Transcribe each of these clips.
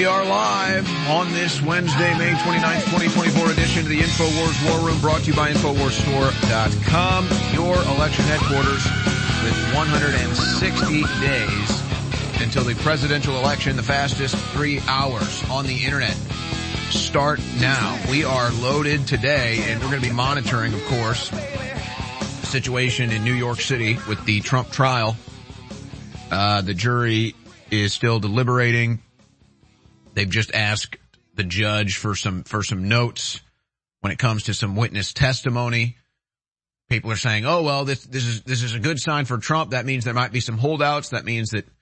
We are live on this Wednesday, May 29th, 2024 edition of the InfoWars War Room, brought to you by InfoWarsStore.com, your election headquarters with 160 days until the presidential election, the fastest 3 hours on the internet. Start now. We are loaded today, and we're going to be monitoring, of course, the situation in New York City with the Trump trial. The jury is still deliberating. They've just asked the judge for some notes when it comes to some witness testimony. People are saying, "Oh well, this is a good sign for Trump. That means there might be some holdouts. That means that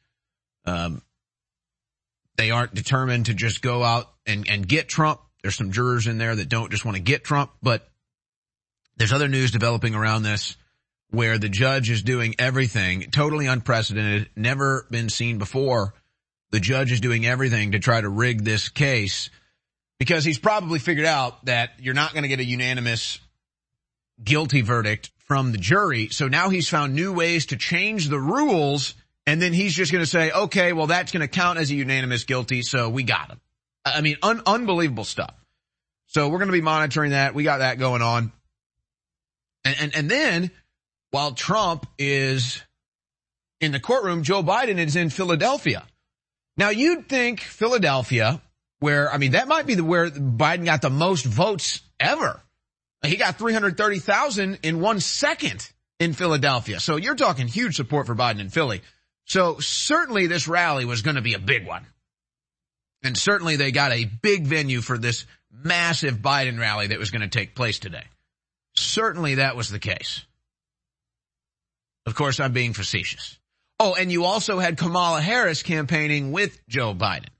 they aren't determined to just go out and get Trump. There's some jurors in there that don't just want to get Trump, but there's other news developing around this where the judge is doing everything totally unprecedented, never been seen before. The judge is doing everything to try to rig this case because he's probably figured out that you're not going to get a unanimous guilty verdict from the jury. So now he's found new ways to change the rules, and then he's just going to say, okay, well, that's going to count as a unanimous guilty, so we got him. I mean, unbelievable stuff. So we're going to be monitoring that. We got that going on. And then while Trump is in the courtroom, Joe Biden is in Philadelphia. Now, you'd think Philadelphia, where, I mean, that might be where Biden got the most votes ever. He got 330,000 in 1 second in Philadelphia. So you're talking huge support for Biden in Philly. So certainly this rally was going to be a big one. And certainly they got a big venue for this massive Biden rally that was going to take place today. Certainly that was the case. Of course, I'm being facetious. Oh, and you also had Kamala Harris campaigning with Joe Biden.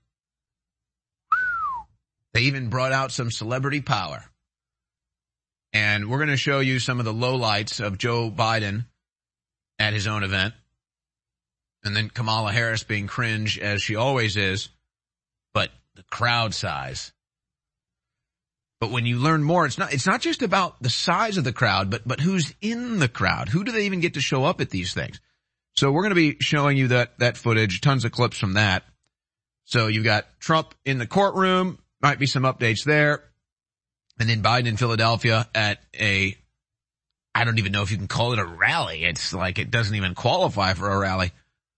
They even brought out some celebrity power. And we're going to show you some of the lowlights of Joe Biden at his own event. And then Kamala Harris being cringe as she always is. But the crowd size. But when you learn more, it's not just about the size of the crowd, but who's in the crowd. Who do they even get to show up at these things? So we're going to be showing you that footage, tons of clips from that. So you've got Trump in the courtroom, might be some updates there. And then Biden in Philadelphia at I don't even know if you can call it a rally. It's like it doesn't even qualify for a rally.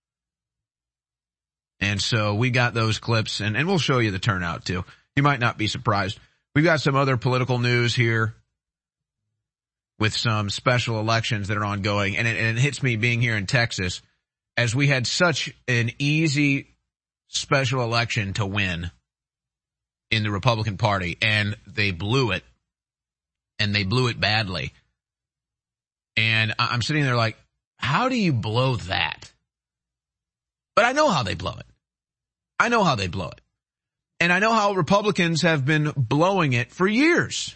And so we got those clips, and we'll show you the turnout too. You might not be surprised. We've got some other political news here with some special elections that are ongoing. And it hits me being here in Texas, as we had such an easy special election to win in the Republican Party, and they blew it, and they blew it badly. And I'm sitting there like, how do you blow that? But I know how they blow it. I know how they blow it. And I know how Republicans have been blowing it for years.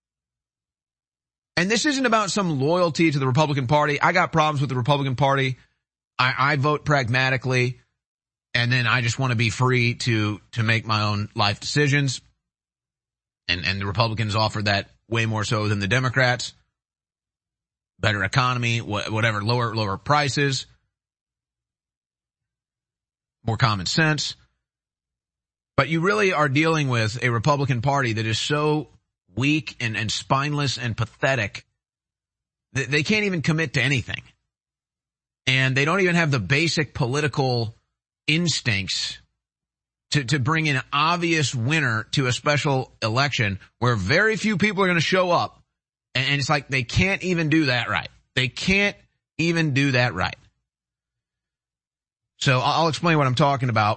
And this isn't about some loyalty to the Republican Party. I got problems with the Republican Party. I vote pragmatically, and then I just want to be free to make my own life decisions. And the Republicans offer that way more so than the Democrats. Better economy, whatever, lower prices, more common sense. But you really are dealing with a Republican Party that is so weak and spineless and pathetic. They can't even commit to anything. And they don't even have the basic political instincts to bring an obvious winner to a special election where very few people are going to show up. And it's like they can't even do that right. They can't even do that right. So I'll explain what I'm talking about.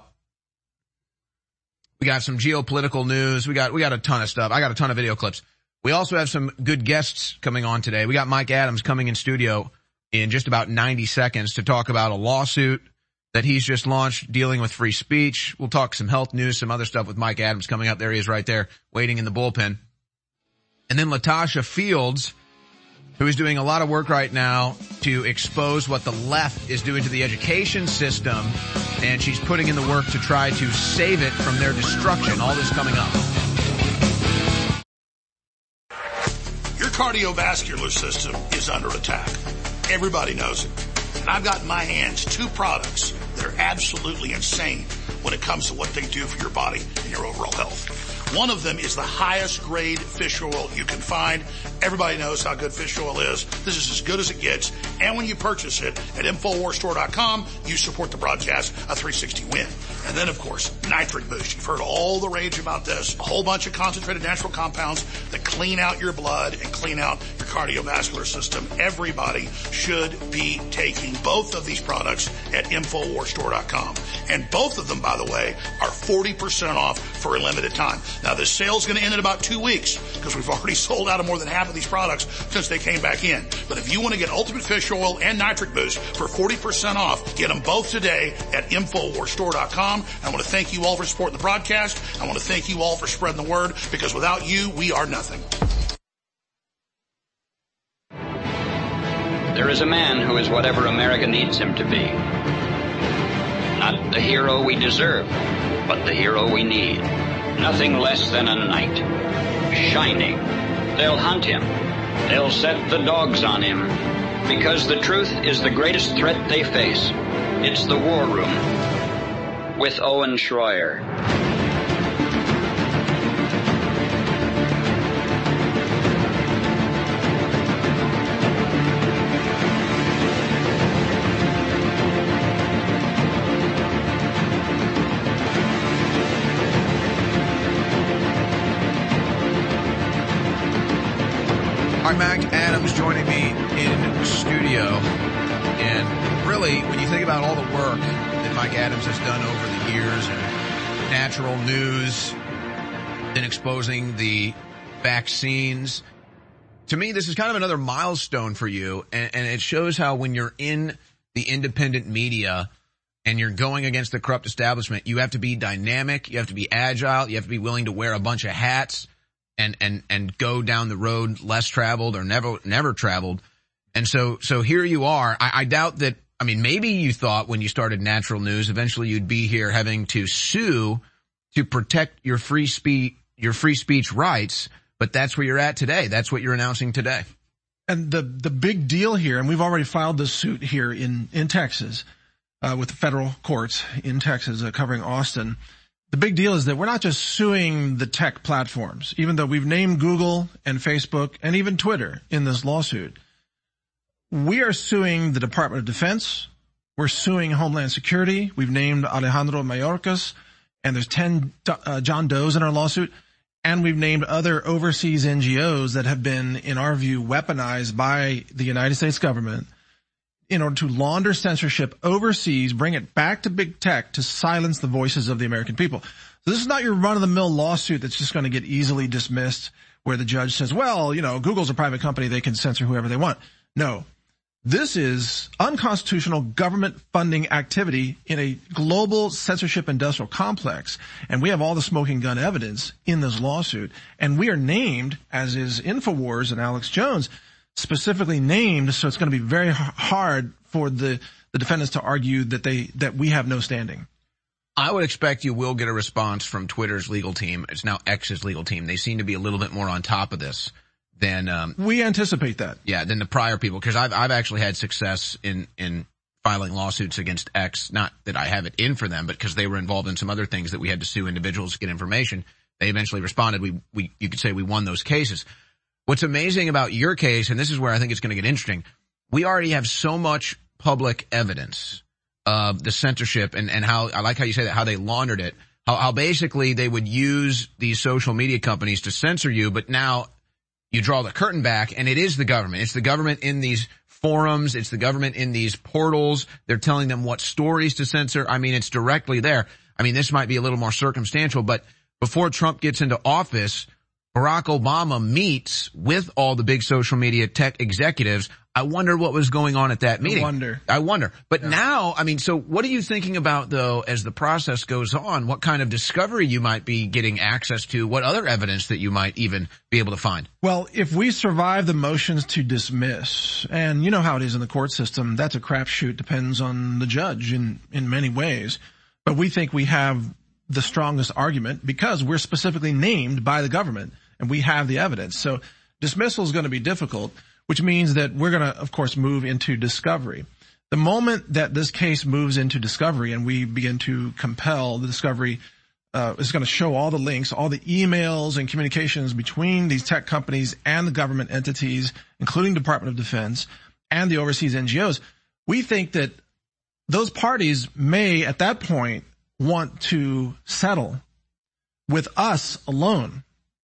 We got some geopolitical news. We got a ton of stuff. I got a ton of video clips. We also have some good guests coming on today. We got Mike Adams coming in studio in just about 90 seconds to talk about a lawsuit that he's just launched dealing with free speech. We'll talk some health news, some other stuff with Mike Adams coming up. There he is right there, waiting in the bullpen. And then Latasha Fields, who is doing a lot of work right now to expose what the left is doing to the education system, and she's putting in the work to try to save it from their destruction. All this coming up. Your cardiovascular system is under attack. Everybody knows it. And I've got in my hands 2 products They're absolutely insane when it comes to what they do for your body and your overall health. One of them is the highest grade fish oil you can find. Everybody knows how good fish oil is. This is as good as it gets. And when you purchase it at InfoWarsStore.com, you support the broadcast of 360 Win. And then, of course, Nitric Boost. You've heard all the rage about this. A whole bunch of concentrated natural compounds that clean out your blood and clean out your cardiovascular system. Everybody should be taking both of these products at InfoWarsStore.com. And both of them, by the way, are 40% off for a limited time. Now, this sale is going to end in about 2 weeks because we've already sold out of more than half of these products since they came back in. But if you want to get Ultimate Fish Oil and Nitric Boost for 40% off, get them both today at InfoWarsStore.com. I want to thank you all for supporting the broadcast. I want to thank you all for spreading the word, because without you, we are nothing. There is a man who is whatever America needs him to be. Not the hero we deserve, but the hero we need. Nothing less than a knight, shining. They'll hunt him. They'll set the dogs on him, because the truth is the greatest threat they face. It's the War Room with Owen Schroyer. All right, Mac Adams joining me in studio. And really, when you think about all the work that Mike Adams has done over the years in natural news, then exposing the vaccines, to me, this is kind of another milestone for you. And it shows how when you're in the independent media and you're going against the corrupt establishment, you have to be dynamic, you have to be agile, you have to be willing to wear a bunch of hats and go down the road less traveled or never traveled. And so here you are. I doubt that, I mean, maybe you thought when you started Natural News, eventually you'd be here having to sue to protect your free speech rights, but that's where you're at today. That's what you're announcing today. And the big deal here, and we've already filed this suit here in Texas, with the federal courts in Texas, covering Austin. The big deal is that we're not just suing the tech platforms, even though we've named Google and Facebook and even Twitter in this lawsuit. We are suing the Department of Defense. We're suing Homeland Security. We've named Alejandro Mayorkas, and there's 10 John Does in our lawsuit. And we've named other overseas NGOs that have been, in our view, weaponized by the United States government in order to launder censorship overseas, bring it back to big tech to silence the voices of the American people. So this is not your run-of-the-mill lawsuit that's just going to get easily dismissed where the judge says, well, you know, Google's a private company, they can censor whoever they want. No. This is unconstitutional government funding activity in a global censorship industrial complex. And we have all the smoking gun evidence in this lawsuit. And we are named, as is InfoWars and Alex Jones, specifically named, so it's going to be very hard for the defendants to argue that we have no standing. I would expect you will get a response from Twitter's legal team. It's now X's legal team. They seem to be a little bit more on top of this than we anticipate that. Yeah, than the prior people, because I've actually had success in filing lawsuits against X. Not that I have it in for them, but because they were involved in some other things that we had to sue individuals to get information. They eventually responded. You could say we won those cases. What's amazing about your case, and this is where I think it's going to get interesting, we already have so much public evidence of the censorship and how, I like how you say that, how they laundered it, how basically they would use these social media companies to censor you, but now you draw the curtain back and it is the government. It's the government in these forums. It's the government in these portals. They're telling them what stories to censor. I mean, it's directly there. I mean, this might be a little more circumstantial, but before Trump gets into office, Barack Obama meets with all the big social media tech executives. I wonder what was going on at that meeting. I wonder. But now, I mean, so what are you thinking about, though, as the process goes on? What kind of discovery you might be getting access to? What other evidence that you might even be able to find? Well, if we survive the motions to dismiss, and you know how it is in the court system, that's a crapshoot, depends on the judge in many ways. But we think we have the strongest argument because we're specifically named by the government and we have the evidence. So dismissal is going to be difficult, which means that we're going to, of course, move into discovery. The moment that this case moves into discovery and we begin to compel the discovery, is going to show all the links, all the emails and communications between these tech companies and the government entities, including Department of Defense and the overseas NGOs. We think that those parties may at that point want to settle with us alone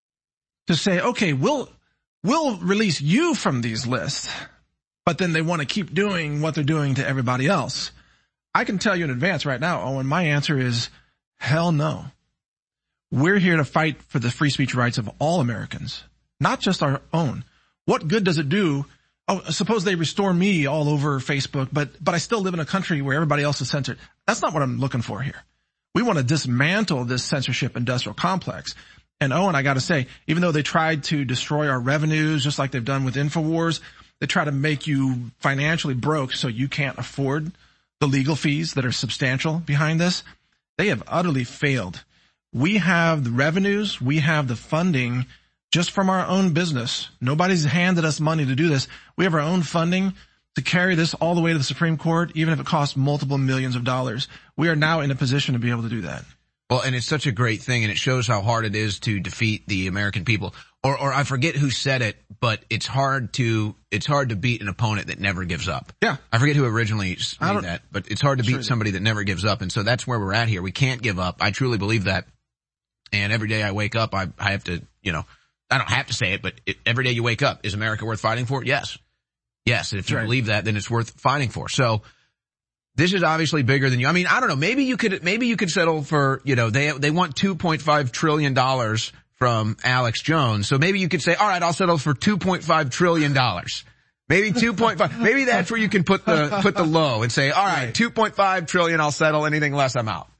to say, okay, we'll release you from these lists, but then they want to keep doing what they're doing to everybody else. I can tell you in advance right now, Owen, my answer is hell no. We're here to fight for the free speech rights of all Americans, not just our own. What good does it do? Oh, suppose they restore me all over Facebook, but I still live in a country where everybody else is censored. That's not what I'm looking for here. We want to dismantle this censorship industrial complex. And Owen, I got to say, even though they tried to destroy our revenues, just like they've done with InfoWars, they try to make you financially broke so you can't afford the legal fees that are substantial behind this. They have utterly failed. We have the revenues, we have the funding just from our own business. Nobody's handed us money to do this. We have our own funding to carry this all the way to the Supreme Court, even if it costs multiple millions of dollars. We are now in a position to be able to do that. Well, and it's such a great thing, and it shows how hard it is to defeat the American people. Or I forget who said it, but it's hard to beat an opponent that never gives up. Yeah. I forget who originally made that, but it's hard to beat somebody that never gives up. And so that's where we're at here. We can't give up. I truly believe that. And every day I wake up, I have to, I don't have to say it, but every day you wake up, is America worth fighting for? Yes. Yes. And if you believe that, then it's worth fighting for. So this is obviously bigger than you. I mean, I don't know. Maybe you could settle for, they want $2.5 trillion from Alex Jones. So maybe you could say, all right, I'll settle for $2.5 trillion. Maybe 2.5. Maybe that's where you can put the low and say, all right, 2.5 trillion, I'll settle. Anything less, I'm out.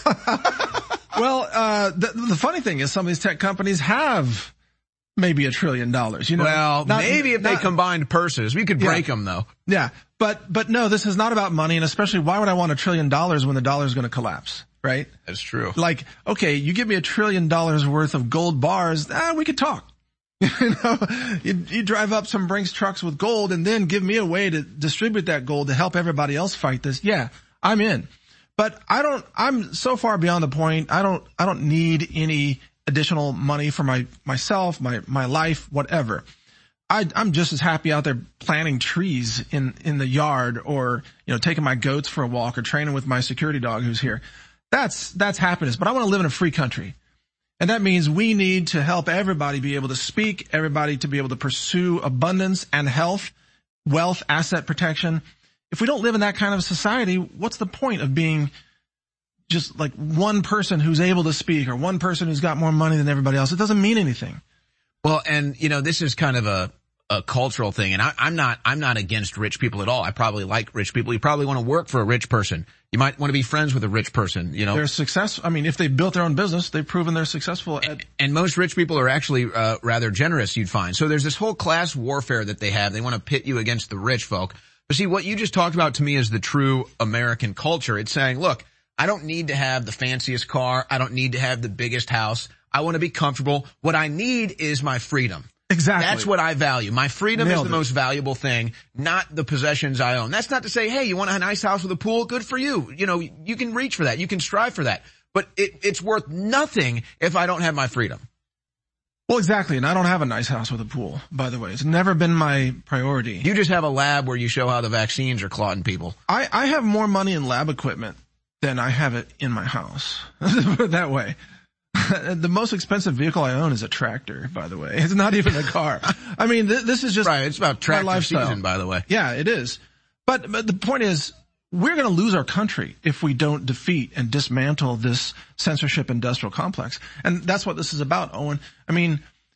Well, the funny thing is some of these tech companies have maybe $1 trillion, Well, maybe if they combined purses, we could break them though. Yeah. But no, this is not about money, and especially why would I want $1 trillion when the dollar is going to collapse, right? That's true. Like, okay, you give me $1 trillion worth of gold bars, we could talk. You drive up some Brinks trucks with gold and then give me a way to distribute that gold to help everybody else fight this. Yeah, I'm in. But I'm so far beyond the point. I don't need any additional money for myself, my life, whatever. I'm just as happy out there planting trees in the yard or, taking my goats for a walk or training with my security dog who's here. That's happiness. But I want to live in a free country. And that means we need to help everybody be able to speak, everybody to be able to pursue abundance and health, wealth, asset protection. If we don't live in that kind of society, what's the point of being just like one person who's able to speak or one person who's got more money than everybody else? It doesn't mean anything. Well, and this is kind of a cultural thing, and I'm not against rich people at all. I probably like rich people. You probably want to work for a rich person. You might want to be friends with a rich person, They're successful. I mean, if they've built their own business, they've proven they're successful. And most rich people are actually rather generous, you'd find. So there's this whole class warfare that they have. They want to pit you against the rich folk. But see, what you just talked about to me is the true American culture. It's saying, look, I don't need to have the fanciest car. I don't need to have the biggest house. I want to be comfortable. What I need is my freedom. Exactly. That's what I value. My freedom is the most valuable thing, not the possessions I own. That's not to say, hey, you want a nice house with a pool? Good for you. You can reach for that. You can strive for that. But it's worth nothing if I don't have my freedom. Well, exactly. And I don't have a nice house with a pool, by the way. It's never been my priority. You just have a lab where you show how the vaccines are clotting people. I have more money in lab equipment than I have it in my house. Put it that way. The most expensive vehicle I own is a tractor, by the way. It's not even a car. I mean, this is just right. It's about tractor lifestyle. Season, by the way. Yeah, it is. But the point is, we're going to lose our country if we don't defeat and dismantle this censorship industrial complex. And that's what this is about, Owen. I mean,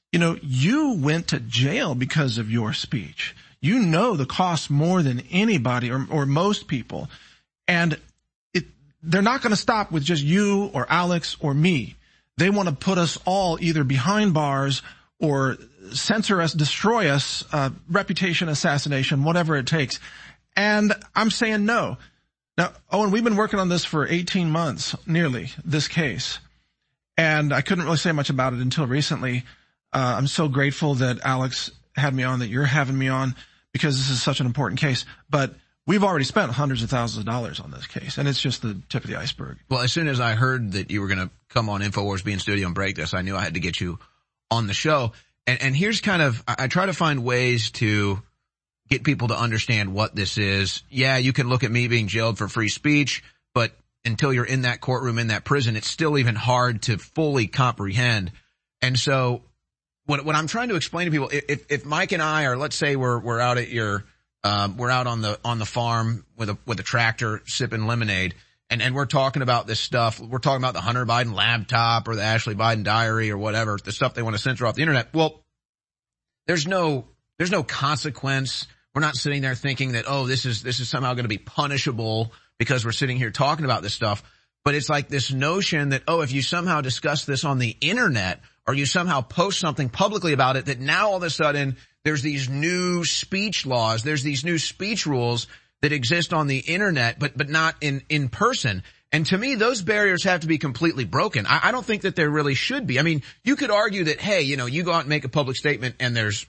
you went to jail because of your speech. The cost more than anybody or most people. And they're not going to stop with just you or Alex or me. They want to put us all either behind bars or censor us, destroy us, reputation assassination, whatever it takes. And I'm saying no. Now, Owen, we've been working on this for 18 months, nearly, this case. And I couldn't really say much about it until recently. I'm so grateful that Alex had me on, that you're having me on, because this is such an important case. But we've already spent hundreds of thousands of dollars on this case, and it's just the tip of the iceberg. Well, as soon as I heard that you were going to come on InfoWars, be in studio and break this, I knew I had to get you on the show. And here's kind of, I try to find ways to get people to understand what this is. Yeah, you can look at me being jailed for free speech, but until you're in that courtroom, in that prison, it's still even hard to fully comprehend. And so what I'm trying to explain to people, if Mike and I are, let's say we're out at we're out on the farm with a tractor sipping lemonade, and we're talking about this stuff. We're talking about the Hunter Biden laptop or the Ashley Biden diary or whatever, the stuff they want to censor off the internet. Well, there's no consequence. We're not sitting there thinking that, oh, this is somehow going to be punishable because we're sitting here talking about this stuff. But it's like this notion that, oh, if you somehow discuss this on the internet or you somehow post something publicly about it, that now all of a sudden there's these new speech laws, there's these new speech rules that exist on the internet, but not in person. And to me, those barriers have to be completely broken. I don't think that there really should be. I mean, you could argue that, hey, you go out and make a public statement and there's,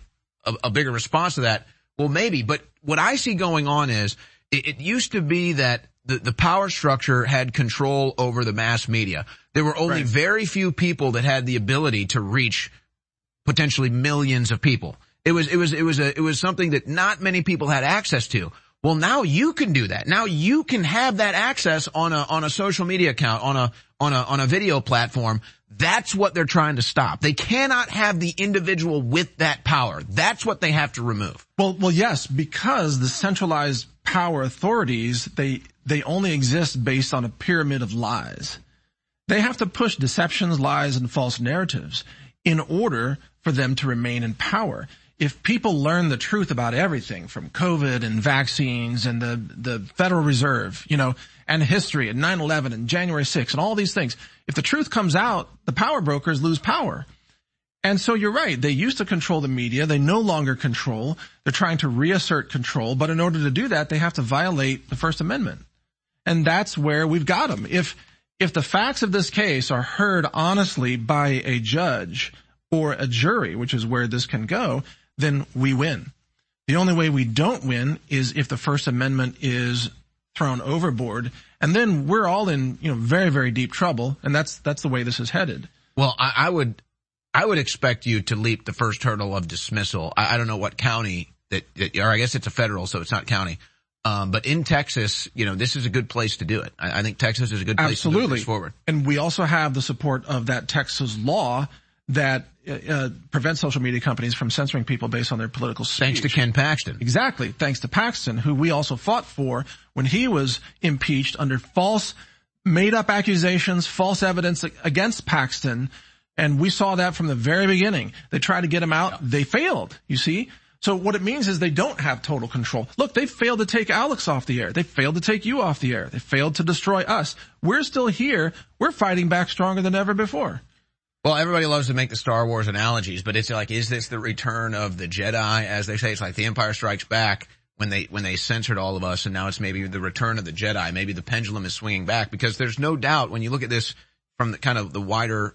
a bigger response to that. Well, maybe. But what I see going on is it used to be that the power structure had control over the mass media. There were only very few people that had the ability to reach potentially millions of people. It was something that not many people had access to. Well, now you can do that. Now you can have that access on a social media account, on a video platform. That's what they're trying to stop. They cannot have the individual with that power. That's what they have to remove. Well, yes, because the centralized power authorities, they only exist based on a pyramid of lies. They have to push deceptions, lies, and false narratives in order for them to remain in power. If people learn the truth about everything from COVID and vaccines and the Federal Reserve, and history and 9/11 and January 6th and all these things, if the truth comes out, the power brokers lose power. And so you're right. They used to control the media. They no longer control. They're trying to reassert control. But in order to do that, they have to violate the First Amendment. And that's where we've got them. If the facts of this case are heard honestly by a judge or a jury, which is where this can go, then we win. The only way we don't win is if the First Amendment is thrown overboard, and then we're all in, very, very deep trouble, and that's the way this is headed. Well, I would expect you to leap the first hurdle of dismissal. I don't know what county or I guess it's a federal, so it's not county. But in Texas, this is a good place to do it. I think Texas is a good place to move this forward. And we also have the support of that Texas law that prevents social media companies from censoring people based on their political speech. Thanks to Ken Paxton. Exactly. Thanks to Paxton, who we also fought for when he was impeached under false, made-up accusations, false evidence against Paxton. And we saw that from the very beginning. They tried to get him out. Yeah. They failed, you see. So what it means is they don't have total control. Look, they failed to take Alex off the air. They failed to take you off the air. They failed to destroy us. We're still here. We're fighting back stronger than ever before. Well, everybody loves to make the Star Wars analogies, but it's like, is this the return of the Jedi? As they say, it's like the Empire Strikes Back when they censored all of us, and now it's maybe the return of the Jedi. Maybe the pendulum is swinging back, because there's no doubt when you look at this from the kind of the wider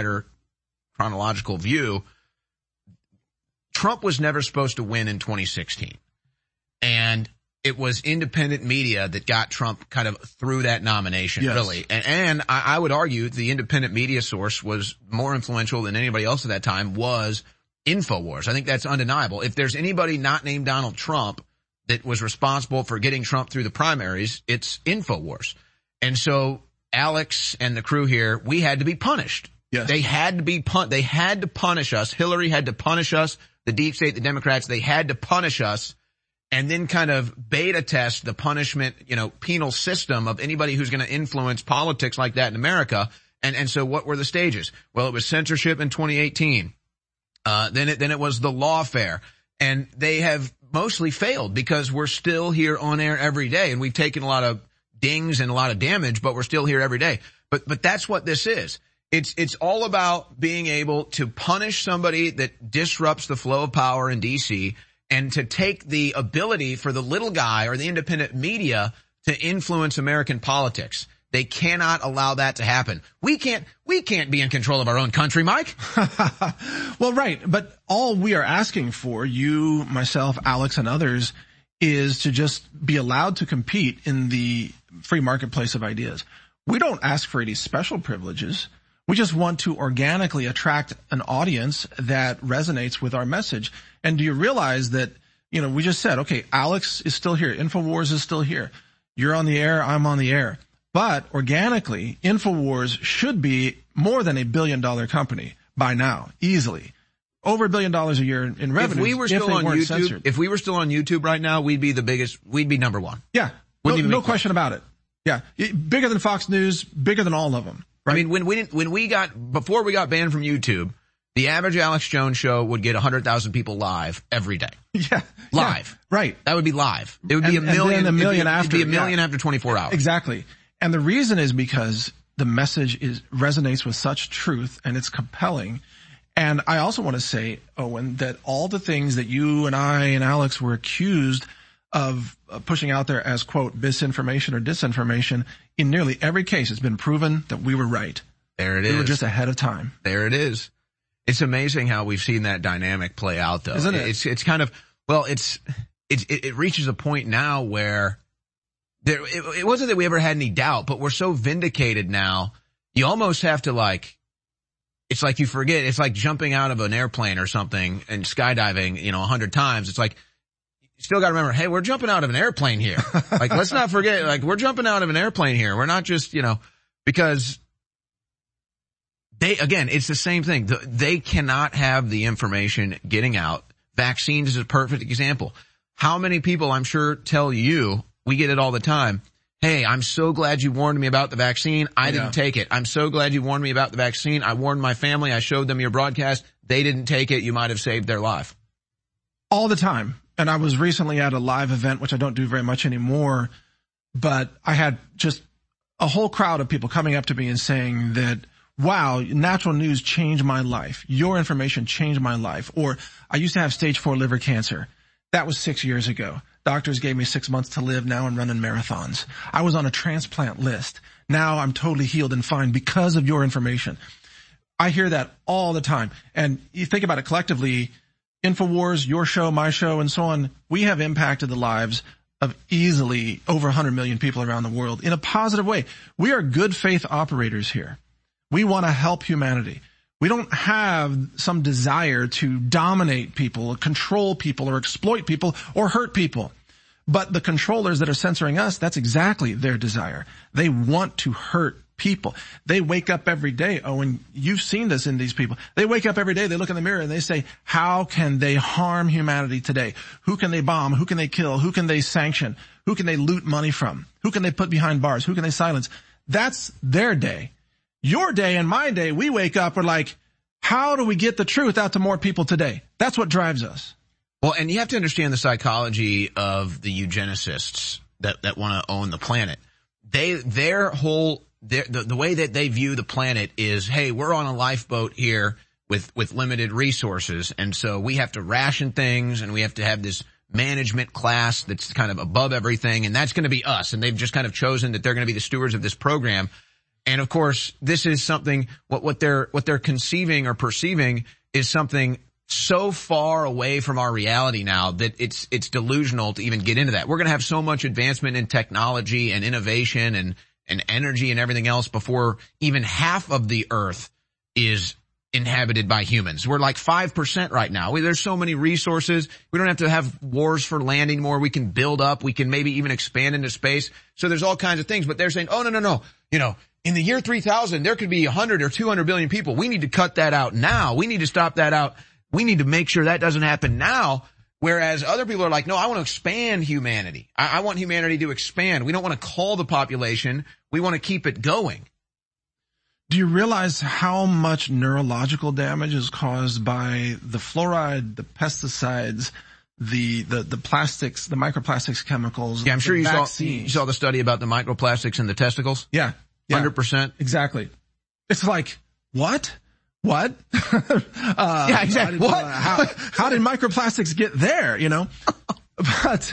chronological view, Trump was never supposed to win in 2016. And it was independent media that got Trump kind of through that nomination, yes. Really. And I would argue the independent media source was more influential than anybody else at that time was InfoWars. I think that's undeniable. If there's anybody not named Donald Trump that was responsible for getting Trump through the primaries, it's InfoWars. And so Alex and the crew here, we had to be punished. Yes. They had to be they had to punish us. Hillary had to punish us. The deep state, the Democrats, they had to punish us. And then kind of beta test the punishment, penal system of anybody who's going to influence politics like that in America. And so what were the stages? Well, it was censorship in 2018. Then it was the lawfare. And they have mostly failed because we're still here on air every day. And we've taken a lot of dings and a lot of damage, but we're still here every day. But that's what this is. It's all about being able to punish somebody that disrupts the flow of power in D.C., and to take the ability for the little guy or the independent media to influence American politics. They cannot allow that to happen. We can't be in control of our own country, Mike. Well, right. But all we are asking for, you, myself, Alex, and others, is to just be allowed to compete in the free marketplace of ideas. We don't ask for any special privileges. We just want to organically attract an audience that resonates with our message. And do you realize that, we just said, okay, Alex is still here. InfoWars is still here. You're on the air. I'm on the air. But organically, InfoWars should be more than $1 billion company by now, easily. Over $1 billion a year in revenue. If we were still on YouTube right now, we'd be the biggest, we'd be number one. Yeah. No question about it. Yeah. Bigger than Fox News, bigger than all of them. Right? I mean, before we got banned from YouTube, the average Alex Jones show would get 100,000 people live every day. Yeah. Live. Yeah, right. That would be live. It would be a million. And then a million after. It'd be a million after 24 hours. Exactly. And the reason is because the message resonates with such truth and it's compelling. And I also want to say, Owen, that all the things that you and I and Alex were accused of pushing out there as, quote, misinformation or disinformation, in nearly every case it's been proven that we were right. There it is. We were just ahead of time. There it is. It's amazing how we've seen that dynamic play out, though. Isn't it? It's kind of, well, it reaches a point now where it wasn't that we ever had any doubt, but we're so vindicated now, you almost have to it's like you forget, it's like jumping out of an airplane or something and skydiving, 100 times. It's like, you still gotta remember, hey, we're jumping out of an airplane here. Let's not forget, we're jumping out of an airplane here. We're not just, because it's the same thing. They cannot have the information getting out. Vaccines is a perfect example. How many people, I'm sure, tell you, we get it all the time, hey, I'm so glad you warned me about the vaccine. I didn't take it. I'm so glad you warned me about the vaccine. I warned my family. I showed them your broadcast. They didn't take it. You might have saved their life. All the time. And I was recently at a live event, which I don't do very much anymore, but I had just a whole crowd of people coming up to me and saying that, wow, natural news changed my life. Your information changed my life. Or I used to have stage 4 liver cancer. That was 6 years ago. Doctors gave me 6 months to live. Now I'm running marathons. I was on a transplant list. Now I'm totally healed and fine because of your information. I hear that all the time. And you think about it collectively, InfoWars, your show, my show, and so on, we have impacted the lives of easily over 100 million people around the world in a positive way. We are good faith operators here. We want to help humanity. We don't have some desire to dominate people, or control people, or exploit people, or hurt people. But the controllers that are censoring us, that's exactly their desire. They want to hurt people. They wake up every day. Oh, and you've seen this in these people. They wake up every day, they look in the mirror and they say, how can they harm humanity today? Who can they bomb? Who can they kill? Who can they sanction? Who can they loot money from? Who can they put behind bars? Who can they silence? That's their day. Your day and my day, we wake up, we're like, how do we get the truth out to more people today? That's what drives us. Well, and you have to understand the psychology of the eugenicists that want to own the planet. The way that they view the planet is, hey, we're on a lifeboat here with limited resources, and so we have to ration things, and we have to have this management class that's kind of above everything, and that's going to be us. And they've just kind of chosen that they're going to be the stewards of this program. And of course, this is something, what they're conceiving or perceiving is something so far away from our reality now that it's delusional to even get into that. We're going to have so much advancement in technology and innovation and energy and everything else before even half of the earth is inhabited by humans. We're like 5% right now. There's so many resources. We don't have to have wars for land anymore. We can build up. We can maybe even expand into space. So there's all kinds of things, but they're saying, oh, no. In the year 3000, there could be 100 or 200 billion people. We need to cut that out now. We need to stop that out. We need to make sure that doesn't happen now. Whereas other people are like, no, I want to expand humanity. I want humanity to expand. We don't want to cull the population. We want to keep it going. Do you realize how much neurological damage is caused by the fluoride, the pesticides, the plastics, the microplastics chemicals? Yeah, I'm sure you saw the study about the microplastics in the testicles. Yeah. 100%. Exactly. It's like, what? Yeah, exactly. What? How did microplastics get there? But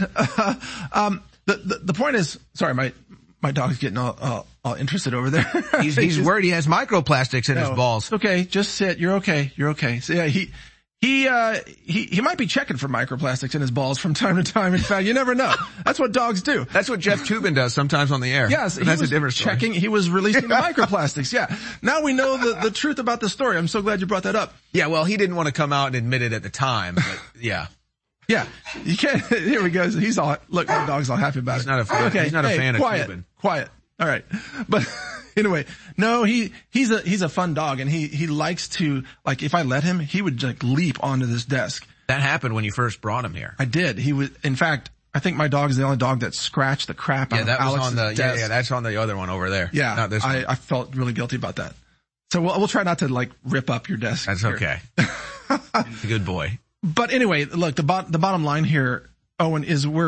the point is, sorry, my dog's getting all interested over there. He's worried he has microplastics in his balls. Okay, just sit. You're okay. So yeah, he might be checking for microplastics in his balls from time to time. In fact, you never know. That's what dogs do. That's what Jeff Toobin does sometimes on the air. Yes, that's a different story. Checking. He was releasing the microplastics. Yeah. Now we know the truth about the story. I'm so glad you brought that up. Yeah, well, he didn't want to come out and admit it at the time, but yeah. Yeah. You can't. Here we go. Look, the dog's all happy about it. He's not a fan. Okay. He's not a fan of Toobin. Quiet. All right. But anyway, no, he's a fun dog, and he likes to, like, if I let him, he would like leap onto this desk. That happened when you first brought him here. I did. He was, in fact, I think my dog is the only dog that scratched the crap out of Alex's desk. Yeah, that's on the other one over there. Yeah. Not this one. I felt really guilty about that. So we'll try not to like rip up your desk. That's here. okay. He's a good boy. But anyway, look, the bottom line here, Owen, is we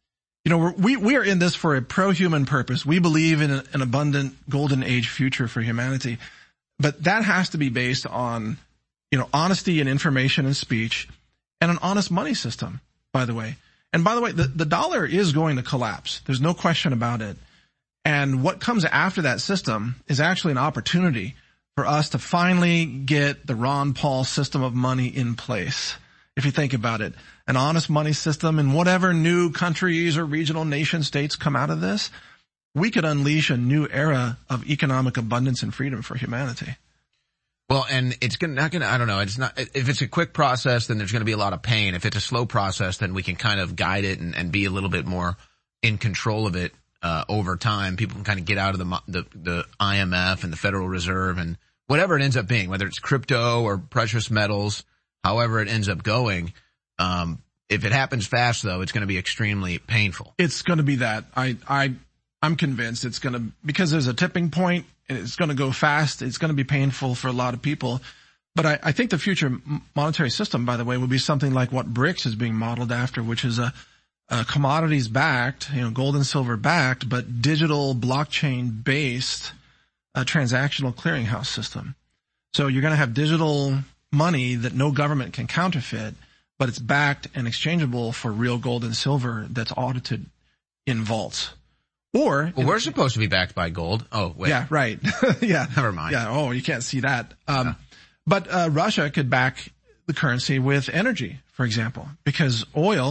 are in this for a pro-human purpose. We believe in an abundant golden age future for humanity, but that has to be based on, honesty and information and speech and an honest money system, by the way. And by the way, the dollar is going to collapse. There's no question about it. And what comes after that system is actually an opportunity for us to finally get the Ron Paul system of money in place. If you think about it, an honest money system in whatever new countries or regional nation states come out of this, we could unleash a new era of economic abundance and freedom for humanity. Well, and it's not gonna, I don't know, it's not, if it's a quick process, then there's gonna be a lot of pain. If it's a slow process, then we can kind of guide it and be a little bit more in control of it, over time. People can kind of get out of the IMF and the Federal Reserve and whatever it ends up being, whether it's crypto or precious metals. However it ends up going, if it happens fast though, it's going to be extremely painful. It's going to be that. I'm convinced it's going to, because there's a tipping point and it's going to go fast. It's going to be painful for a lot of people. But I think the future monetary system, by the way, will be something like what BRICS is being modeled after, which is a commodities backed, gold and silver backed, but digital blockchain based, transactional clearinghouse system. So you're going to have digital money that no government can counterfeit, but it's backed and exchangeable for real gold and silver that's audited in vaults. Or we're supposed to be backed by gold. Oh, wait. Yeah, right. Yeah. Never mind. Yeah. Oh, you can't see that. But Russia could back the currency with energy, for example, because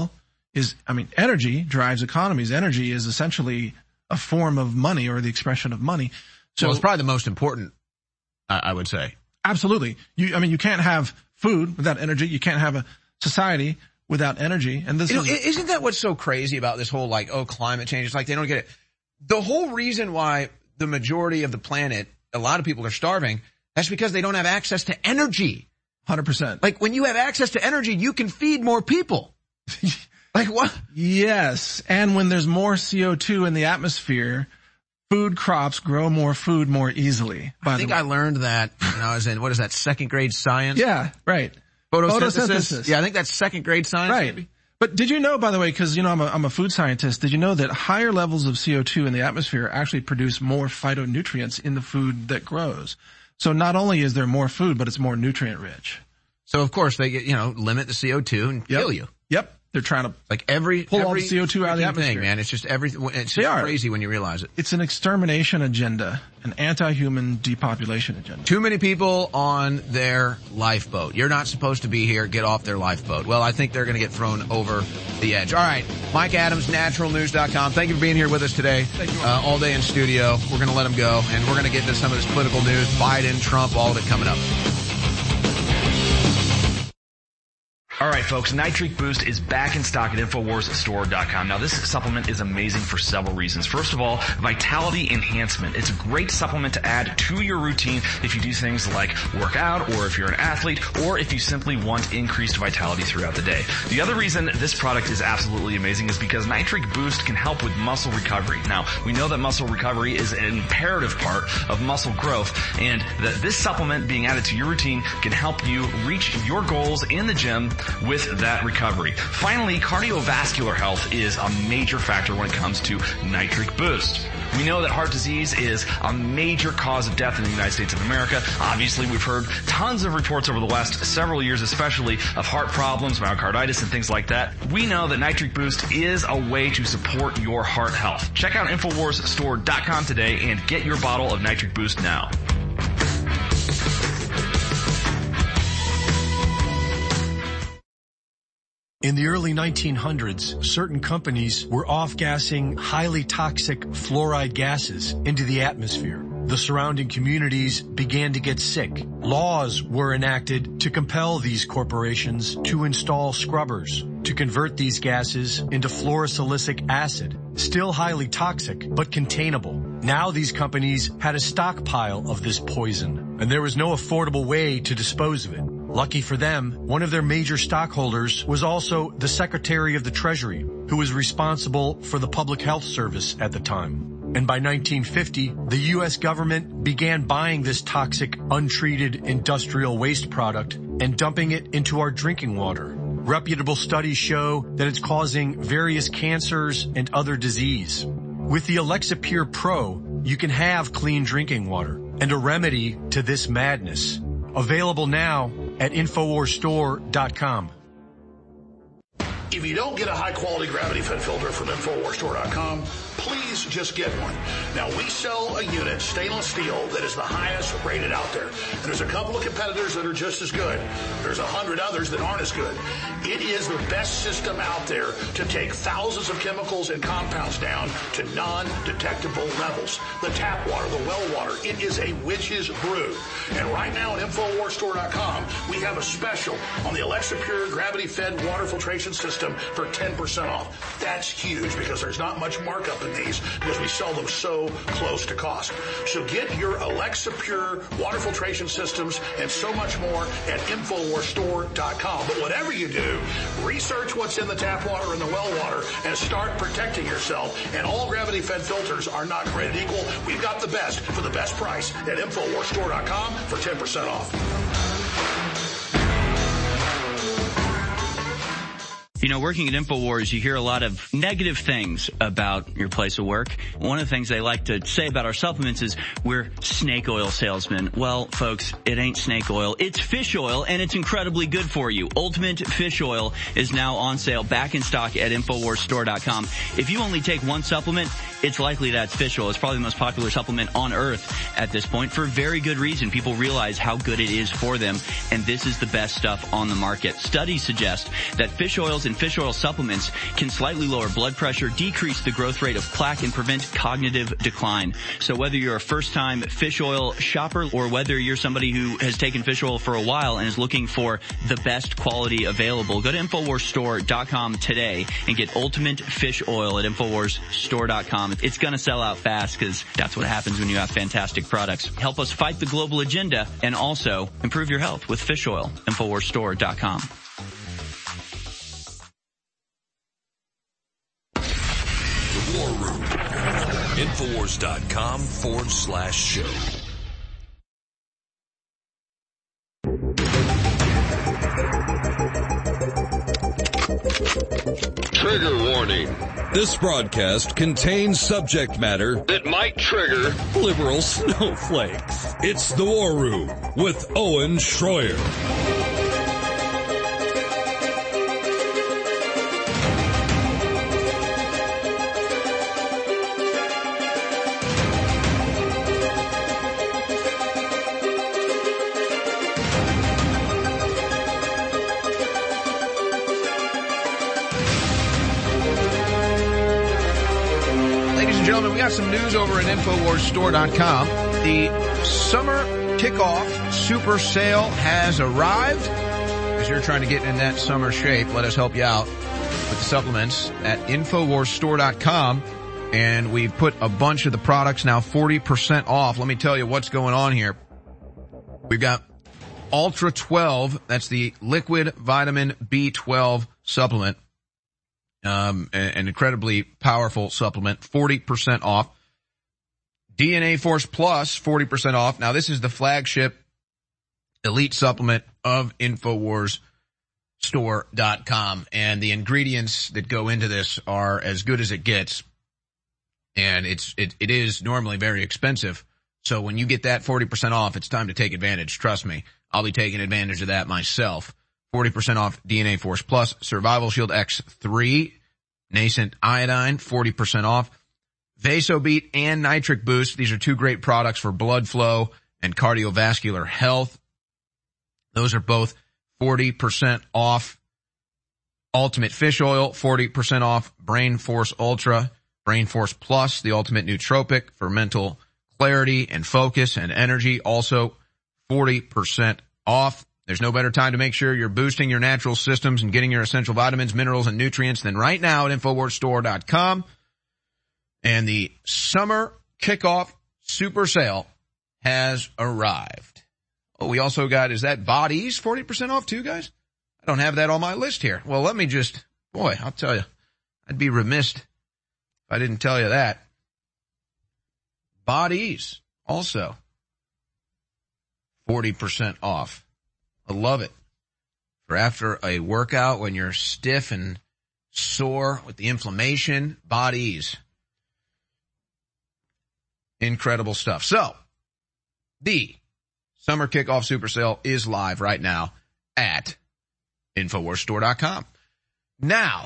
energy drives economies. Energy is essentially a form of money or the expression of money. So it's probably the most important, I would say. Absolutely. You can't have food without energy. You can't have a society without energy. And isn't that what's so crazy about this whole climate change? It's like they don't get it. The whole reason why the majority of the planet, a lot of people are starving, that's because they don't have access to energy. 100%. Like when you have access to energy, you can feed more people. Like what? Yes. And when there's more CO2 in the atmosphere, food crops grow more food more easily. I think I learned that when I was in, what is that, second grade science? Yeah, right. Photosynthesis. Yeah, I think that's second grade science. Right. Maybe. But did you know, by the way, because, I'm a food scientist, did you know that higher levels of CO2 in the atmosphere actually produce more phytonutrients in the food that grows? So not only is there more food, but it's more nutrient rich. So of course they get, limit the CO2 and kill you. Yep. They're trying to pull all the CO2 out of the atmosphere. Man, it's just everything. It's just crazy when you realize it. It's an extermination agenda, an anti-human depopulation agenda. Too many people on their lifeboat. You're not supposed to be here. Get off their lifeboat. Well, I think they're going to get thrown over the edge. All right. Mike Adams, naturalnews.com. Thank you for being here with us today. Thank you. All day in studio. We're going to let him go, and we're going to get into some of this political news. Biden, Trump, all of it coming up. All right, folks, Nitric Boost is back in stock at InfoWarsStore.com. Now, this supplement is amazing for several reasons. First of all, vitality enhancement. It's a great supplement to add to your routine if you do things like work out, or if you're an athlete, or if you simply want increased vitality throughout the day. The other reason this product is absolutely amazing is because Nitric Boost can help with muscle recovery. Now, we know that muscle recovery is an imperative part of muscle growth, and that this supplement being added to your routine can help you reach your goals in the gym with that recovery. Finally, cardiovascular health is a major factor when it comes to Nitric Boost. We know that heart disease is a major cause of death in the United States of America. Obviously, we've heard tons of reports over the last several years, especially of heart problems, myocarditis, and things like that. We know that Nitric Boost is a way to support your heart health. Check out InfoWarsStore.com today and get your bottle of Nitric Boost now. In the early 1900s, certain companies were off-gassing highly toxic fluoride gases into the atmosphere. The surrounding communities began to get sick. Laws were enacted to compel these corporations to install scrubbers to convert these gases into fluorosilicic acid, still highly toxic but containable. Now these companies had a stockpile of this poison, and there was no affordable way to dispose of it. Lucky for them, one of their major stockholders was also the Secretary of the Treasury, who was responsible for the Public Health Service at the time. And by 1950, the U.S. government began buying this toxic, untreated industrial waste product and dumping it into our drinking water. Reputable studies show that it's causing various cancers and other disease. With the Alexa Pure Pro, you can have clean drinking water and a remedy to this madness. Available now at InfoWarsStore.com. If you don't get a high-quality gravity-fed filter from InfoWarsStore.com, please just get one. Now, we sell a unit, stainless steel, that is the highest rated out there. And there's a couple of competitors that are just as good. There's 100 others that aren't as good. It is the best system out there to take thousands of chemicals and compounds down to non-detectable levels. The tap water, the well water, it is a witch's brew. And right now at InfoWarsStore.com, we have a special on the Alexa Pure gravity-fed water filtration system for 10% off. That's huge because there's not much markup in these because we sell them so close to cost. So get your Alexa Pure water filtration systems and so much more at InfoWarsStore.com. But whatever you do, research what's in the tap water and the well water and start protecting yourself. And all gravity-fed filters are not created equal. We've got the best for the best price at InfoWarsStore.com for 10% off. You know, working at InfoWars, you hear a lot of negative things about your place of work. One of the things they like to say about our supplements is we're snake oil salesmen. Well, folks, it ain't snake oil. It's fish oil, and it's incredibly good for you. Ultimate Fish Oil is now on sale, back in stock at InfoWarsStore.com. If you only take one supplement, it's likely that's fish oil. It's probably the most popular supplement on earth at this point for very good reason. People realize how good it is for them, and this is the best stuff on the market. Studies suggest that fish oils and fish oil supplements can slightly lower blood pressure, decrease the growth rate of plaque, and prevent cognitive decline. So whether you're a first-time fish oil shopper or whether you're somebody who has taken fish oil for a while and is looking for the best quality available, go to InfoWarsStore.com today and get Ultimate Fish Oil at InfoWarsStore.com. It's going to sell out fast because that's what happens when you have fantastic products. Help us fight the global agenda and also improve your health with fish oil. InfoWarsStore.com. The War Room. InfoWars.com/show. Trigger warning. This broadcast contains subject matter that might trigger liberal snowflakes. It's The War Room with Owen Schroyer. We got some news over at InfoWarsStore.com. The summer kickoff super sale has arrived. As you're trying to get in that summer shape, let us help you out with the supplements at InfoWarsStore.com. And we've put a bunch of the products now 40% off. Let me tell you what's going on here. We've got Ultra 12. That's the liquid vitamin B12 supplement. An incredibly powerful supplement, 40% off. DNA Force Plus, 40% off. Now this is the flagship elite supplement of InfoWarsStore.com, and the ingredients that go into this are as good as it gets. And it is normally very expensive. So when you get that 40% off, it's time to take advantage. Trust me, I'll be taking advantage of that myself. 40% off DNA Force Plus, Survival Shield X3, Nascent Iodine, 40% off. Vasobeat and Nitric Boost. These are two great products for blood flow and cardiovascular health. Those are both 40% off. Ultimate Fish Oil, 40% off. Brain Force Ultra, Brain Force Plus, the ultimate nootropic for mental clarity and focus and energy, also 40% off. There's no better time to make sure you're boosting your natural systems and getting your essential vitamins, minerals, and nutrients than right now at InfoWarsStore.com. And the summer kickoff super sale has arrived. Oh, we also got, is that Bodies 40% off too, guys? I don't have that on my list here. Well, let me just, boy, I'll tell you, I'd be remiss if I didn't tell you that. Bodies also 40% off. I love it. For after a workout when you're stiff and sore with the inflammation, Bodies. Incredible stuff. So, the summer kickoff super sale is live right now at InfoWarsStore.com. Now,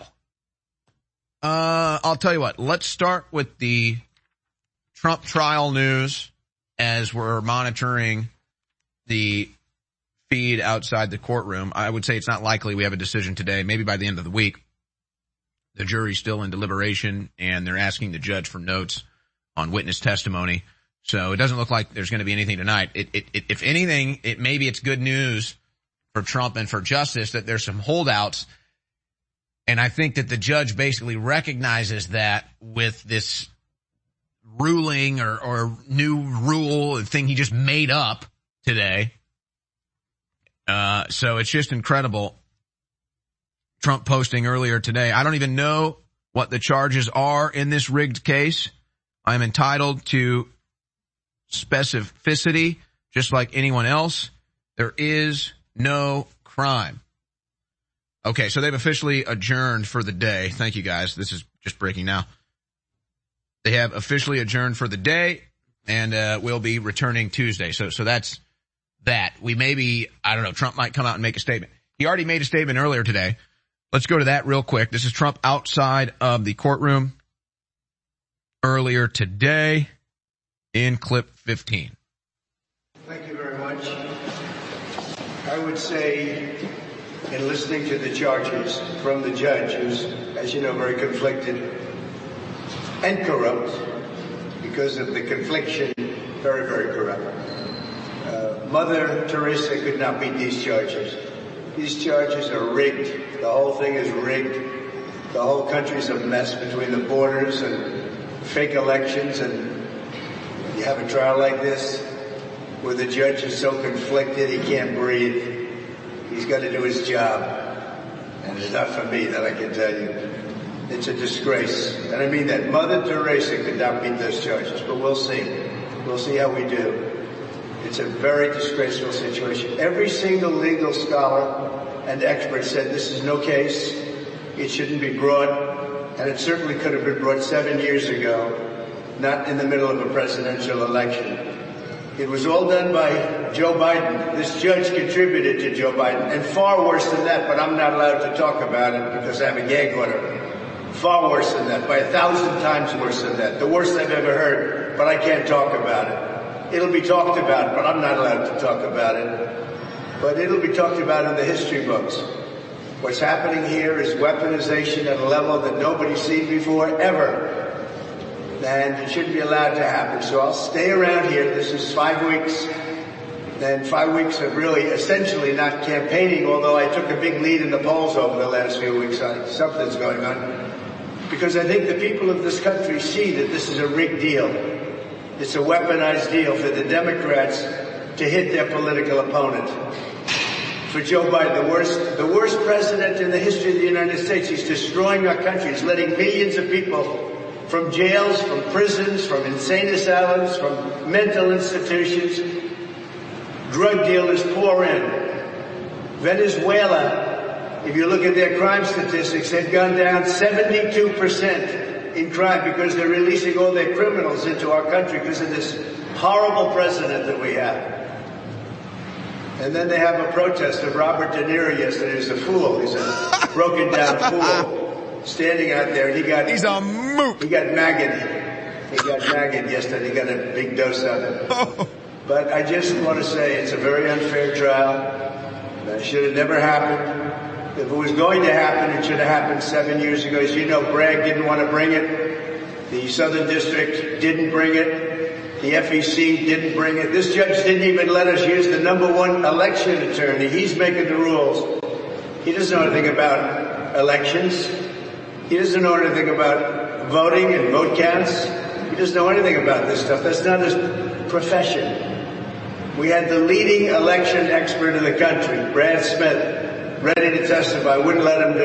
I'll tell you what, let's start with the Trump trial news as we're monitoring the feed outside the courtroom. I would say it's not likely we have a decision today, maybe by the end of the week. The jury's still in deliberation and they're asking the judge for notes on witness testimony. So it doesn't look like there's going to be anything tonight. If anything, maybe it's good news for Trump and for justice that there's some holdouts. And I think that the judge basically recognizes that with this ruling or new rule thing he just made up today. So it's just incredible. Trump posting earlier today, I don't even know what the charges are in this rigged case. I'm entitled to specificity just like anyone else. There is no crime. Okay, so they've officially adjourned for the day. Thank you, guys. This is just breaking now. They have officially adjourned for the day, and we'll be returning Tuesday. So that's that. We maybe, I don't know, Trump might come out and make a statement. He already made a statement earlier today. Let's go to that real quick. This is Trump outside of the courtroom earlier today in clip 15. Thank you very much. I would say, in listening to the charges from the judge, who's, as you know, very conflicted and corrupt, because of the confliction, very, very corrupt. Mother Teresa could not beat these charges. These charges are rigged. The whole thing is rigged. The whole country's a mess between the borders and fake elections, and you have a trial like this where the judge is so conflicted he can't breathe. He's got to do his job. And it's not for me, that I can tell you. It's a disgrace. And I mean that. Mother Teresa could not beat those charges, but we'll see. We'll see how we do. It's a very disgraceful situation. Every single legal scholar and expert said this is no case. It shouldn't be brought. And it certainly could have been brought 7 years ago, not in the middle of a presidential election. It was all done by Joe Biden. This judge contributed to Joe Biden. And far worse than that, but I'm not allowed to talk about it because I have a gag order. Far worse than that, by 1,000 times worse than that. The worst I've ever heard, but I can't talk about it. It'll be talked about, but I'm not allowed to talk about it. But it'll be talked about in the history books. What's happening here is weaponization at a level that nobody's seen before, ever. And it shouldn't be allowed to happen. So I'll stay around here. This is 5 weeks. And 5 weeks of really essentially not campaigning, although I took a big lead in the polls over the last few weeks. Something's going on. Because I think the people of this country see that this is a rigged deal. It's a weaponized deal for the Democrats to hit their political opponent. For Joe Biden, the worst president in the history of the United States. He's destroying our country. He's letting millions of people from jails, from prisons, from insane asylums, from mental institutions, drug dealers pour in. Venezuela, if you look at their crime statistics, they've gone down 72% in crime because they're releasing all their criminals into our country because of this horrible president that we have. And then they have a protest of Robert De Niro yesterday. He's a fool. He's a broken down fool standing out there. And he's a moot. He got maggot. He got maggot yesterday. He got a big dose of it. But I just want to say it's a very unfair trial. That should have never happened. If it was going to happen, it should have happened 7 years ago. As you know, Bragg didn't want to bring it. The Southern District didn't bring it. The FEC didn't bring it. This judge didn't even let us use the #1 election attorney. He's making the rules. He doesn't know anything about elections. He doesn't know anything about voting and vote counts. He doesn't know anything about this stuff. That's not his profession. We had the leading election expert in the country, Brad Smith, ready to testify. Wouldn't let him do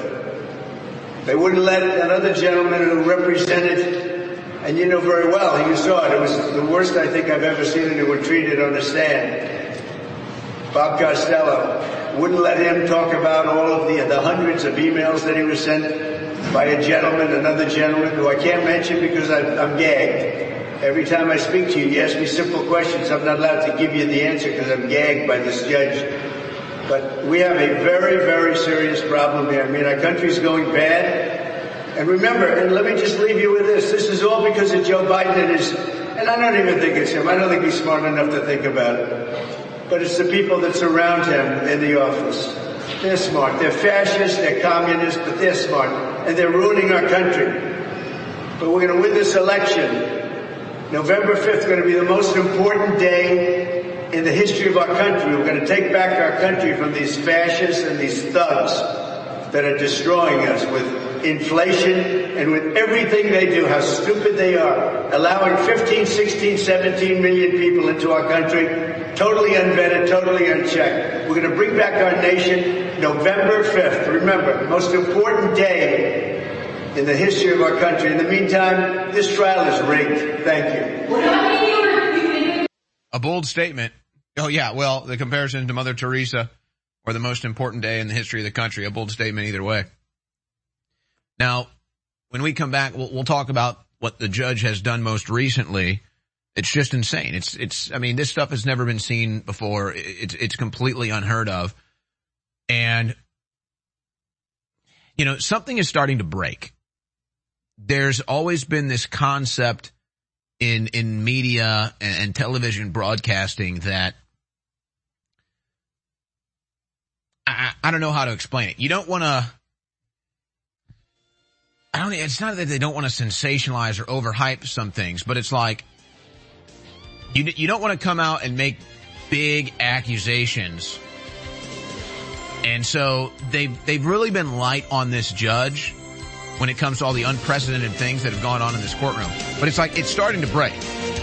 it. They wouldn't let another gentleman who represented, and you know very well, you saw it. It was the worst I think I've ever seen anyone treated on the stand. Bob Costello. Wouldn't let him talk about all of the hundreds of emails that he was sent by a gentleman, another gentleman, who I can't mention because I'm gagged. Every time I speak to you, you ask me simple questions. I'm not allowed to give you the answer because I'm gagged by this judge. But we have a very, very serious problem here. I mean, our country's going bad. And remember, and let me just leave you with this. This is all because of Joe Biden and I don't even think it's him. I don't think he's smart enough to think about it. But it's the people that surround him in the office. They're smart. They're fascists, they're communists, but they're smart. And they're ruining our country. But we're going to win this election. November 5th is going to be the most important day in the history of our country. We're going to take back our country from these fascists and these thugs that are destroying us with inflation and with everything they do, how stupid they are, allowing 15, 16, 17 million people into our country, totally unvetted, totally unchecked. We're going to bring back our nation November 5th. Remember, most important day in the history of our country. In the meantime, this trial is rigged. Thank you. A bold statement. Oh yeah, well, the comparison to Mother Teresa or the most important day in the history of the country. A bold statement either way. Now, when we come back, we'll talk about what the judge has done most recently. It's just insane. I mean, this stuff has never been seen before. It's completely unheard of. And, you know, something is starting to break. There's always been this concept in media and television broadcasting that I don't know how to explain it. You don't want to, it's not that they don't want to sensationalize or overhype some things, but it's like, you don't want to come out and make big accusations. And so they've really been light on this judge when it comes to all the unprecedented things that have gone on in this courtroom. But it's like, it's starting to break.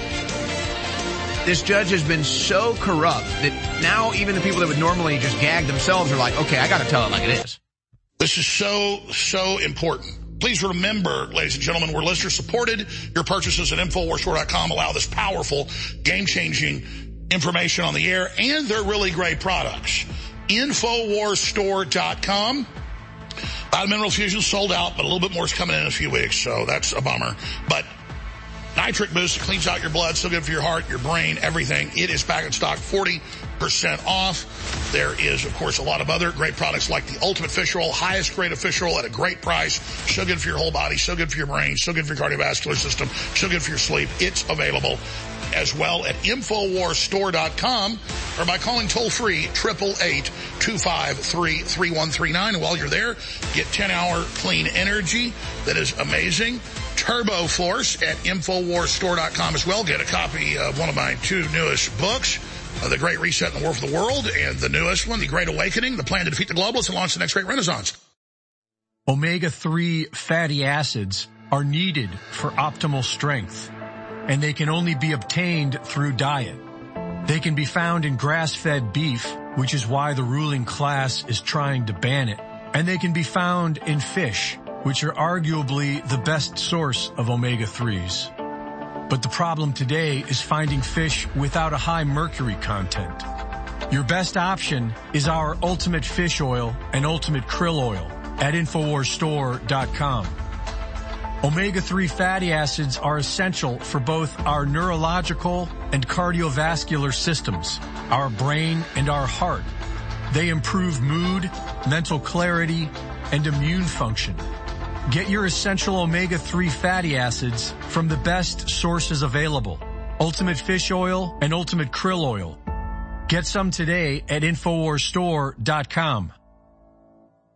This judge has been so corrupt that now even the people that would normally just gag themselves are like, okay, I got to tell it like it is. This is so important. Please remember, ladies and gentlemen, we're listener supported. Your purchases at InfoWarsStore.com allow this powerful, game-changing information on the air, and they're really great products. InfoWarsStore.com. Mineral Fusion sold out, but a little bit more is coming in a few weeks, so that's a bummer. But Nitric Boost cleans out your blood, so good for your heart, your brain, everything. It is back in stock, 40% off. There is, of course, a lot of other great products like the Ultimate Fish Oil, highest grade of fish oil at a great price. So good for your whole body, so good for your brain, so good for your cardiovascular system, so good for your sleep. It's available as well at InfoWarsStore.com or by calling toll-free 888-253-3139. And while you're there, get 10-hour clean energy that is amazing. Turbo Force at InfoWarsStore.com as well. Get a copy of one of my two newest books, The Great Reset and the War for the World, and the newest one, The Great Awakening, The Plan to Defeat the Globalists and Launch the Next Great Renaissance. Omega-3 fatty acids are needed for optimal strength, and they can only be obtained through diet. They can be found in grass-fed beef, which is why the ruling class is trying to ban it. And they can be found in fish, which are arguably the best source of omega-3s. But the problem today is finding fish without a high mercury content. Your best option is our Ultimate Fish Oil and Ultimate Krill Oil at InfoWarsStore.com. Omega-3 fatty acids are essential for both our neurological and cardiovascular systems, our brain and our heart. They improve mood, mental clarity, and immune function. Get your essential omega-3 fatty acids from the best sources available, Ultimate Fish Oil and Ultimate Krill Oil. Get some today at InfoWarsStore.com.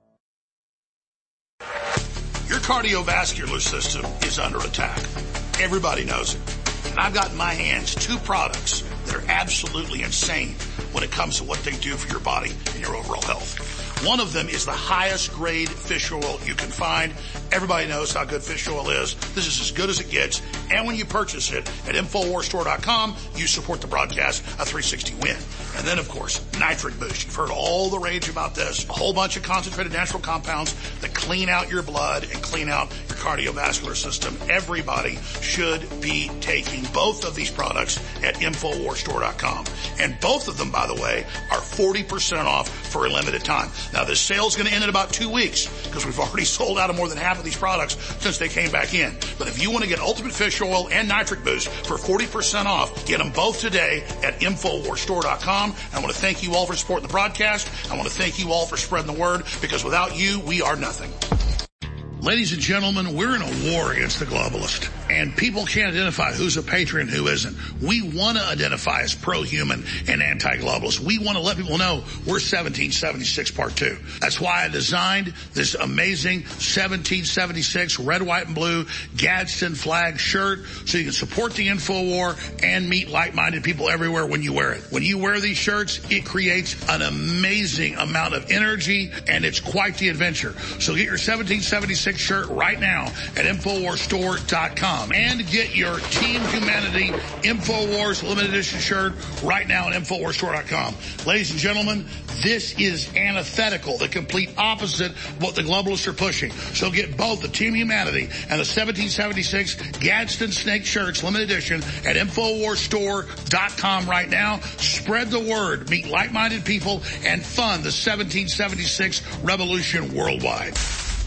cardiovascular system is under attack. Everybody knows it. And I've got in my hands 2 products that are absolutely insane when it comes to what they do for your body and your overall health. One of them is the highest grade fish oil you can find. Everybody knows how good fish oil is. This is as good as it gets. And when you purchase it at InfoWarsStore.com, you support the broadcast, a 360 win. And then, of course, Nitric Boost. You've heard all the rage about this. A whole bunch of concentrated natural compounds that clean out your blood and clean out your cardiovascular system. Everybody should be taking both of these products at InfoWarsStore.com. And both of them, by the way, are 40% off for a limited time. Now, this sale's going to end in about 2 weeks because we've already sold out of more than half of these products since they came back in. But if you want to get Ultimate Fish Oil and Nitric Boost for 40% off, get them both today at InfoWarsStore.com. And I want to thank you all for supporting the broadcast. I want to thank you all for spreading the word because without you, we are nothing. Ladies and gentlemen, we're in a war against the globalist, and people can't identify who's a patriot and who isn't. We want to identify as pro-human and anti-globalist. We want to let people know we're 1776 Part 2. That's why I designed this amazing 1776 red, white, and blue Gadsden flag shirt so you can support the InfoWar and meet like-minded people everywhere when you wear it. When you wear these shirts, it creates an amazing amount of energy, and it's quite the adventure. So get your 1776 shirt right now at InfoWarsStore.com and get your Team Humanity InfoWars limited edition shirt right now at InfoWarsStore.com. Ladies and gentlemen, this is antithetical, the complete opposite of what the globalists are pushing. So get both the Team Humanity and the 1776 Gadsden Snake shirts limited edition at InfoWarsStore.com right now. Spread the word, meet like-minded people, and fund the 1776 revolution worldwide.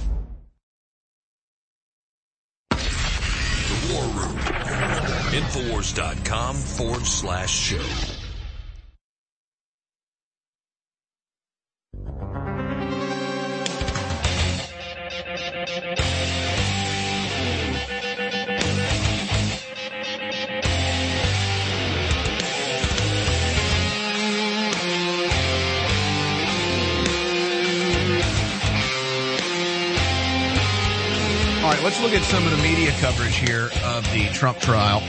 War Room. Infowars.com/show. All right, let's look at some of the media coverage here of the Trump trial.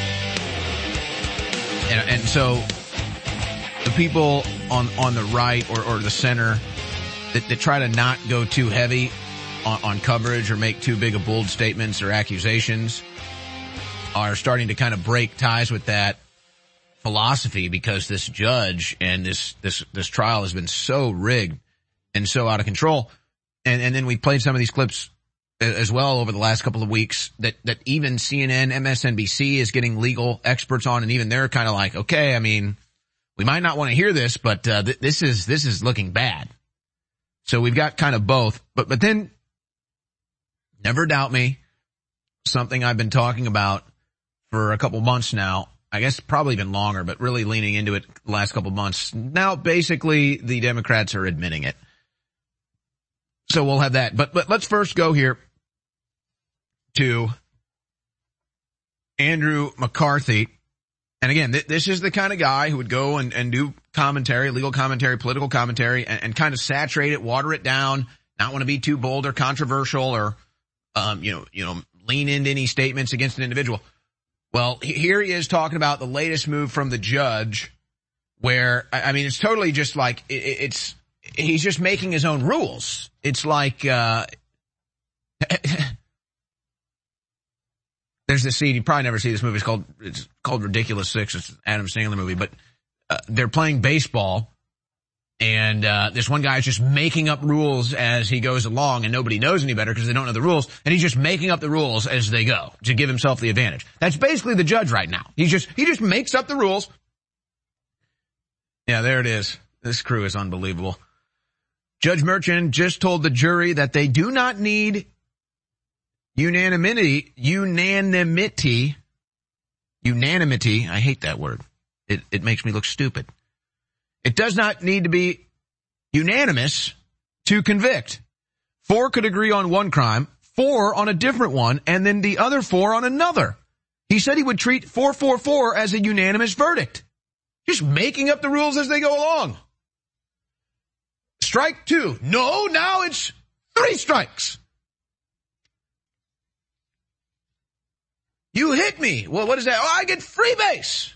And so the people on the right or the center that try to not go too heavy on coverage or make too big of bold statements or accusations are starting to kind of break ties with that philosophy because this judge and this trial has been so rigged and so out of control. And then we played some of these clips as well over the last couple of weeks that even CNN, MSNBC is getting legal experts on, and even they're kind of like, okay, I mean, we might not want to hear this, but this is looking bad. So we've got kind of both, but then never doubt me, something I've been talking about for a couple months now, I guess probably even longer, but really leaning into it the last couple months. Now basically the Democrats are admitting it. So we'll have that. But let's first go here to Andrew McCarthy. And again, this is the kind of guy who would go and do commentary, legal commentary, political commentary, and kind of saturate it, water it down, not want to be too bold or controversial or, lean into any statements against an individual. Well, here he is talking about the latest move from the judge where, I mean, it's totally just like, he's just making his own rules. It's like, there's this scene, you probably never see this movie, it's called Ridiculous Six, it's an Adam Sandler movie, but, they're playing baseball, and, this one guy is just making up rules as he goes along, and nobody knows any better because they don't know the rules, and he's just making up the rules as they go to give himself the advantage. That's basically the judge right now. He just makes up the rules. Yeah, there it is. This crew is unbelievable. Judge Merchan just told the jury that they do not need unanimity. I hate that word. It makes me look stupid. It does not need to be unanimous to convict. 4 could agree on one crime, 4 on a different one, and then the other 4 on another. He said he would treat 444 as a unanimous verdict. Just making up the rules as they go along. Strike 2. No, now it's 3 strikes. You hit me. Well, what is that? Oh, I get free base.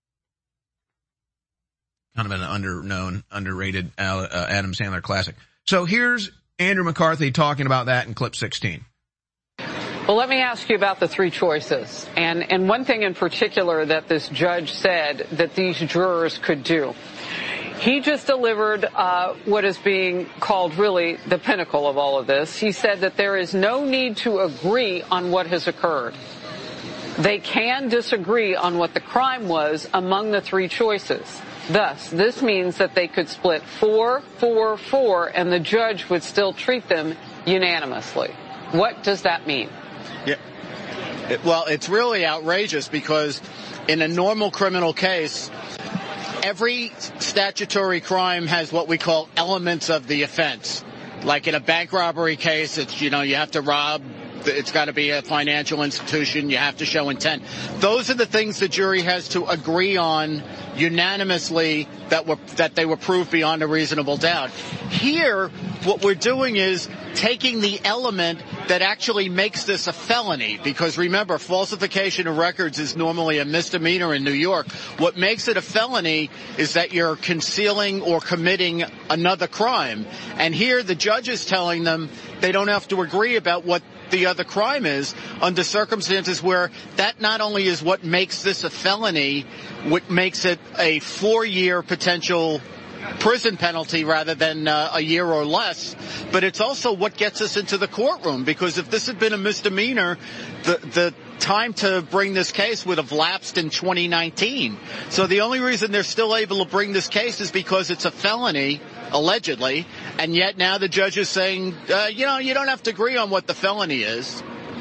Kind of an underrated Adam Sandler classic. So here's Andrew McCarthy talking about that in clip 16. Well, let me ask you about the three choices. And one thing in particular that this judge said that these jurors could do. He just delivered what is being called really the pinnacle of all of this. He said that there is no need to agree on what has occurred. They can disagree on what the crime was among the three choices. Thus, this means that they could split 4-4-4, and the judge would still treat them unanimously. What does that mean? Yeah. Well, it's really outrageous because in a normal criminal case, every statutory crime has what we call elements of the offense. Like in a bank robbery case, it's, you have to rob. It's got to be a financial institution. You have to show intent. Those are the things the jury has to agree on unanimously that they were proved beyond a reasonable doubt. Here, what we're doing is taking the element that actually makes this a felony, because remember, falsification of records is normally a misdemeanor in New York. What makes it a felony is that you're concealing or committing another crime. And here the judge is telling them they don't have to agree about what the other crime is under circumstances where that not only is what makes this a felony, what makes it a 4-year potential prison penalty rather than a year or less, but it's also what gets us into the courtroom, because if this had been a misdemeanor, the time to bring this case would have lapsed in 2019. So the only reason they're still able to bring this case is because it's a felony, allegedly, and yet now the judge is saying, you don't have to agree on what the felony is.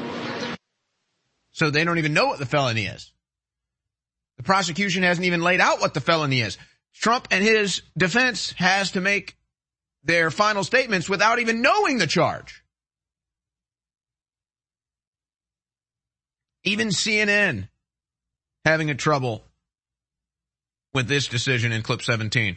So they don't even know what the felony is. The prosecution hasn't even laid out what the felony is. Trump and his defense has to make their final statements without even knowing the charge. Even CNN having a trouble with this decision in clip 17.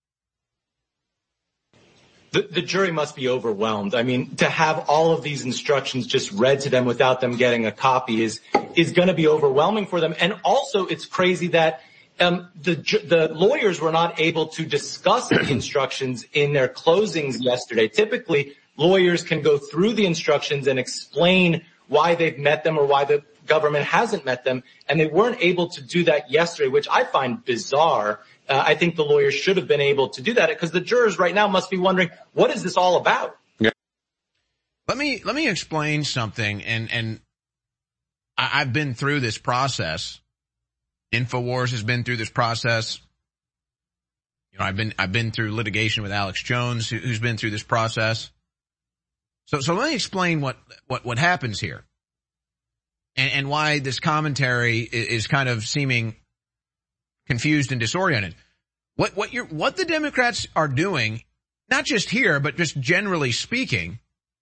The jury must be overwhelmed. I mean, to have all of these instructions just read to them without them getting a copy is going to be overwhelming for them. And also, it's crazy that the lawyers were not able to discuss the instructions in their closings yesterday. Typically, lawyers can go through the instructions and explain why they've met them or why the government hasn't met them, and they weren't able to do that yesterday, which I find bizarre. I think the lawyers should have been able to do that, because the jurors right now must be wondering, what is this all about? Yeah. Let me explain something, and I've been through this process. InfoWars has been through this process. I've been through litigation with Alex Jones, who's been through this process. So let me explain what happens here, and why this commentary is kind of seeming confused and disoriented. What the Democrats are doing, not just here, but just generally speaking,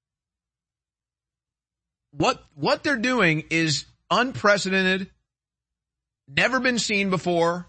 what they're doing is unprecedented, never been seen before.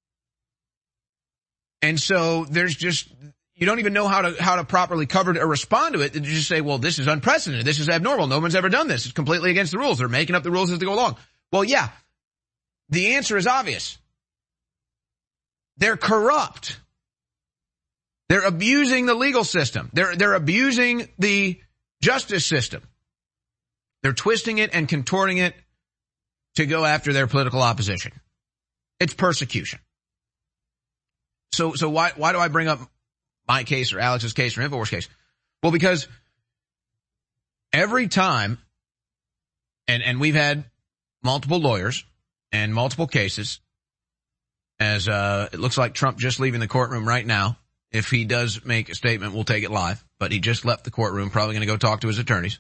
And so there's just, you don't even know how to properly cover it or respond to it. You just say, well, this is unprecedented. This is abnormal. No one's ever done this. It's completely against the rules. They're making up the rules as they go along. Well, yeah, the answer is obvious. They're corrupt. They're abusing the legal system. They're abusing the justice system. They're twisting it and contorting it to go after their political opposition. It's persecution. So why do I bring up my case or Alex's case or InfoWars case? Well, because every time, and we've had multiple lawyers and multiple cases, as it looks like Trump just leaving the courtroom right now. If he does make a statement, we'll take it live. But he just left the courtroom, probably going to go talk to his attorneys.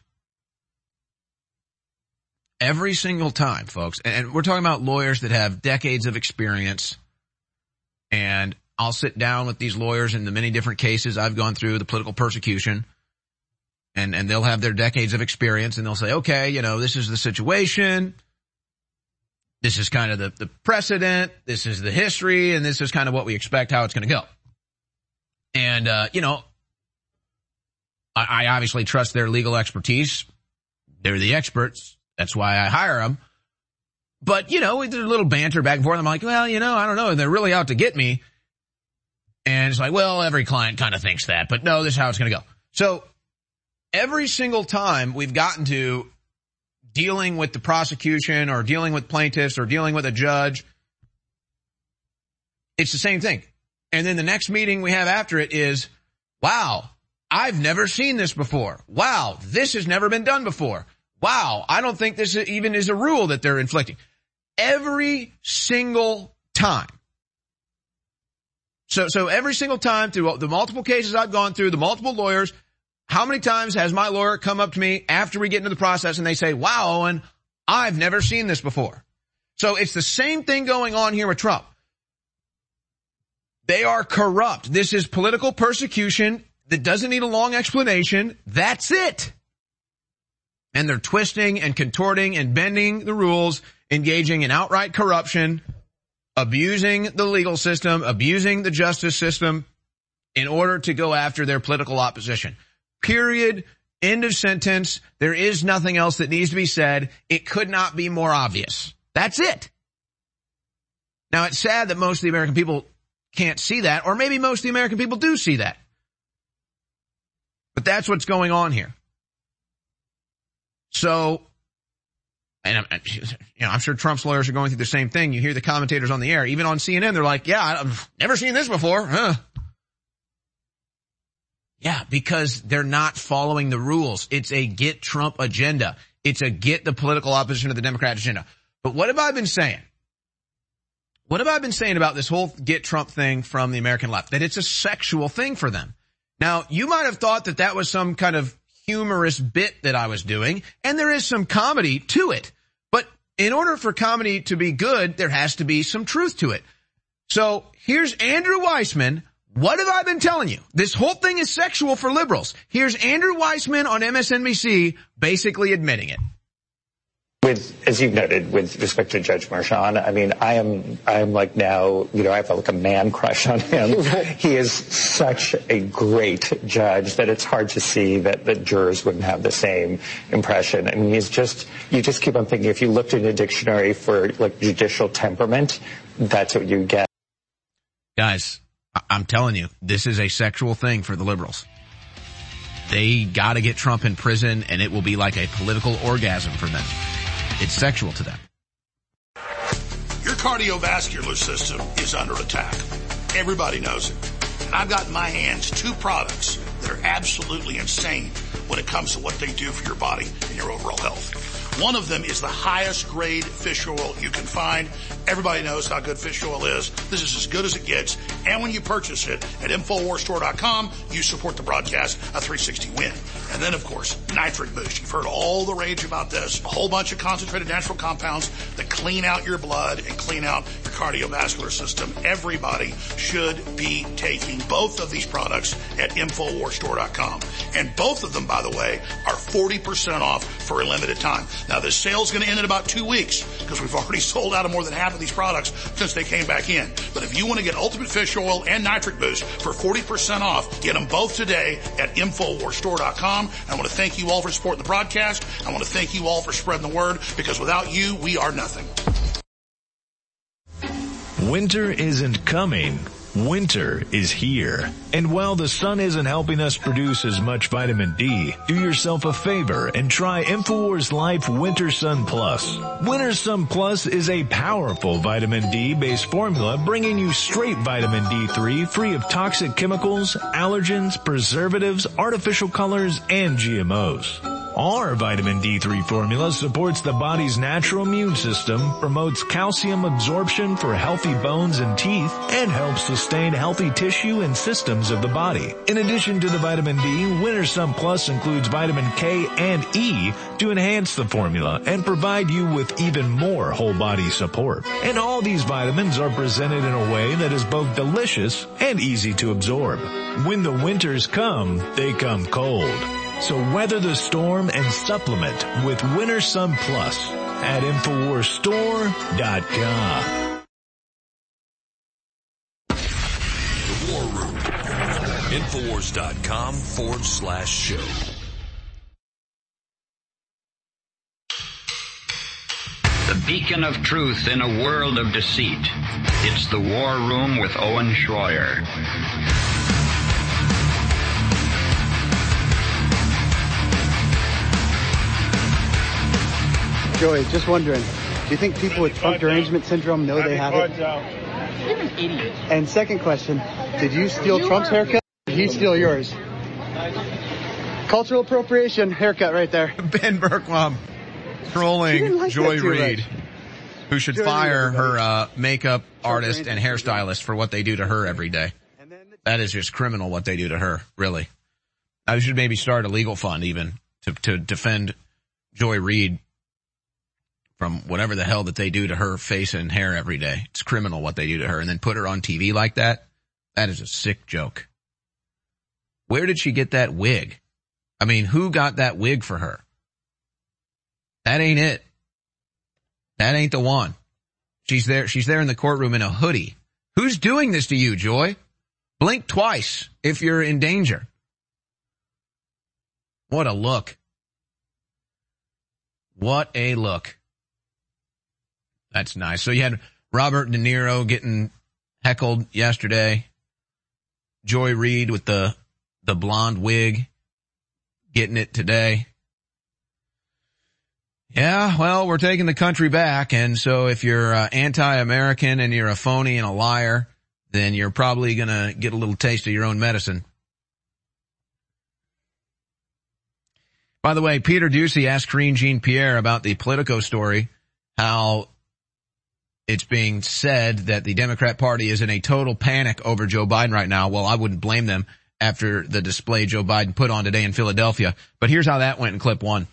Every single time, folks, and we're talking about lawyers that have decades of experience, and I'll sit down with these lawyers in the many different cases I've gone through, the political persecution, and they'll have their decades of experience, and they'll say, okay, this is the situation. This is kind of the precedent. This is the history, and this is kind of what we expect, how it's going to go. And, I obviously trust their legal expertise. They're the experts. That's why I hire them. But, there's a little banter back and forth. I'm like, well, I don't know. They're really out to get me. And it's like, well, every client kind of thinks that, but no, this is how it's going to go. So every single time we've gotten to dealing with the prosecution or dealing with plaintiffs or dealing with a judge, it's the same thing. And then the next meeting we have after it is, wow, I've never seen this before. Wow, this has never been done before. Wow, I don't think this even is a rule that they're inflicting. Every single time. So every single time through the multiple cases I've gone through, the multiple lawyers, how many times has my lawyer come up to me after we get into the process and they say, wow, Owen, I've never seen this before. So it's the same thing going on here with Trump. They are corrupt. This is political persecution that doesn't need a long explanation. That's it. And they're twisting and contorting and bending the rules, engaging in outright corruption, abusing the legal system, abusing the justice system in order to go after their political opposition. Period. End of sentence. There is nothing else that needs to be said. It could not be more obvious. That's it. Now, it's sad that most of the American people can't see that, or maybe most of the American people do see that. But that's what's going on here. So, and I'm sure Trump's lawyers are going through the same thing. You hear the commentators on the air, even on CNN, they're like, yeah, I've never seen this before. Huh? Yeah, because they're not following the rules. It's a get Trump agenda. It's a get the political opposition to the Democrat agenda. But what have I been saying? What have I been saying about this whole get Trump thing from the American left? That it's a sexual thing for them. Now, you might have thought that that was some kind of humorous bit that I was doing, and there is some comedy to it. But in order for comedy to be good, there has to be some truth to it. So here's Andrew Weissman. What have I been telling you? This whole thing is sexual for liberals. Here's Andrew Weissman on MSNBC basically admitting it. As you've noted, with respect to Judge Marchand, I mean, I am like now, I have like a man crush on him. He is such a great judge that it's hard to see that the jurors wouldn't have the same impression. I mean, you just keep on thinking, if you looked in a dictionary for like judicial temperament, that's what you get. Guys, I'm telling you, this is a sexual thing for the liberals. They gotta get Trump in prison, and it will be like a political orgasm for them. It's sexual to them. Your cardiovascular system is under attack. Everybody knows it. And I've got in my hands 2 products that are absolutely insane when it comes to what they do for your body and your overall health. One of them is the highest grade fish oil you can find. Everybody knows how good fish oil is. This is as good as it gets. And when you purchase it at InfoWarsStore.com, you support the broadcast of 360 Win. And then, of course, Nitric Boost. You've heard all the rage about this. A whole bunch of concentrated natural compounds that clean out your blood and clean out your cardiovascular system. Everybody should be taking both of these products at InfoWarsStore.com. And both of them, by the way, are 40% off for a limited time. Now, this sale's going to end in about 2 weeks because we've already sold out of more than half of these products since they came back in. But if you want to get Ultimate Fish Oil and Nitric Boost for 40% off, get them both today at InfoWarsStore.com. And I want to thank you all for supporting the broadcast. I want to thank you all for spreading the word, because without you, we are nothing. Winter isn't coming. Winter is here. And while the sun isn't helping us produce as much vitamin D, do yourself a favor and try InfoWars Life Winter Sun Plus. Winter Sun Plus is a powerful vitamin D based formula bringing you straight vitamin D3 free of toxic chemicals, allergens, preservatives, artificial colors, and GMOs. Our vitamin D3 formula supports the body's natural immune system, promotes calcium absorption for healthy bones and teeth, and helps sustain healthy tissue and systems of the body. In addition to the vitamin D, Winter Sun Plus includes vitamin K and E to enhance the formula and provide you with even more whole body support. And all these vitamins are presented in a way that is both delicious and easy to absorb. When the winters come, they come cold. So weather the storm and supplement with Winter Sun Plus at InfoWarsStore.com. The War Room. InfoWars.com/show. The beacon of truth in a world of deceit. It's the War Room with Owen Schroyer. Joey, just wondering, do you think people with Trump derangement syndrome know they have it? You're an idiot. And second question, did you steal Trump's haircut? Or did he steal yours? Cultural appropriation haircut right there. Ben Bergquam trolling Joy Reid, who should fire her makeup artist and hairstylist for what they do to her every day. That is just criminal what they do to her, really. I should maybe start a legal fund even to defend Joy Reid from whatever the hell that they do to her face and hair every day. It's criminal what they do to her. And then put her on TV like that. That is a sick joke. Where did she get that wig? I mean, who got that wig for her? That ain't it. That ain't the one. She's there in the courtroom in a hoodie. Who's doing this to you, Joy? Blink twice if you're in danger. What a look. What a look. That's nice. So you had Robert De Niro getting heckled yesterday. Joy Reid with the blonde wig getting it today. Yeah, well, we're taking the country back, and so if you're anti-American and you're a phony and a liar, then you're probably going to get a little taste of your own medicine. By the way, Peter Doocy asked Karine Jean-Pierre about the Politico story, how it's being said that the Democrat Party is in a total panic over Joe Biden right now. Well, I wouldn't blame them after the display Joe Biden put on today in Philadelphia. But here's how that went in clip one.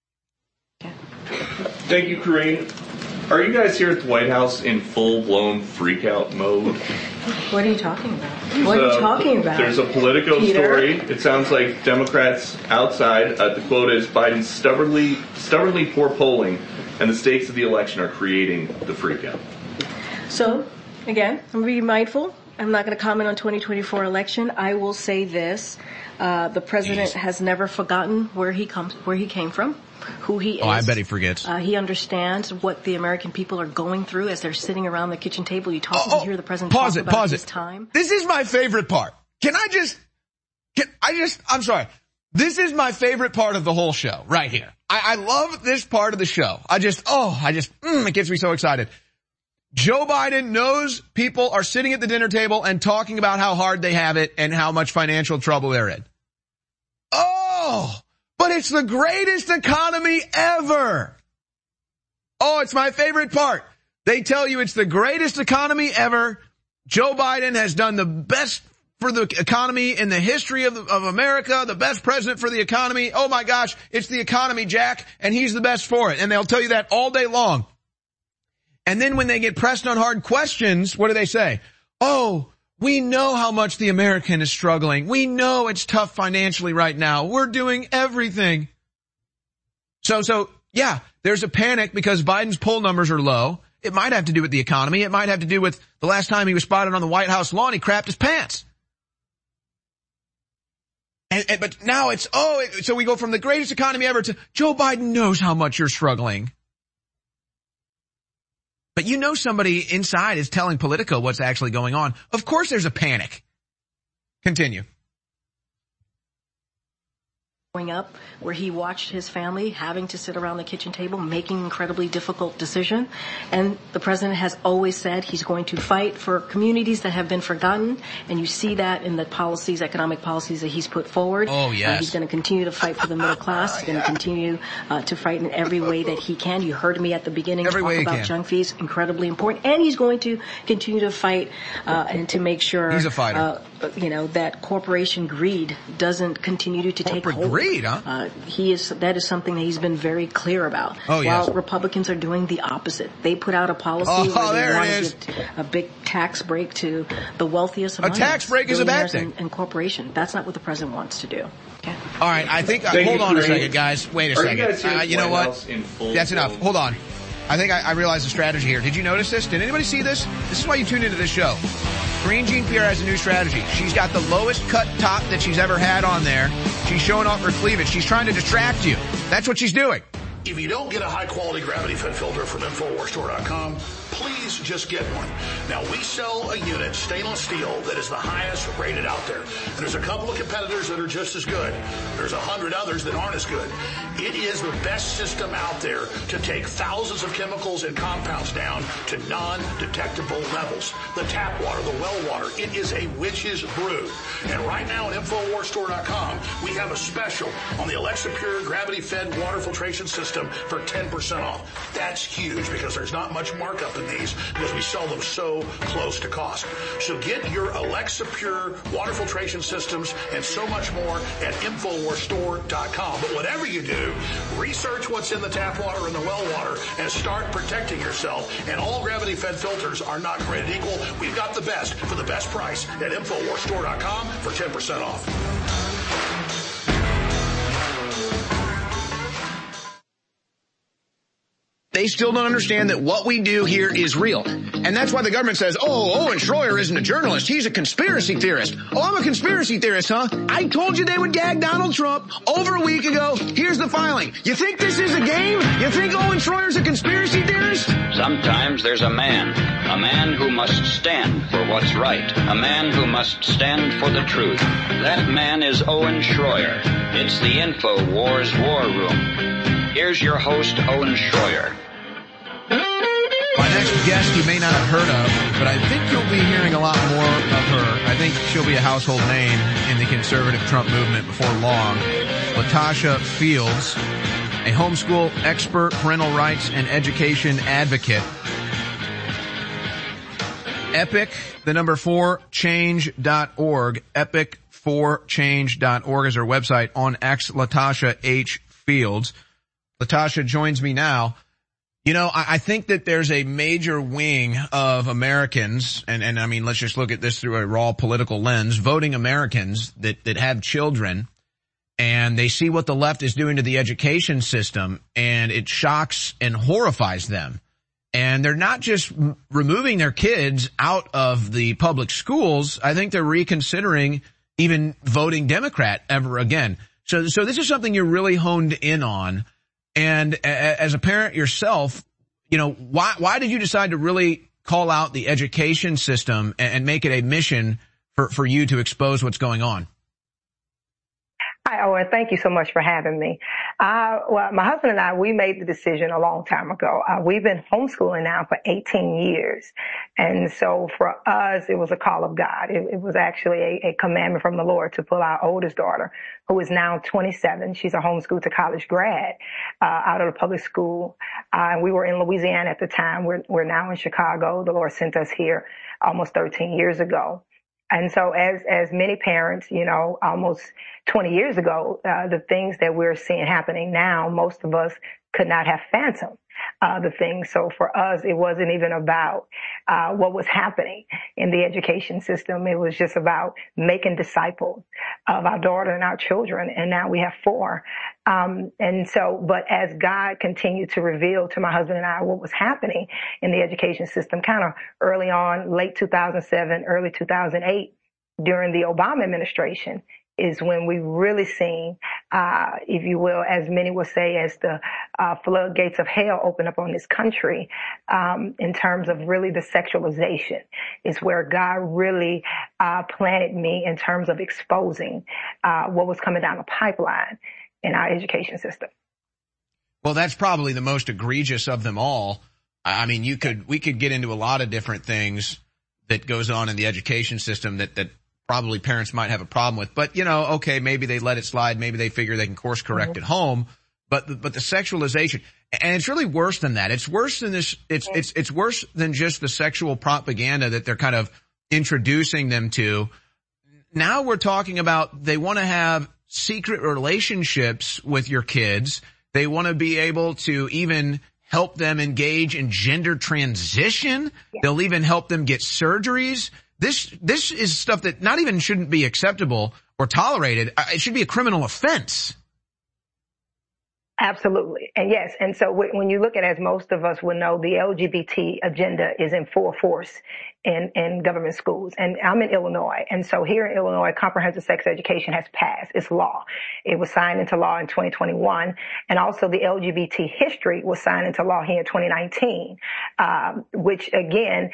Thank you, Karine. Are you guys here at the White House in full-blown freak-out mode? What are you talking about? What are you talking about? There's a Politico story. It sounds like Democrats outside, the quote is, Biden's stubbornly poor polling and the stakes of the election are creating the freak-out. So, again, I'm going to be mindful. I'm not going to comment on 2024 election. I will say this. The president has never forgotten where he came from, who he is. Oh, I bet he forgets. He understands what the American people are going through as they're sitting around the kitchen table. You hear the president talk about his time. This is my favorite part. I'm sorry. This is my favorite part of the whole show right here. I love this part of the show. It gets me so excited. Joe Biden knows people are sitting at the dinner table and talking about how hard they have it and how much financial trouble they're in. Oh, but it's the greatest economy ever. Oh, it's my favorite part. They tell you it's the greatest economy ever. Joe Biden has done the best for the economy in the history of America, the best president for the economy. Oh my gosh, it's the economy, Jack, and he's the best for it. And they'll tell you that all day long. And then when they get pressed on hard questions, what do they say? Oh, we know how much the American is struggling. We know it's tough financially right now. We're doing everything. So yeah, there's a panic because Biden's poll numbers are low. It might have to do with the economy. It might have to do with the last time he was spotted on the White House lawn, he crapped his pants. But now so we go from the greatest economy ever to Joe Biden knows how much you're struggling. But you know somebody inside is telling Politico what's actually going on. Of course there's a panic. Continue. Growing up, where he watched his family having to sit around the kitchen table, making incredibly difficult decisions. And the president has always said he's going to fight for communities that have been forgotten. And you see that in the policies, economic policies that he's put forward. Oh, yes. He's going to continue to fight for the middle class. He's going to continue to fight in every way that he can. You heard me at the beginning talk about junk fees, incredibly important. And he's going to continue to fight and to make sure he's a fighter. That corporation greed doesn't continue to take hold. Greed, huh? That is something that he's been very clear about. Oh, yes. While Republicans are doing the opposite. They put out a policy where they want to give a big tax break to the wealthiest among us. A tax break is a bad thing. And corporation. That's not what the president wants to do. Okay. All right, I think, hold on a second, guys. Wait a second. You know what? That's enough. Hold on. I think I realized the strategy here. Did you notice this? Did anybody see this? This is why you tune into this show. Karine Jean-Pierre has a new strategy. She's got the lowest cut top that she's ever had on there. She's showing off her cleavage. She's trying to distract you. That's what she's doing. If you don't get a high-quality gravity-fed filter from InfoWarsStore.com, please just get one. Now, we sell a unit, stainless steel, that is the highest rated out there. And there's a couple of competitors that are just as good. There's 100 others that aren't as good. It is the best system out there to take thousands of chemicals and compounds down to non-detectable levels. The tap water, the well water, it is a witch's brew. And right now at InfoWarsStore.com, we have a special on the Alexa Pure gravity-fed water filtration system for 10% off. That's huge because there's not much markup in these because we sell them so close to cost. So get your Alexa Pure water filtration systems and so much more at InfoWarsStore.com. But whatever you do, research what's in the tap water and the well water and start protecting yourself. And all gravity-fed filters are not created equal. We've got the best for the best price at InfoWarsStore.com for 10% off. They still don't understand that what we do here is real. And that's why the government says, oh, Owen Schroyer isn't a journalist. He's a conspiracy theorist. Oh, I'm a conspiracy theorist, huh? I told you they would gag Donald Trump over a week ago. Here's the filing. You think this is a game? You think Owen Schroyer's a conspiracy theorist? Sometimes there's a man who must stand for what's right, a man who must stand for the truth. That man is Owen Schroyer. It's the InfoWars War Room. Here's your host, Owen Schroyer. My next guest you may not have heard of, but I think you'll be hearing a lot more of her. I think she'll be a household name in the conservative Trump movement before long. LaTosha Fields, a homeschool expert, parental rights, and education advocate. Epic, the number 4change.org. Epic4change.org is her website. On X, LaTosha H. Fields. LaTosha joins me now. You know, I think that there's a major wing of Americans, and I mean, let's just look at this through a raw political lens, voting Americans that have children, and they see what the left is doing to the education system, and it shocks and horrifies them. And they're not just removing their kids out of the public schools. I think they're reconsidering even voting Democrat ever again. So this is something you're really honed in on. And as a parent yourself, you know, why did you decide to really call out the education system and make it a mission for you to expose what's going on? Hi, Owen. Thank you so much for having me. Well, my husband and I, we made the decision a long time ago. We've been homeschooling now for 18 years. And so for us, it was a call of God. It was actually a commandment from the Lord to pull our oldest daughter, who is now 27. She's a homeschool to college grad, out of the public school. We were in Louisiana at the time. We're now in Chicago. The Lord sent us here almost 13 years ago. And so as many parents, you know, almost 20 years ago, the things that we're seeing happening now, most of us could not have fathomed the things. So for us, it wasn't even about what was happening in the education system. It was just about making disciples of our daughter and our children. And now we have 4. And so, but as God continued to reveal to my husband and I what was happening in the education system, kind of early on, late 2007, early 2008, during the Obama administration, is when we really seen, if you will, as many would say, as the floodgates of hell open up on this country, in terms of really the sexualization, is where God really planted me in terms of exposing what was coming down the pipeline in our education system. Well, that's probably the most egregious of them all. I mean, we could get into a lot of different things that goes on in the education system that probably parents might have a problem with, but you know, okay, maybe they let it slide. Maybe they figure they can course correct at home, but the sexualization, and it's really worse than that. It's worse than this. It's worse than just the sexual propaganda that they're kind of introducing them to. Now we're talking about they want to have secret relationships with your kids. They want to be able to even help them engage in gender transition. Yeah. They'll even help them get surgeries. This is stuff that not even shouldn't be acceptable or tolerated. It should be a criminal offense. Absolutely. And yes. And so when you look at it, as most of us will know, the LGBT agenda is in full force in government schools. And I'm in Illinois. And so here in Illinois, comprehensive sex education has passed. It's law. It was signed into law in 2021. And also the LGBT history was signed into law here in 2019, which again,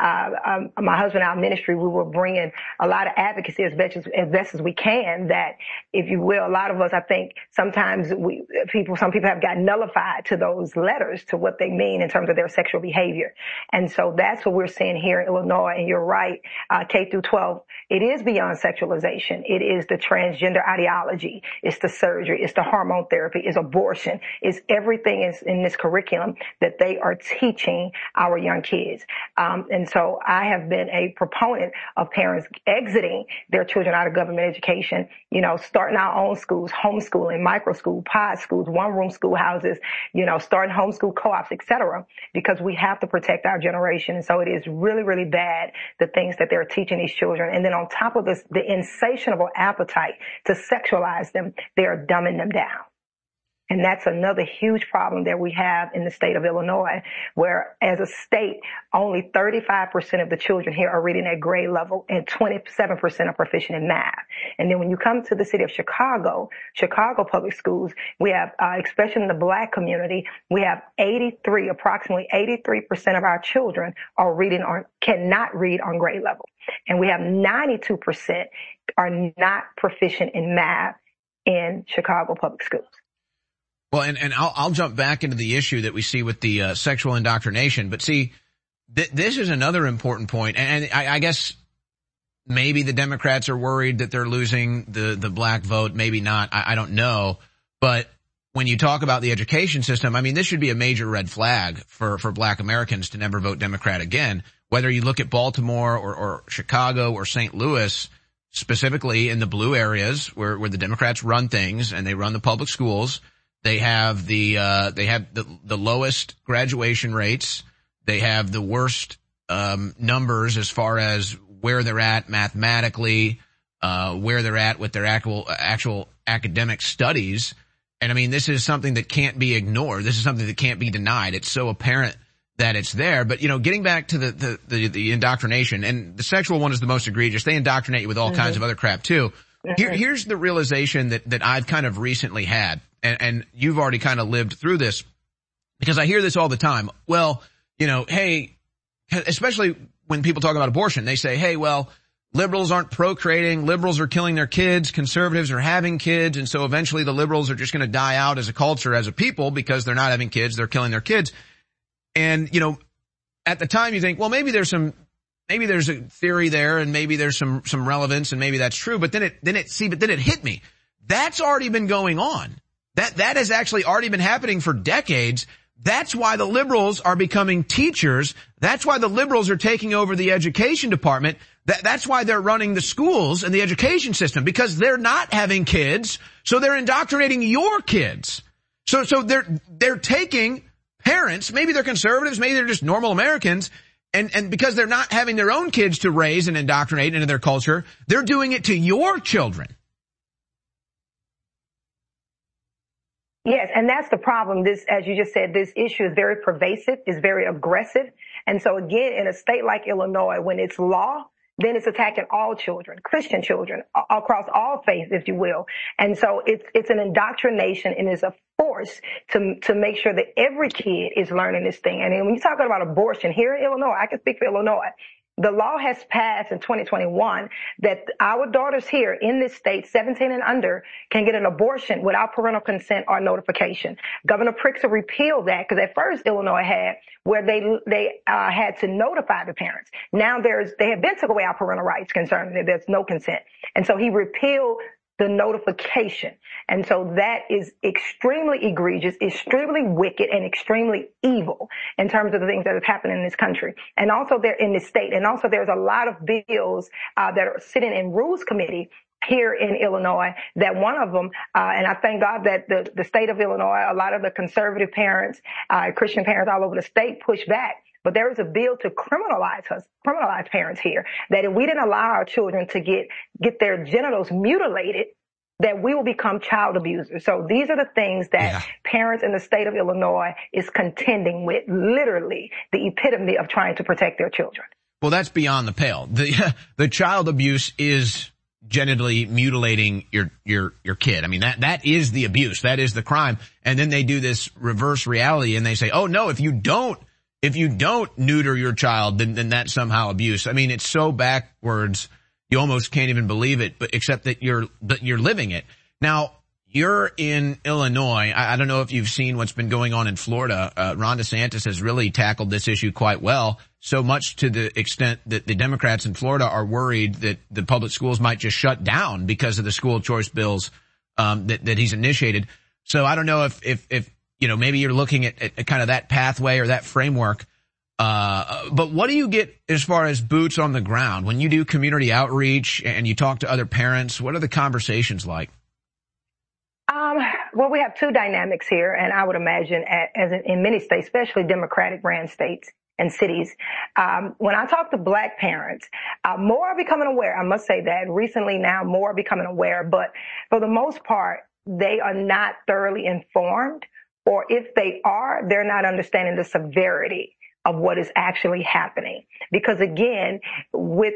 my husband and our ministry, we were bringing a lot of advocacy as best as we can, that, if you will, a lot of us, I think sometimes some people have gotten nullified to those letters, to what they mean in terms of their sexual behavior. And so that's what we're seeing here in Illinois. And you're right, K through 12, it is beyond sexualization. It is the transgender ideology. It's the surgery. It's the hormone therapy. It's abortion. It's everything is in this curriculum that they are teaching our young kids. And so I have been a proponent of parents exiting their children out of government education, starting our own schools, homeschooling, micro school, pod schools, one-room schoolhouses, starting homeschool co-ops, et cetera, because we have to protect our generation. And so it is really, really bad, the things that they're teaching these children. And then on top of this, the insatiable appetite to sexualize them, they are dumbing them down. And that's another huge problem that we have in the state of Illinois, where as a state, only 35% of the children here are reading at grade level and 27% are proficient in math. And then when you come to the city of Chicago public schools, we have, especially in the Black community, we have approximately 83% of our children are cannot read on grade level. And we have 92% are not proficient in math in Chicago public schools. Well, and I'll jump back into the issue that we see with the sexual indoctrination. But see, this is another important point. And I guess maybe the Democrats are worried that they're losing the Black vote. Maybe not. I don't know. But when you talk about the education system, I mean, this should be a major red flag for Black Americans to never vote Democrat again. Whether you look at Baltimore or Chicago or St. Louis, specifically in the blue areas where the Democrats run things and they run the public schools. They have the lowest graduation rates. They have the worst, numbers as far as where they're at mathematically, where they're at with their actual academic studies. And I mean, this is something that can't be ignored. This is something that can't be denied. It's so apparent that it's there. But, getting back to the indoctrination, and the sexual one is the most egregious. They indoctrinate you with all kinds of other crap too. Here's the realization that I've kind of recently had. And you've already kind of lived through this, because I hear this all the time. Well, hey, especially when people talk about abortion, they say, hey, well, liberals aren't procreating. Liberals are killing their kids. Conservatives are having kids. And so eventually the liberals are just going to die out as a culture, as a people, because they're not having kids. They're killing their kids. And, at the time you think, well, maybe there's a theory there and maybe there's some relevance and maybe that's true. But then it hit me. That's already been going on. That has actually already been happening for decades. That's why the liberals are becoming teachers. That's why the liberals are taking over the education department. That's why they're running the schools and the education system, because they're not having kids. So they're indoctrinating your kids. So they're taking parents, maybe they're conservatives, maybe they're just normal Americans, and because they're not having their own kids to raise and indoctrinate into their culture, they're doing it to your children. Yes, and that's the problem. This, as you just said, this issue is very pervasive, is very aggressive. And so again, in a state like Illinois, when it's law, then it's attacking all children, Christian children, across all faiths, if you will. And so it's an indoctrination and is a force to make sure that every kid is learning this thing. And then when you're talking about abortion here in Illinois, I can speak for Illinois. The law has passed in 2021 that our daughters here in this state, 17 and under, can get an abortion without parental consent or notification. Governor Pritzker repealed that, because at first Illinois had where they had to notify the parents. Now they have been took away our parental rights concerning that there's no consent. And so he repealed the notification. And so that is extremely egregious, extremely wicked, and extremely evil in terms of the things that have happened in this country. And also they're in this state. And also there's a lot of bills that are sitting in Rules Committee here in Illinois, that one of them, and I thank God that the state of Illinois, a lot of the conservative parents, Christian parents all over the state push back. But there is a bill to criminalize parents here, that if we didn't allow our children to get their genitals mutilated, that we will become child abusers. So these are the things that parents in the state of Illinois is contending with, literally the epitome of trying to protect their children. Well, that's beyond the pale. The child abuse is genitally mutilating your kid. I mean, that is the abuse. That is the crime. And then they do this reverse reality and they say, oh no, if you don't neuter your child, then that's somehow abuse. I mean, it's so backwards. You almost can't even believe it, but except that you're living it. Now, you're in Illinois. I don't know if you've seen what's been going on in Florida. Ron DeSantis has really tackled this issue quite well, so much to the extent that the Democrats in Florida are worried that the public schools might just shut down because of the school choice bills that he's initiated. So I don't know if maybe you're looking at kind of that pathway or that framework. But what do you get as far as boots on the ground when you do community outreach and you talk to other parents? What are the conversations like? Well, we have two dynamics here, and I would imagine as in many states, especially Democratic ran states and cities. When I talk to Black parents, more are becoming aware. I must say that recently now more are becoming aware, but for the most part, they are not thoroughly informed, or if they are, they're not understanding the severity of what is actually happening. Because again, with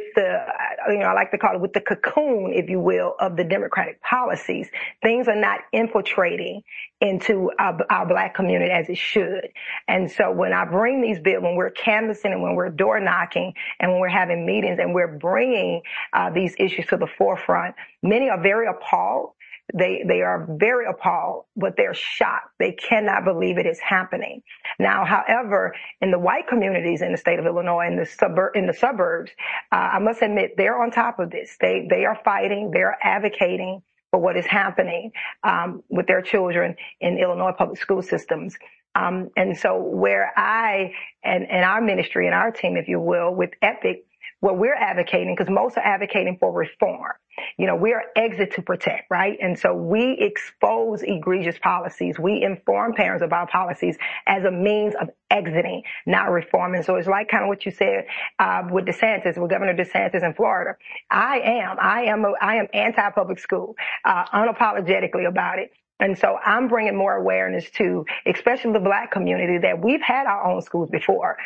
I like to call it with the cocoon, if you will, of the Democratic policies, things are not infiltrating into our Black community as it should. And so when I bring these bills, when we're canvassing and when we're door knocking and when we're having meetings and we're bringing these issues to the forefront, many are very appalled. They are very appalled, but they're shocked. They cannot believe it is happening. Now, however, in the white communities in the state of Illinois, in the suburbs, I must admit they're on top of this. They are fighting. They're advocating for what is happening with their children in Illinois public school systems. And so where I and our ministry and our team, if you will, with EPIC, where we're advocating, because most are advocating for reform. We are exit to protect, right? And so we expose egregious policies. We inform parents about policies as a means of exiting, not reforming. So it's like kind of what you said with DeSantis, with Governor DeSantis in Florida. I am anti-public school, unapologetically about it. And so I'm bringing more awareness to, especially the Black community, that we've had our own schools before.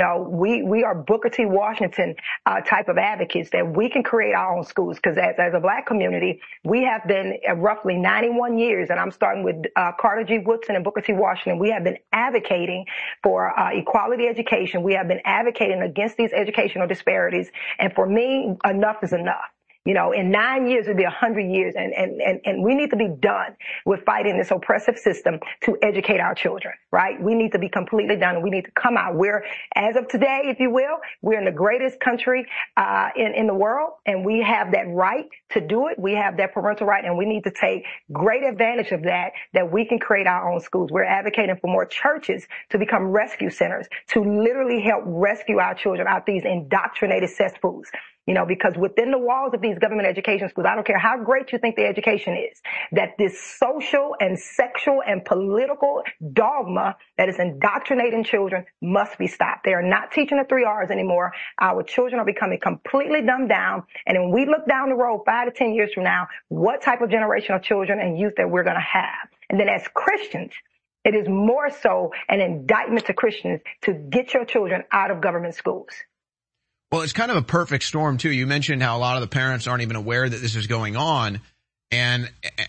We are Booker T. Washington type of advocates, that we can create our own schools. Because as a Black community, we have been roughly 91 years, and I'm starting with Carter G. Woodson and Booker T. Washington. We have been advocating for equality education. We have been advocating against these educational disparities. And for me, enough is enough. In 9 years, it'll be 100 years. And we need to be done with fighting this oppressive system to educate our children, right? We need to be completely done, and we need to come out. As of today, if you will, we're in the greatest country, in the world, and we have that right to do it. We have that parental right, and we need to take great advantage of that we can create our own schools. We're advocating for more churches to become rescue centers, to literally help rescue our children out these indoctrinated cesspools. Because within the walls of these government education schools, I don't care how great you think the education is, that this social and sexual and political dogma that is indoctrinating children must be stopped. They are not teaching the 3 R's anymore. Our children are becoming completely dumbed down. And when we look down the road 5 to 10 years from now, what type of generation of children and youth that we're going to have? And then as Christians, it is more so an indictment to Christians to get your children out of government schools. Well, it's kind of a perfect storm, too. You mentioned how a lot of the parents aren't even aware that this is going on. And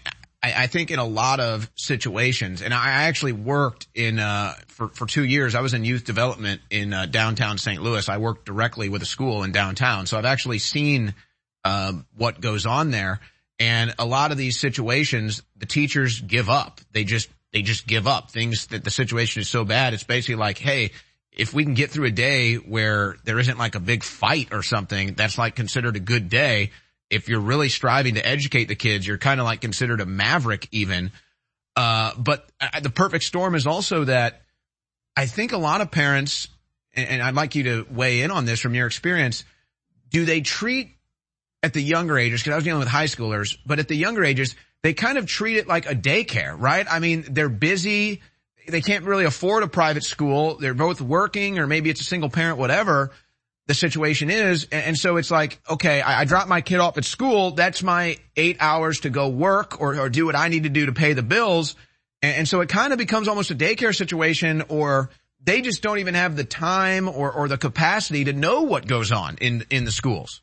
I think in a lot of situations, and I actually worked for 2 years, I was in youth development in downtown St. Louis. I worked directly with a school in downtown. So I've actually seen what goes on there. And a lot of these situations, the teachers give up. They just give up. Things that the situation is so bad, it's basically like, hey, if we can get through a day where there isn't like a big fight or something, that's like considered a good day. If you're really striving to educate the kids, you're kind of like considered a maverick even. But the perfect storm is also that I think a lot of parents, and I'd like you to weigh in on this from your experience, do they treat at the younger ages, because I was dealing with high schoolers, but at the younger ages, they kind of treat it like a daycare, right? I mean, they're busy. They can't really afford a private school. They're both working, or maybe it's a single parent, whatever. the situation is. And so it's like, okay, I drop my kid off at school. That's my 8 hours to go work or do what I need to do to pay the bills. And so it kind of becomes almost a daycare situation, or they just don't even have the time or the capacity to know what goes on in the schools.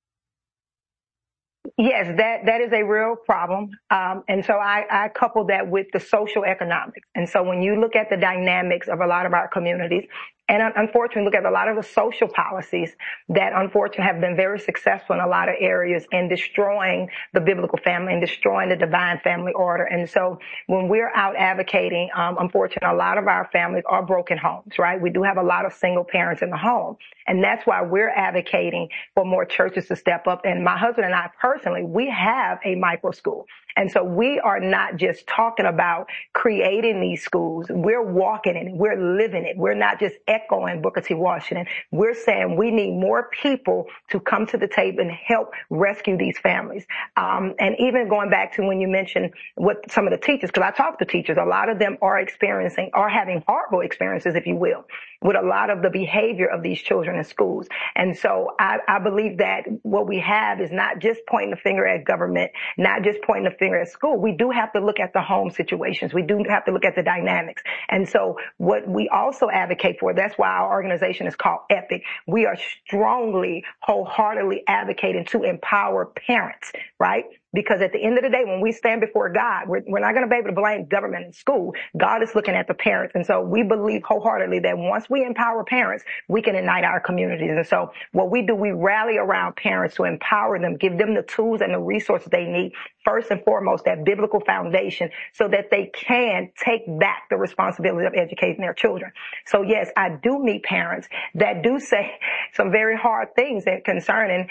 Yes, that is a real problem. And so I couple that with the social economics. And so when you look at the dynamics of a lot of our communities, and unfortunately look at a lot of the social policies that unfortunately have been very successful in a lot of areas in destroying the biblical family and destroying the divine family order. And so when we're out advocating, unfortunately, a lot of our families are broken homes, right? We do have a lot of single parents in the home. And that's why we're advocating for more churches to step up. And my husband and I personally, we have a micro school. And so we are not just talking about creating these schools. We're walking in it. We're living it. We're not just echoing Booker T. Washington. We're saying we need more people to come to the table and help rescue these families. And even going back to when you mentioned what some of the teachers, because I talk to teachers, a lot of them are having horrible experiences, if you will, with a lot of the behavior of these children in schools. And so I believe that what we have is not just pointing the finger at government, not just pointing the finger at school. We do have to look at the home situations. We do have to look at the dynamics. And so what we also advocate for, that's why our organization is called EPIC. We are strongly, wholeheartedly advocating to empower parents, right? Because at the end of the day, when we stand before God, we're not going to be able to blame government and school. God is looking at the parents. And so we believe wholeheartedly that once we empower parents, we can ignite our communities. And so what we do, we rally around parents to empower them, give them the tools and the resources they need, first and foremost, that biblical foundation, so that they can take back the responsibility of educating their children. So yes, I do meet parents that do say some very hard things that concerning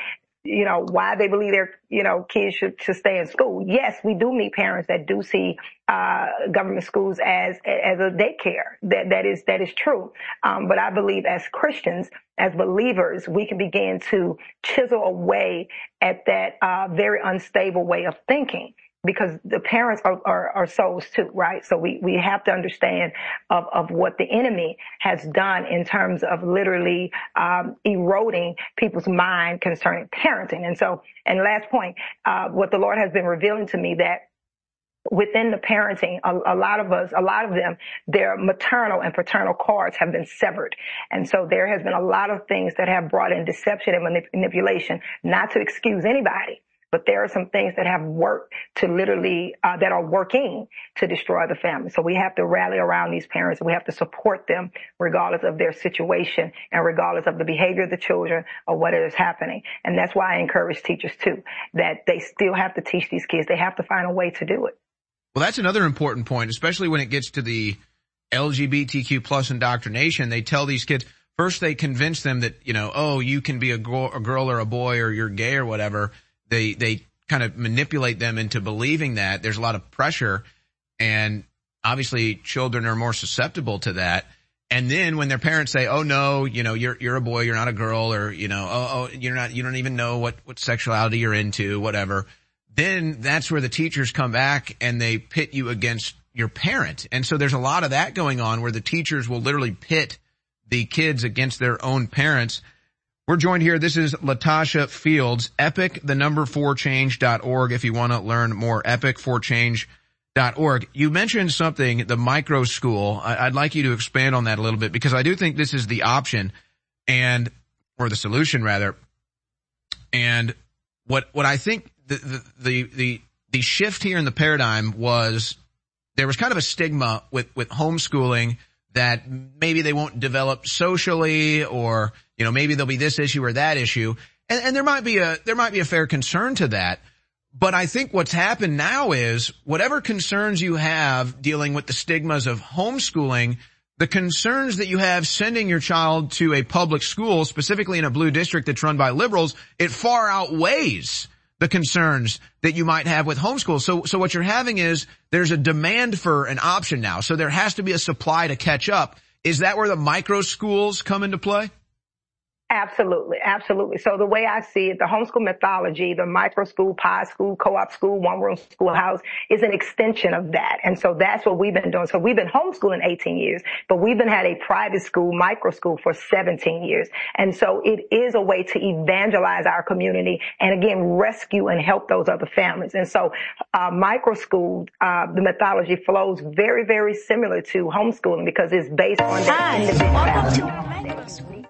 why they believe their, kids should stay in school. Yes, we do meet parents that do see, government schools as a daycare. That is true. But I believe as Christians, as believers, we can begin to chisel away at that, very unstable way of thinking. Because the parents are souls too, right? So we have to understand of what the enemy has done in terms of literally eroding people's mind concerning parenting. And last point, what the Lord has been revealing to me, that within the parenting, a lot of them, their maternal and paternal cords have been severed. And so there has been a lot of things that have brought in deception and manipulation, not to excuse anybody. But there are some things that have worked to literally, that are working to destroy the family. So we have to rally around these parents, and we have to support them regardless of their situation and regardless of the behavior of the children or what is happening. And that's why I encourage teachers too, that they still have to teach these kids. They have to find a way to do it. Well, that's another important point, especially when it gets to the LGBTQ plus indoctrination. They tell these kids, first they convince them that, you can be a girl or a boy, or you're gay or whatever. They kind of manipulate them into believing that. There's a lot of pressure, and obviously children are more susceptible to that. And then when their parents say, "Oh no, you're a boy, you're not a girl," or you don't even know what sexuality you're into, whatever. Then that's where the teachers come back and they pit you against your parent. And so there's a lot of that going on, where the teachers will literally pit the kids against their own parents. We're joined here. This is Latasha Fields, epic4change.org if you want to learn more, epic4change.org. You mentioned something, the micro school. I'd like you to expand on that a little bit, because I do think this is the option or the solution rather. And what I think the shift here in the paradigm was, there was kind of a stigma with homeschooling that maybe they won't develop socially, or maybe there'll be this issue or that issue, and there might be a fair concern to that. But I think what's happened now is, whatever concerns you have dealing with the stigmas of homeschooling, the concerns that you have sending your child to a public school, specifically in a blue district that's run by liberals, it far outweighs the concerns that you might have with homeschool. So what you're having is, there's a demand for an option now. So there has to be a supply to catch up. Is that where the micro schools come into play? Absolutely, absolutely. So the way I see it, the homeschool mythology, the micro school, pod school, co-op school, one-room schoolhouse is an extension of that. And so that's what we've been doing. So we've been homeschooling 18 years, but we've been had a private school, micro school for 17 years. And so it is a way to evangelize our community and again, rescue and help those other families. And so micro school, the mythology flows very, very similar to homeschooling because it's based on the individuality.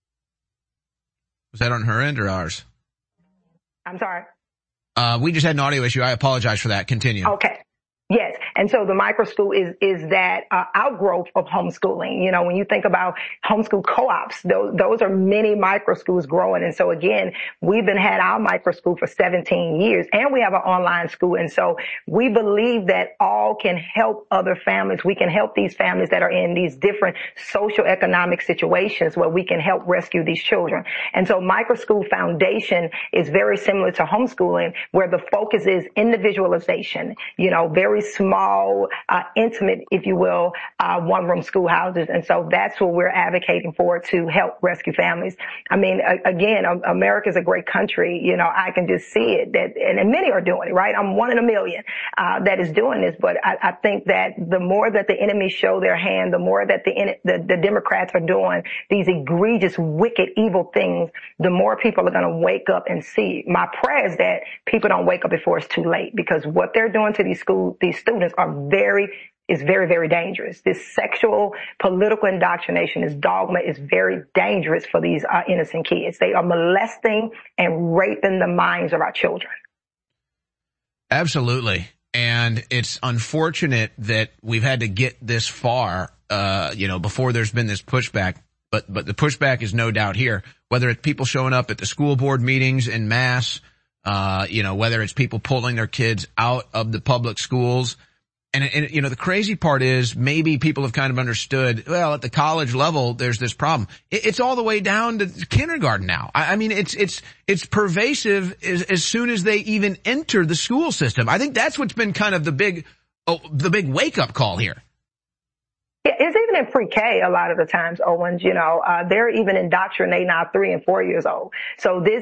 Was that on her end or ours? I'm sorry. We just had an audio issue. I apologize for that. Continue. Okay. Yes. And so the micro school is that outgrowth of homeschooling. You know, when you think about homeschool co-ops, those are many micro schools growing. And so again, we've had our micro school for 17 years and we have an online school. And so we believe that all can help other families. We can help these families that are in these different social economic situations where we can help rescue these children. And so micro school foundation is very similar to homeschooling where the focus is individualization, you know, very small, intimate, if you will, one-room schoolhouses. And so that's what we're advocating for to help rescue families. I mean, again, America's a great country. You know, I can just see it that, and many are doing it, right? I'm one in a million, that is doing this. But I think that the more that the enemies show their hand, the more that the Democrats are doing these egregious, wicked, evil things, the more people are going to wake up and see. My prayer is that people don't wake up before it's too late because what they're doing to these students is very, very dangerous. This sexual, political indoctrination, this dogma is very dangerous for these innocent kids. They are molesting and raping the minds of our children. Absolutely. And it's unfortunate that we've had to get this far, before there's been this pushback. But the pushback is no doubt here, whether it's people showing up at the school board meetings en masse, whether it's people pulling their kids out of the public schools. And the crazy part is maybe people have kind of understood, well, at the college level, there's this problem. It's all the way down to kindergarten now. I mean, it's pervasive as soon as they even enter the school system. I think that's what's been kind of the big wake up call here. It's even in pre-K a lot of the times, Owens, they're even indoctrinating now 3 and 4 years old. So the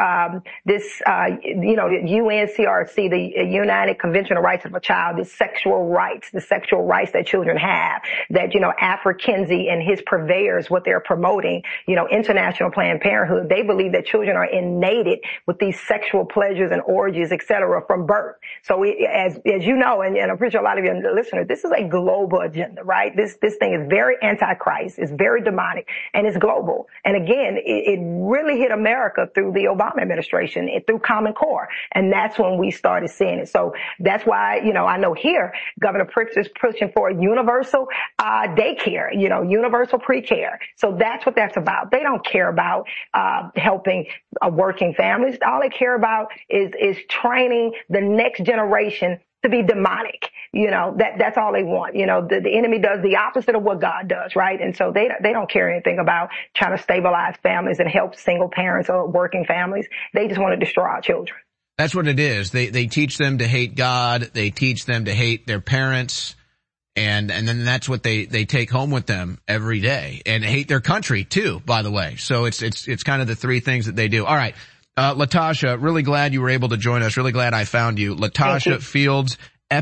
UNCRC, the United Convention on Rights of a Child, the sexual rights that children have, that, Afra Kinsey and his purveyors, what they're promoting, International Planned Parenthood, they believe that children are innated with these sexual pleasures and orgies, et cetera, from birth. So as you know, and I'm pretty sure a lot of your listeners, this is a global agenda, right? This thing is very antichrist, it's very demonic, and it's global. And again, it really hit America through the Obama administration, through Common Core. And that's when we started seeing it. So that's why, I know here, Governor Pritzker is pushing for a universal daycare, universal pre-care. So that's what that's about. They don't care about helping working families. All they care about is training the next generation to be demonic. That's all they want. The enemy does the opposite of what God does, right? And so they don't care anything about trying to stabilize families and help single parents or working families. They just want to destroy our children. That's what it is. They teach them to hate God. They teach them to hate their parents. And then that's what they take home with them every day, and hate their country too, by the way. So it's kind of the 3 things that they do. All right. Latasha, really glad you were able to join us. Really glad I found you. Latasha Fields,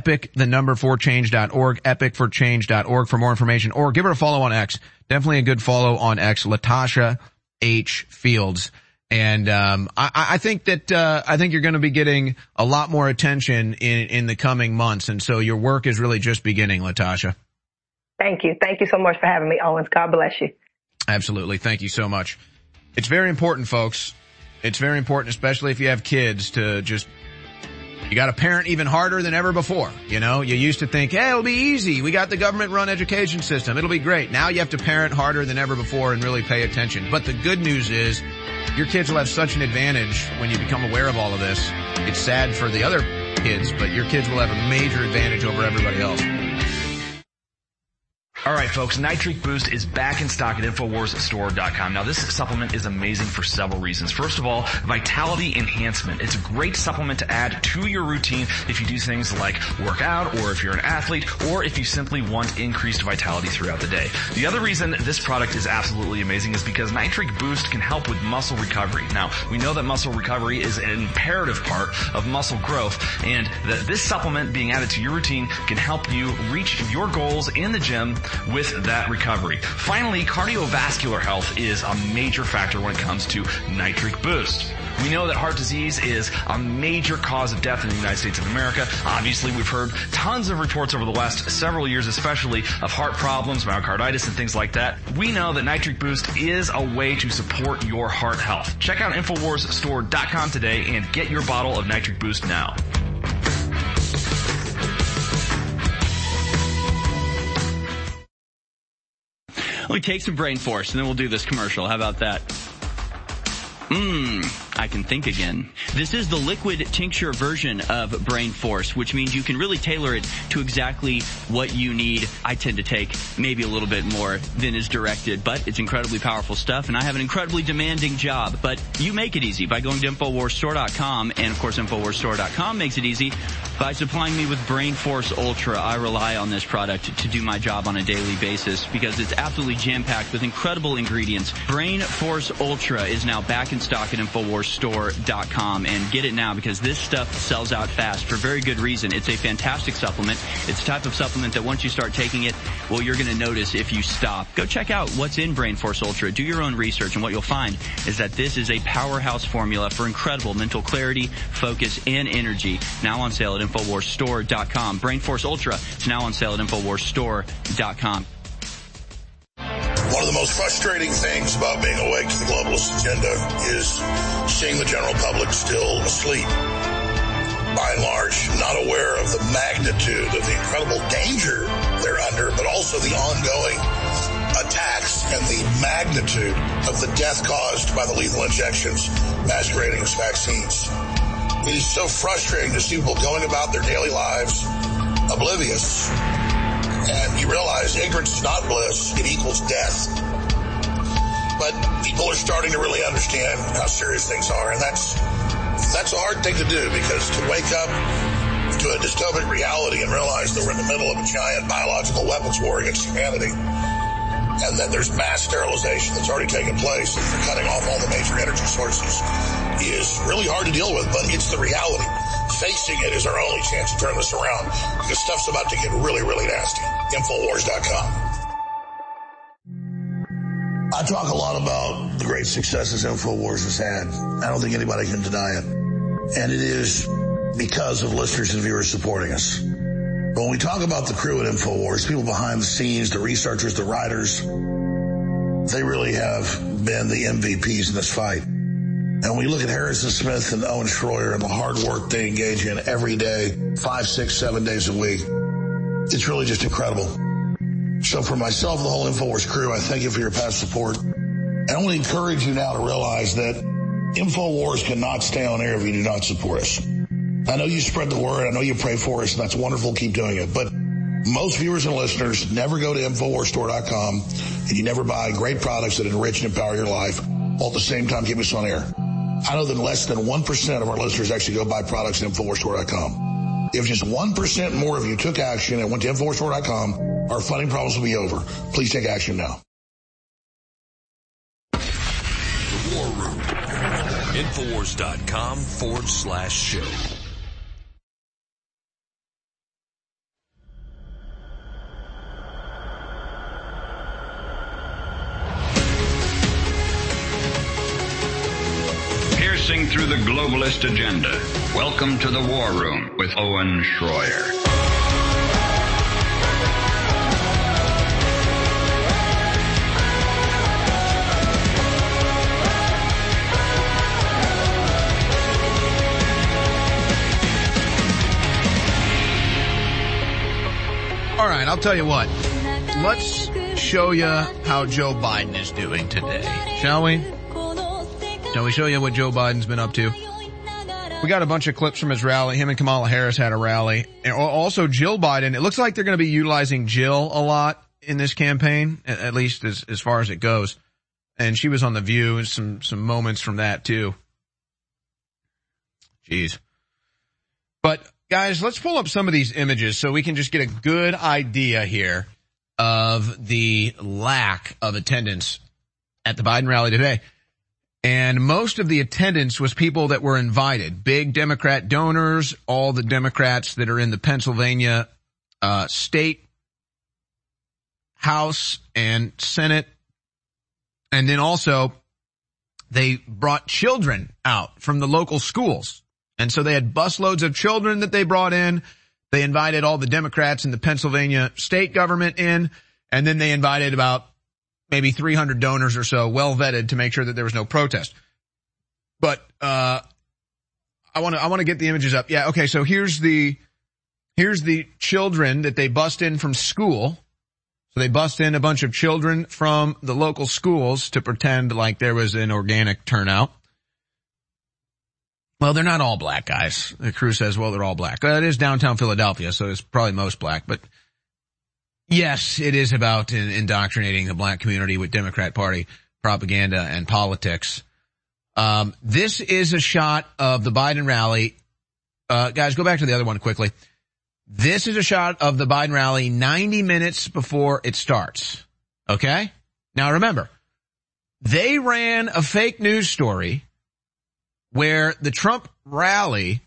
epic4change.org, epic4change.org for more information, or give her a follow on X. Definitely a good follow on X, Latasha H. Fields. And, I think that, you're going to be getting a lot more attention in the coming months. And so your work is really just beginning, Latasha. Thank you. Thank you so much for having me, Owens. God bless you. Absolutely. Thank you so much. It's very important, folks. It's very important, especially if you have kids, to just, you got to parent even harder than ever before. You used to think, hey, it'll be easy. We got the government run education system. It'll be great. Now you have to parent harder than ever before and really pay attention. But the good news is your kids will have such an advantage when you become aware of all of this. It's sad for the other kids, but your kids will have a major advantage over everybody else. All right, folks, Nitric Boost is back in stock at InfoWarsStore.com. Now, this supplement is amazing for several reasons. First of all, vitality enhancement. It's a great supplement to add to your routine if you do things like work out, or if you're an athlete, or if you simply want increased vitality throughout the day. The other reason this product is absolutely amazing is because Nitric Boost can help with muscle recovery. Now, we know that muscle recovery is an imperative part of muscle growth, and that this supplement being added to your routine can help you reach your goals in the gym with that recovery. Finally, cardiovascular health is a major factor when it comes to Nitric Boost. We know that heart disease is a major cause of death in the United States of America. Obviously, we've heard tons of reports over the last several years, especially of heart problems, myocarditis, and things like that. We know that Nitric Boost is a way to support your heart health. Check out InfoWarsStore.com today and get your bottle of Nitric Boost now. Let me take some brain force and then we'll do this commercial. How about that? I can think again. This is the liquid tincture version of Brain Force, which means you can really tailor it to exactly what you need. I tend to take maybe a little bit more than is directed, but it's incredibly powerful stuff, and I have an incredibly demanding job. But you make it easy by going to InfoWarsStore.com, and of course InfoWarsStore.com makes it easy by supplying me with Brain Force Ultra. I rely on this product to do my job on a daily basis because it's absolutely jam-packed with incredible ingredients. Brain Force Ultra is now back in stock at InfoWarsStore.com, and get it now because this stuff sells out fast for very good reason. It's a fantastic supplement. It's the type of supplement that once you start taking it, well, you're going to notice if you stop. Go check out what's in Brain Force Ultra. Do your own research, and what you'll find is that this is a powerhouse formula for incredible mental clarity, focus, and energy. Now on sale at InfoWarsStore.com. Brain Force Ultra is now on sale at InfoWarsStore.com. One of the most frustrating things about being awake to the globalist agenda is seeing the general public still asleep. By and large, not aware of the magnitude of the incredible danger they're under, but also the ongoing attacks and the magnitude of the death caused by the lethal injections masquerading as vaccines. It is so frustrating to see people going about their daily lives oblivious. And you realize ignorance is not bliss, it equals death. But people are starting to really understand how serious things are, and that's a hard thing to do, because to wake up to a dystopic reality and realize that we're in the middle of a giant biological weapons war against humanity, and that there's mass sterilization that's already taken place, and they're cutting off all the major energy sources, is really hard to deal with, but it's the reality. Facing it is our only chance to turn this around, because stuff's about to get really, really nasty. Infowars.com. I talk a lot about the great successes Infowars has had. I don't think anybody can deny it. And it is because of listeners and viewers supporting us. But when we talk about the crew at Infowars, people behind the scenes, the researchers, the writers, they really have been the MVPs in this fight. And when we look at Harrison Smith and Owen Schroyer and the hard work they engage in every day, 5, 6, 7 days a week, it's really just incredible. So for myself and the whole Infowars crew, I thank you for your past support. And I want to encourage you now to realize that Infowars cannot stay on air if you do not support us. I know you spread the word. I know you pray for us, and that's wonderful. Keep doing it. But most viewers and listeners never go to InfoWarsStore.com, and you never buy great products that enrich and empower your life, while at the same time keep us on air. I know that less than 1% of our listeners actually go buy products at InfoWarsStore.com. If just 1% more of you took action and went to InfoWarsStore.com, our funding problems will be over. Please take action now. The War Room. Infowars.com/show. Piercing through the globalist agenda. Welcome to the War Room with Owen Schroyer. All right, I'll tell you what. Let's show you how Joe Biden is doing today, shall we? Shall we show you what Joe Biden's been up to? We got a bunch of clips from his rally. Him and Kamala Harris had a rally. And also Jill Biden. It looks like they're going to be utilizing Jill a lot in this campaign, at least as far as it goes. And she was on The View, and some moments from that too. Jeez. But guys, let's pull up some of these images so we can just get a good idea here of the lack of attendance at the Biden rally today. And most of the attendance was people that were invited, big Democrat donors, all the Democrats that are in the Pennsylvania state House and Senate. And then also they brought children out from the local schools. And so they had busloads of children that they brought in. They invited all the Democrats in the Pennsylvania state government in. And then they invited about maybe 300 donors or so, well vetted, to make sure that there was no protest. But I want to get the images up. Yeah, okay, so here's the children that they bust in from school. So they bust in a bunch of children from the local schools to pretend like there was an organic turnout. Well, they're not all black, guys. The crew says, well, they're all black. It is downtown Philadelphia, so it's probably most black. But yes, it is about indoctrinating the black community with Democrat Party propaganda and politics. This is a shot of the Biden rally. Guys, go back to the other one quickly. This is a shot of the Biden rally 90 minutes before it starts. Okay? Now remember, they ran a fake news story where the Trump rally,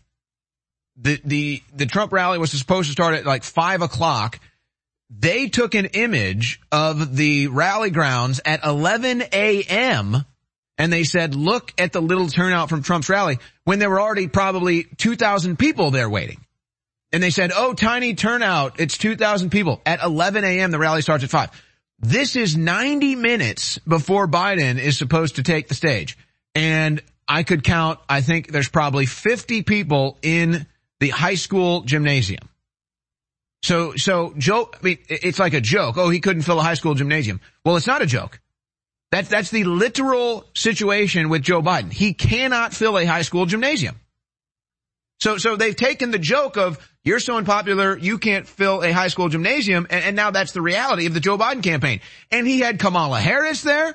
the Trump rally was supposed to start at like 5:00. They took an image of the rally grounds at 11 a.m. and they said, look at the little turnout from Trump's rally, when there were already probably 2,000 people there waiting. And they said, oh, tiny turnout, it's 2,000 people. At 11 a.m., the rally starts at 5. This is 90 minutes before Biden is supposed to take the stage. And I could count, I think there's probably 50 people in the high school gymnasium. So Joe, I mean, it's like a joke. Oh, he couldn't fill a high school gymnasium. Well, it's not a joke. That's the literal situation with Joe Biden. He cannot fill a high school gymnasium. So they've taken the joke of, you're so unpopular, you can't fill a high school gymnasium, and now that's the reality of the Joe Biden campaign. And he had Kamala Harris there.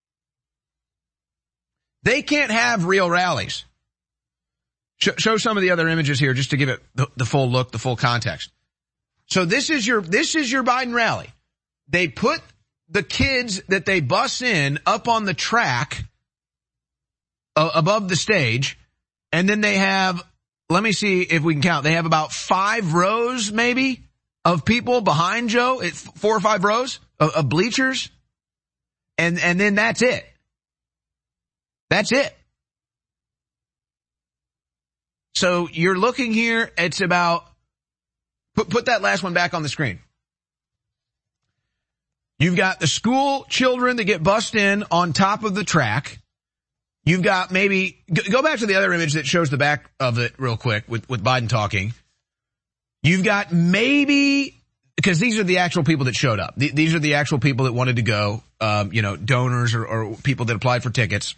They can't have real rallies. Show some of the other images here just to give it the full look, the full context. So this is your Biden rally. They put the kids that they bus in up on the track above the stage, and then they have, let me see if we can count, they have about 5 rows maybe of people behind Joe, 4 or 5 rows of bleachers, and then that's it. That's it. So you're looking here, it's about, put that last one back on the screen. You've got the school children that get bussed in on top of the track. You've got maybe, go back to the other image that shows the back of it real quick with Biden talking. You've got maybe, because these are the actual people that showed up. These are the actual people that wanted to go, donors or people that applied for tickets.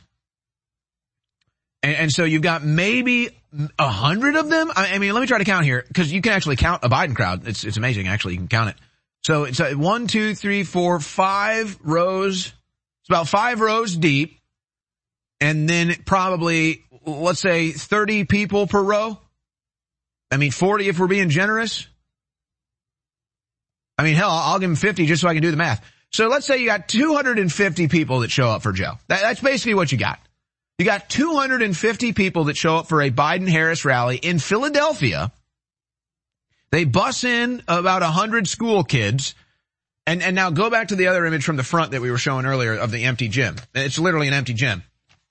And so you've got maybe 100 of them. I mean, let me try to count here, because you can actually count a Biden crowd. It's amazing. Actually, you can count it. So it's 1, 2, 3, 4, 5 rows. It's about 5 rows deep. And then probably, let's say 30 people per row. I mean, 40 if we're being generous. I mean, hell, I'll give him 50 just so I can do the math. So let's say you got 250 people that show up for Joe. That's basically what you got. You got 250 people that show up for a Biden-Harris rally in Philadelphia. They bus in about 100 school kids. And now go back to the other image from the front that we were showing earlier of the empty gym. It's literally an empty gym.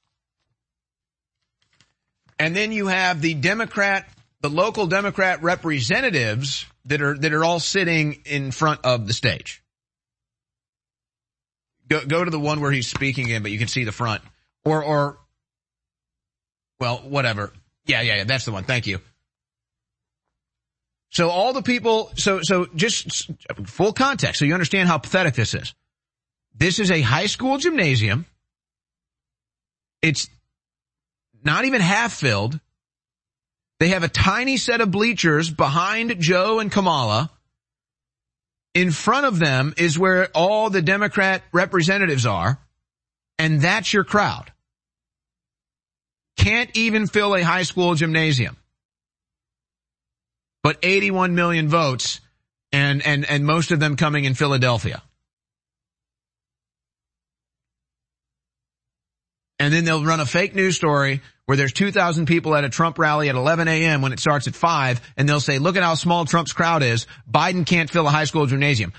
And then you have the local Democrat representatives that are all sitting in front of the stage. Go to the one where he's speaking in, but you can see the front. Well, whatever. Yeah, that's the one. Thank you. So all the people, so just full context so you understand how pathetic this is. This is a high school gymnasium. It's not even half filled. They have a tiny set of bleachers behind Joe and Kamala. In front of them is where all the Democrat representatives are, and that's your crowd. Can't even fill a high school gymnasium. But 81 million votes, and most of them coming in Philadelphia. And then they'll run a fake news story where there's 2,000 people at a Trump rally at 11 a.m. when it starts at 5, and they'll say, look at how small Trump's crowd is. Biden can't fill a high school gymnasium.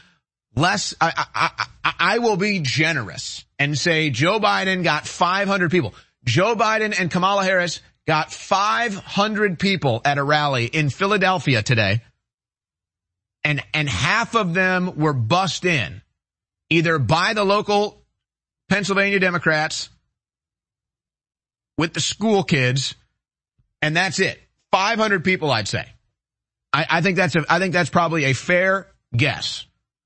I will be generous and say Joe Biden got 500 people. Joe Biden and Kamala Harris got 500 people at a rally in Philadelphia today, and half of them were bussed in, either by the local Pennsylvania Democrats with the school kids, and that's it. 500 people, I'd say. I think that's probably a fair guess.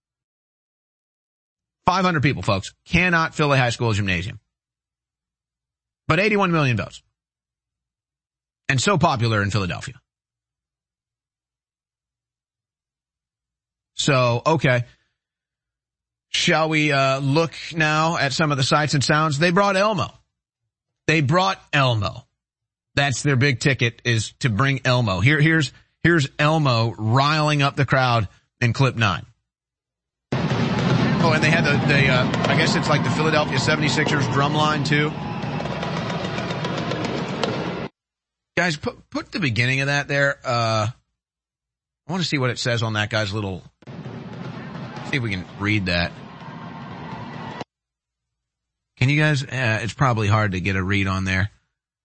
500 people, folks, cannot fill a high school gymnasium. But 81 million votes. And so popular in Philadelphia. So, okay. Shall we look now at some of the sights and sounds? They brought Elmo. That's their big ticket, is to bring Elmo. Here's Elmo riling up the crowd in clip 9. Oh, and they had I guess it's like the Philadelphia 76ers drum line too. Guys, put the beginning of that there. I want to see what it says on that guy's little, see if we can read that. Can you guys, it's probably hard to get a read on there.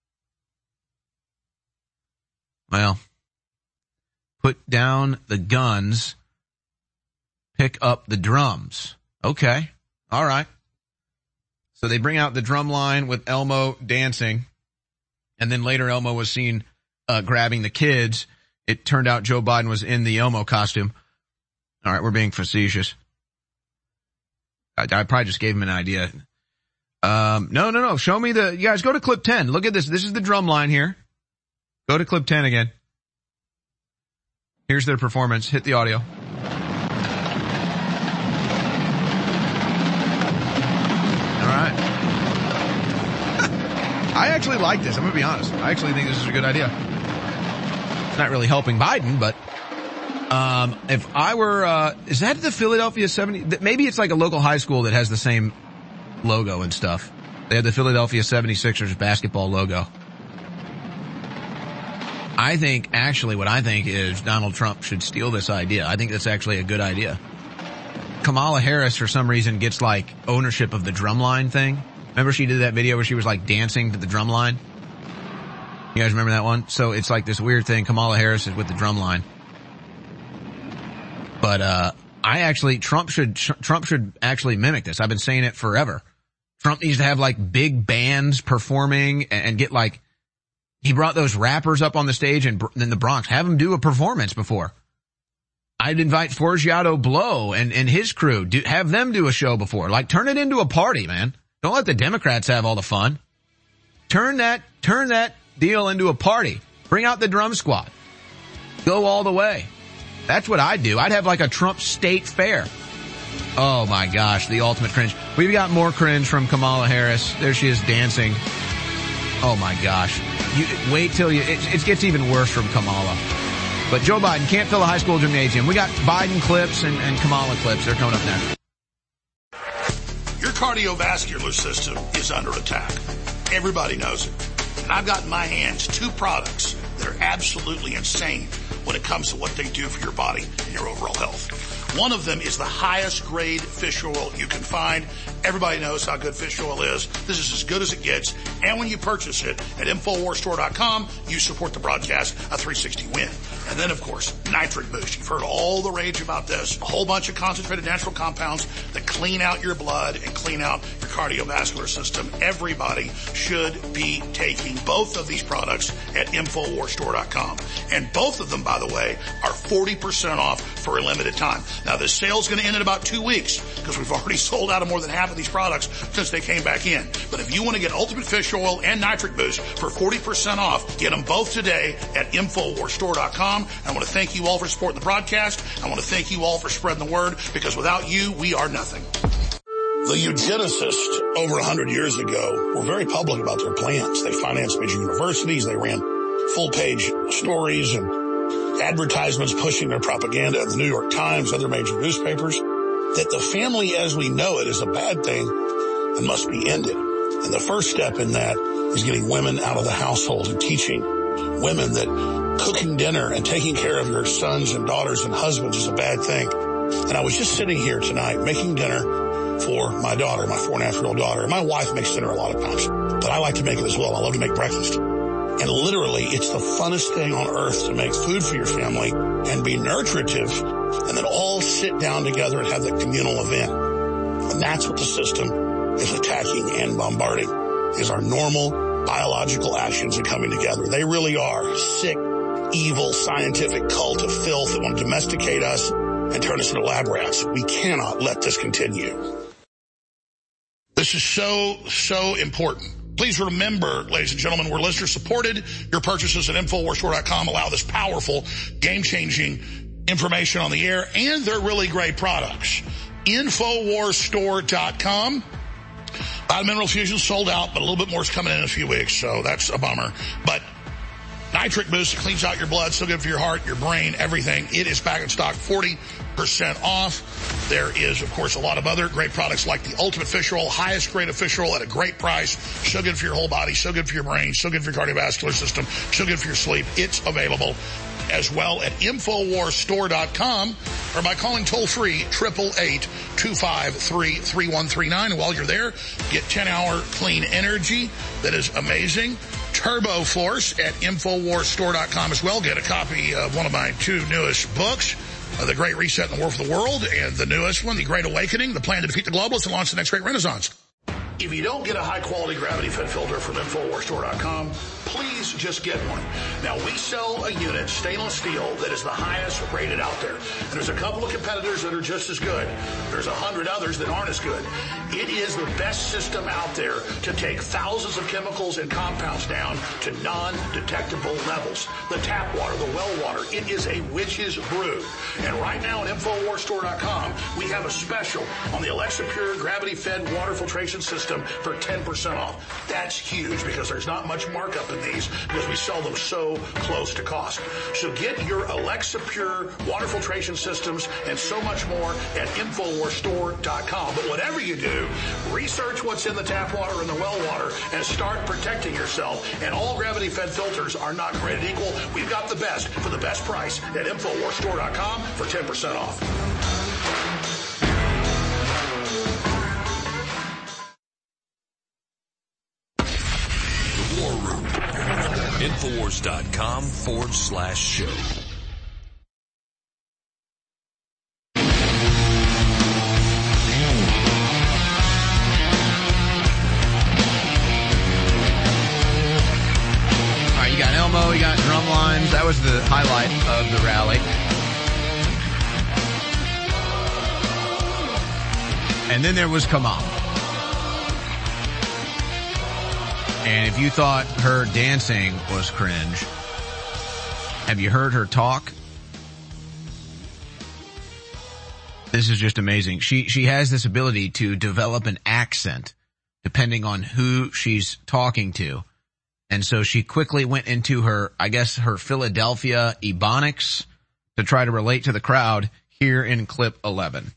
Well, put down the guns, pick up the drums. Okay. All right. So they bring out the drum line with Elmo dancing, and then later Elmo was seen grabbing the kids. It turned out Joe Biden was in the Elmo costume. All right, we're being facetious. I probably just gave him an idea. No. Show me you guys go to clip 10. Look at this. This is the drum line here. Go to clip 10 again. Here's their performance. Hit the audio. All right. I actually like this. I'm going to be honest. I actually think this is a good idea. It's not really helping Biden, but if I were, is that the Philadelphia 70? Maybe it's like a local high school that has the same logo and stuff. They have the Philadelphia 76ers basketball logo. I think, actually, what I think is Donald Trump should steal this idea. I think that's actually a good idea. Kamala Harris, for some reason, gets like ownership of the drumline thing. Remember she did that video where she was like dancing to the drumline? You guys remember that one? So it's like this weird thing. Kamala Harris is with the drumline. But, Trump should actually mimic this. I've been saying it forever. Trump needs to have like big bands performing and get like, he brought those rappers up on the stage in the Bronx. Have them do a performance before. I'd invite Forgiato Blow and his crew. Have them do a show before. Like, turn it into a party, man. Don't let the Democrats have all the fun. Turn that deal into a party. Bring out the drum squad. Go all the way. That's what I'd do. I'd have like a Trump state fair. Oh my gosh, the ultimate cringe. We've got more cringe from Kamala Harris. There she is dancing. Oh my gosh. Wait till it gets even worse from Kamala. But Joe Biden can't fill a high school gymnasium. We got Biden clips and Kamala clips. They're coming up next. Your cardiovascular system is under attack. Everybody knows it. And I've got in my hands 2 products that are absolutely insane when it comes to what they do for your body and your overall health. One of them is the highest grade fish oil you can find. Everybody knows how good fish oil is. This is as good as it gets. And when you purchase it at InfoWarsStore.com, you support the broadcast, a 360 win. And then, of course, Nitric Boost. You've heard all the rage about this. A whole bunch of concentrated natural compounds that clean out your blood and clean out your cardiovascular system. Everybody should be taking both of these products at InfoWarsStore.com. And both of them, by the way, are 40% off for a limited time. Now, this sale's going to end in about 2 weeks because we've already sold out of more than half of these products since they came back in. But if you want to get Ultimate Fish Oil and Nitric Boost for 40% off, get them both today at InfoWarsStore.com. I want to thank you all for supporting the broadcast. I want to thank you all for spreading the word, because without you, we are nothing. The eugenicists over 100 years ago were very public about their plans. They financed major universities. They ran full-page stories and advertisements pushing their propaganda in the New York Times, other major newspapers, that the family as we know it is a bad thing and must be ended. And the first step in that is getting women out of the household and teaching women that cooking dinner and taking care of your sons and daughters and husbands is a bad thing. And I was just sitting here tonight making dinner for my daughter, my 4.5-year-old daughter. My wife makes dinner a lot of times, but I like to make it as well. I love to make breakfast. And literally, it's the funnest thing on earth to make food for your family and be nurturative, and then all sit down together and have that communal event. And that's what the system is attacking and bombarding, is our normal biological actions are coming together. They really are sick, evil, scientific cult of filth that want to domesticate us and turn us into lab rats. We cannot let this continue. This is so important. Please remember, ladies and gentlemen, we're listener supported. Your purchases at InfoWarsStore.com allow this powerful, game-changing information on the air, and they're really great products. InfoWarsStore.com. Mineral Fusion sold out, but a little bit more is coming in a few weeks, so that's a bummer. But Nitric Boost cleans out your blood, so good for your heart, your brain, everything. It is back in stock, 40% off. There is, of course, a lot of other great products like the Ultimate Fish Oil, highest grade of fish oil at a great price. So good for your whole body, so good for your brain, so good for your cardiovascular system, so good for your sleep. It's available as well at InfoWarsStore.com or by calling toll-free 888-253-3139. And while you're there, get 10-hour clean energy that is amazing. Turbo Force at InfoWarsStore.com as well. Get a copy of one of my 2 newest books, The Great Reset and the War for the World, and the newest one, The Great Awakening, The Plan to Defeat the Globalists and Launch the Next Great Renaissance. If you don't get a high-quality gravity-fed filter from InfoWarsStore.com, please just get one. Now, we sell a unit, stainless steel, that is the highest rated out there. And there's a couple of competitors that are just as good. There's 100 others that aren't as good. It is the best system out there to take thousands of chemicals and compounds down to non-detectable levels. The tap water, the well water, it is a witch's brew. And right now at InfoWarsStore.com, we have a special on the Alexa Pure gravity-fed water filtration system for 10% off. That's huge because there's not much markup in these because we sell them so close to cost. So get your Alexa Pure water filtration systems and so much more at InfoWarsStore.com. But whatever you do, research what's in the tap water and the well water and start protecting yourself. And all gravity-fed filters are not created equal. We've got the best for the best price at InfoWarsStore.com for 10% off. War Room. Infowars.com/show. All right, you got Elmo, you got drum lines. That was the highlight of the rally. And then there was Kamala. And if you thought her dancing was cringe, have you heard her talk? This is just amazing. She has this ability to develop an accent depending on who she's talking to. And so she quickly went into her, I guess, her Philadelphia Ebonics to try to relate to the crowd here in clip 11.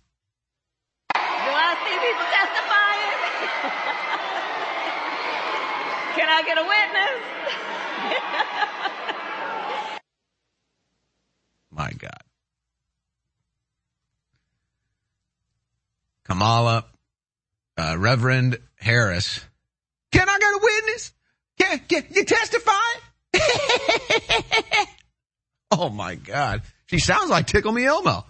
Can I get a witness? My God. Kamala, Reverend Harris. Can I get a witness? Can you testify? Oh my God. She sounds like Tickle Me Elmo.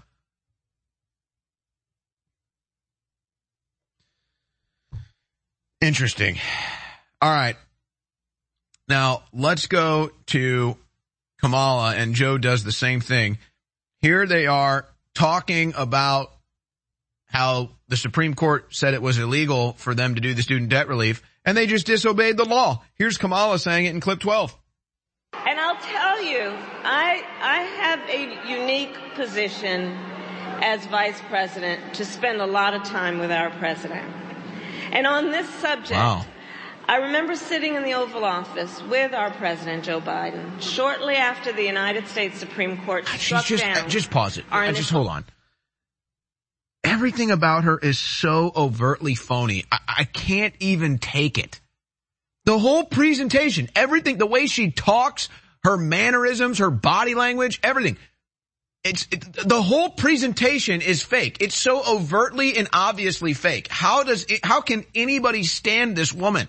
Interesting. All right. Now, let's go to Kamala, and Joe does the same thing. Here they are talking about how the Supreme Court said it was illegal for them to do the student debt relief, and they just disobeyed the law. Here's Kamala saying it in clip 12. And I'll tell you, I have a unique position as vice president to spend a lot of time with our president. And on this subject, wow. I remember sitting in the Oval Office with our president, Joe Biden, shortly after the United States Supreme Court struck down. Just pause it. Just hold on. Everything about her is so overtly phony. I can't even take it. The whole presentation, everything, the way she talks, her mannerisms, her body language, everything. The whole presentation is fake. It's so overtly and obviously fake. How can anybody stand this woman?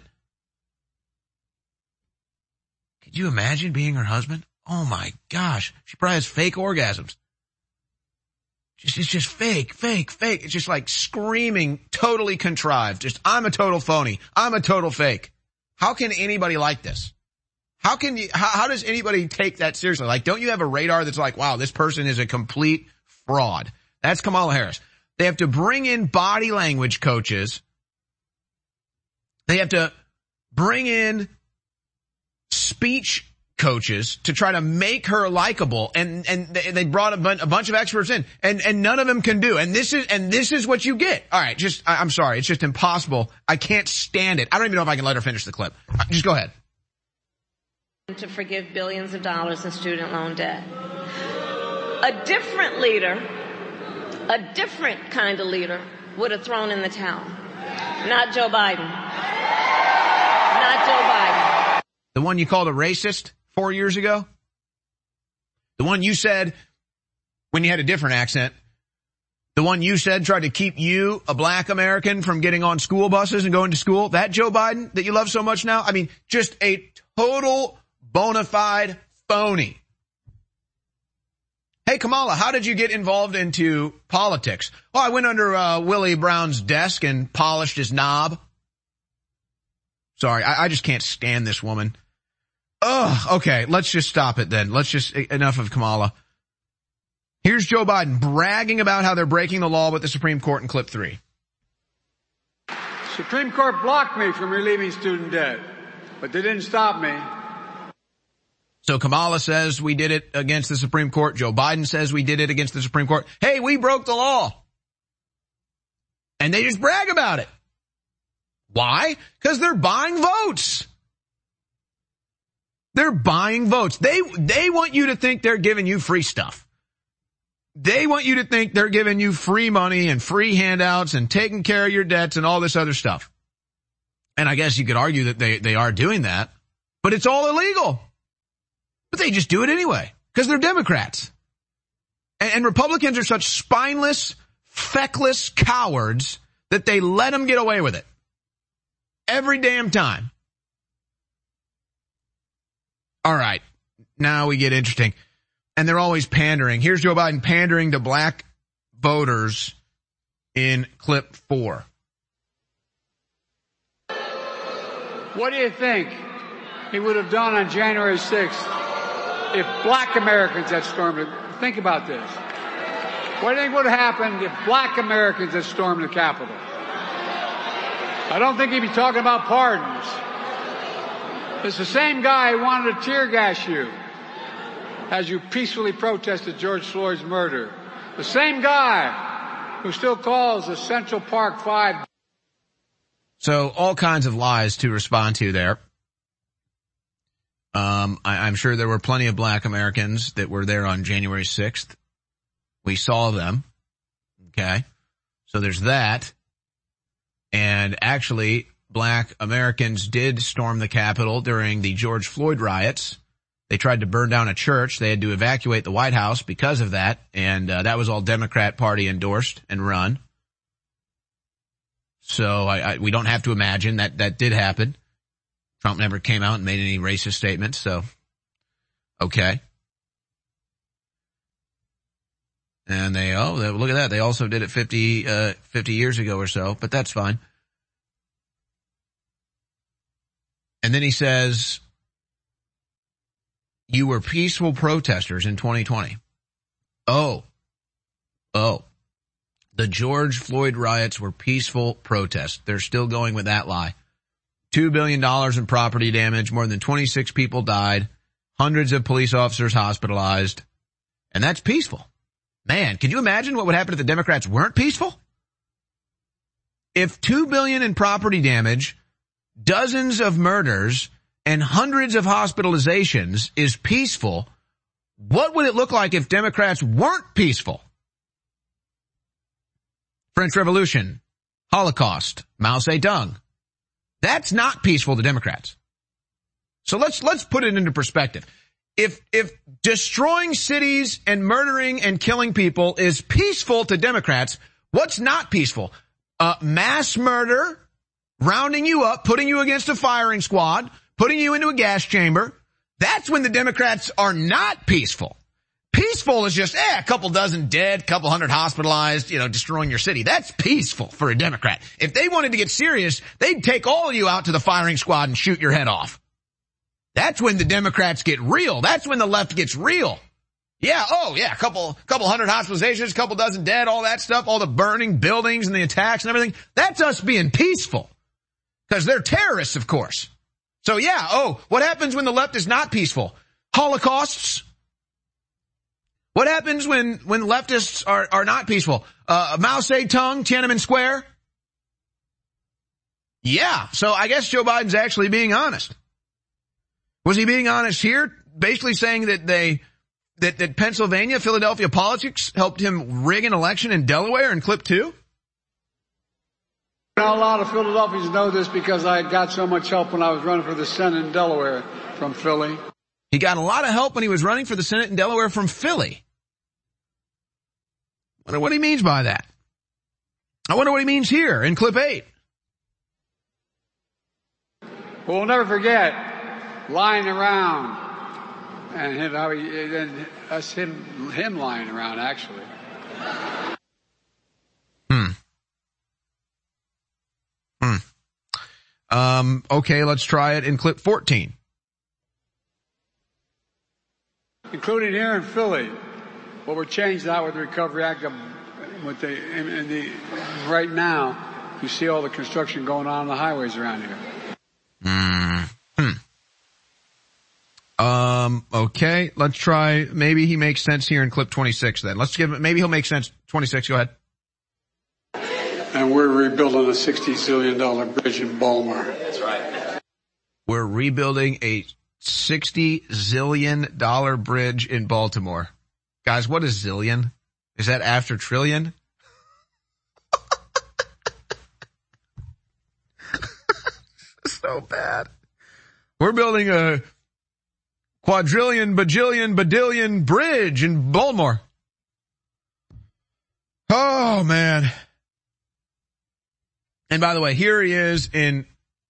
Could you imagine being her husband? Oh my gosh. She probably has fake orgasms. It's just fake. It's just like screaming, totally contrived. Just, I'm a total phony. I'm a total fake. How can anybody like this? How does anybody take that seriously? Like, don't you have a radar that's like, wow, this person is a complete fraud? That's Kamala Harris. They have to bring in body language coaches. They have to bring in speech coaches to try to make her likable, and they brought a bunch of experts in, and none of them can do. And this is what you get. All right, I'm sorry, it's just impossible. I can't stand it. I don't even know if I can let her finish the clip. Just go ahead. To forgive billions of dollars in student loan debt. A different leader, a different kind of leader, would have thrown in the towel. Not Joe Biden. Not Joe Biden. The one you called a racist 4 years ago? The one you said, when you had a different accent, the one you said tried to keep you, a black American, from getting on school buses and going to school? That Joe Biden that you love so much now? I mean, just a total bona fide phony. Hey, Kamala, how did you get involved into politics? Oh, I went under Willie Brown's desk and polished his knob. Sorry, I just can't stand this woman. Ugh, okay, let's just stop it then. Enough of Kamala. Here's Joe Biden bragging about how they're breaking the law with the Supreme Court in clip 3. Supreme Court blocked me from relieving student debt, but they didn't stop me. So Kamala says we did it against the Supreme Court. Joe Biden says we did it against the Supreme Court. Hey, we broke the law. And they just brag about it. Why? Because they're buying votes. They're buying votes. They want you to think they're giving you free stuff. They want you to think they're giving you free money and free handouts and taking care of your debts and all this other stuff. And I guess you could argue that they are doing that, but it's all illegal. But they just do it anyway because they're Democrats. And Republicans are such spineless, feckless cowards that they let them get away with it. Every damn time. All right. Now we get interesting. And they're always pandering. Here's Joe Biden pandering to black voters in clip 4. What do you think he would have done on January 6th if black Americans had stormed it? Think about this. What do you think would have happened if black Americans had stormed the Capitol? I don't think he'd be talking about pardons. It's the same guy who wanted to tear gas you as you peacefully protested George Floyd's murder. The same guy who still calls the Central Park 5. So all kinds of lies to respond to there. I'm sure there were plenty of black Americans that were there on January 6th. We saw them. Okay. So there's that. And actually, black Americans did storm the Capitol during the George Floyd riots. They tried to burn down a church. They had to evacuate the White House because of that. And that was all Democrat Party endorsed and run. So we don't have to imagine that did happen. Trump never came out and made any racist statements. So, okay. And look at that. They also did it 50 years ago or so, but that's fine. And then he says, you were peaceful protesters in 2020. Oh. The George Floyd riots were peaceful protests. They're still going with that lie. $2 billion in property damage. More than 26 people died. Hundreds of police officers hospitalized. And that's peaceful. Man, can you imagine what would happen if the Democrats weren't peaceful? If $2 billion in property damage, dozens of murders, and hundreds of hospitalizations is peaceful, what would it look like if Democrats weren't peaceful? French Revolution, Holocaust, Mao Zedong. That's not peaceful to Democrats. So let's put it into perspective. If destroying cities and murdering and killing people is peaceful to Democrats, what's not peaceful? Mass murder, rounding you up, putting you against a firing squad, putting you into a gas chamber. That's when the Democrats are not peaceful. Peaceful is just, a couple dozen dead, couple hundred hospitalized, destroying your city. That's peaceful for a Democrat. If they wanted to get serious, they'd take all of you out to the firing squad and shoot your head off. That's when the Democrats get real. That's when the left gets real. Yeah, a couple hundred hospitalizations, couple dozen dead, all that stuff, all the burning buildings and the attacks and everything. That's us being peaceful. Because they're terrorists, of course. So what happens when the left is not peaceful? Holocausts. What happens when leftists are not peaceful? Mao Zedong, Tiananmen Square? Yeah, so I guess Joe Biden's actually being honest. Was he being honest here? Basically saying that Pennsylvania, Philadelphia politics helped him rig an election in Delaware in clip 2? Now, a lot of Philadelphians know this because I got so much help when I was running for the Senate in Delaware from Philly. He got a lot of help when he was running for the Senate in Delaware from Philly. I wonder what he means by that. I wonder what he means here in clip 8. We'll never forget lying around and him lying around, actually. Okay, let's try it in clip 14. Including here in Philly, what we're changing out with the Recovery Act, right now, you see all the construction going on the highways around here. Okay, let's try, maybe he makes sense here in clip 26 then. Maybe he'll make sense. 26, go ahead. And we're rebuilding a $60 zillion bridge in Baltimore. That's right. We're rebuilding a $60 zillion bridge in Baltimore. Guys, what is zillion? Is that after trillion? So bad. We're building a quadrillion, bajillion, badillion bridge in Baltimore. Oh, man. And by the way, here he is in...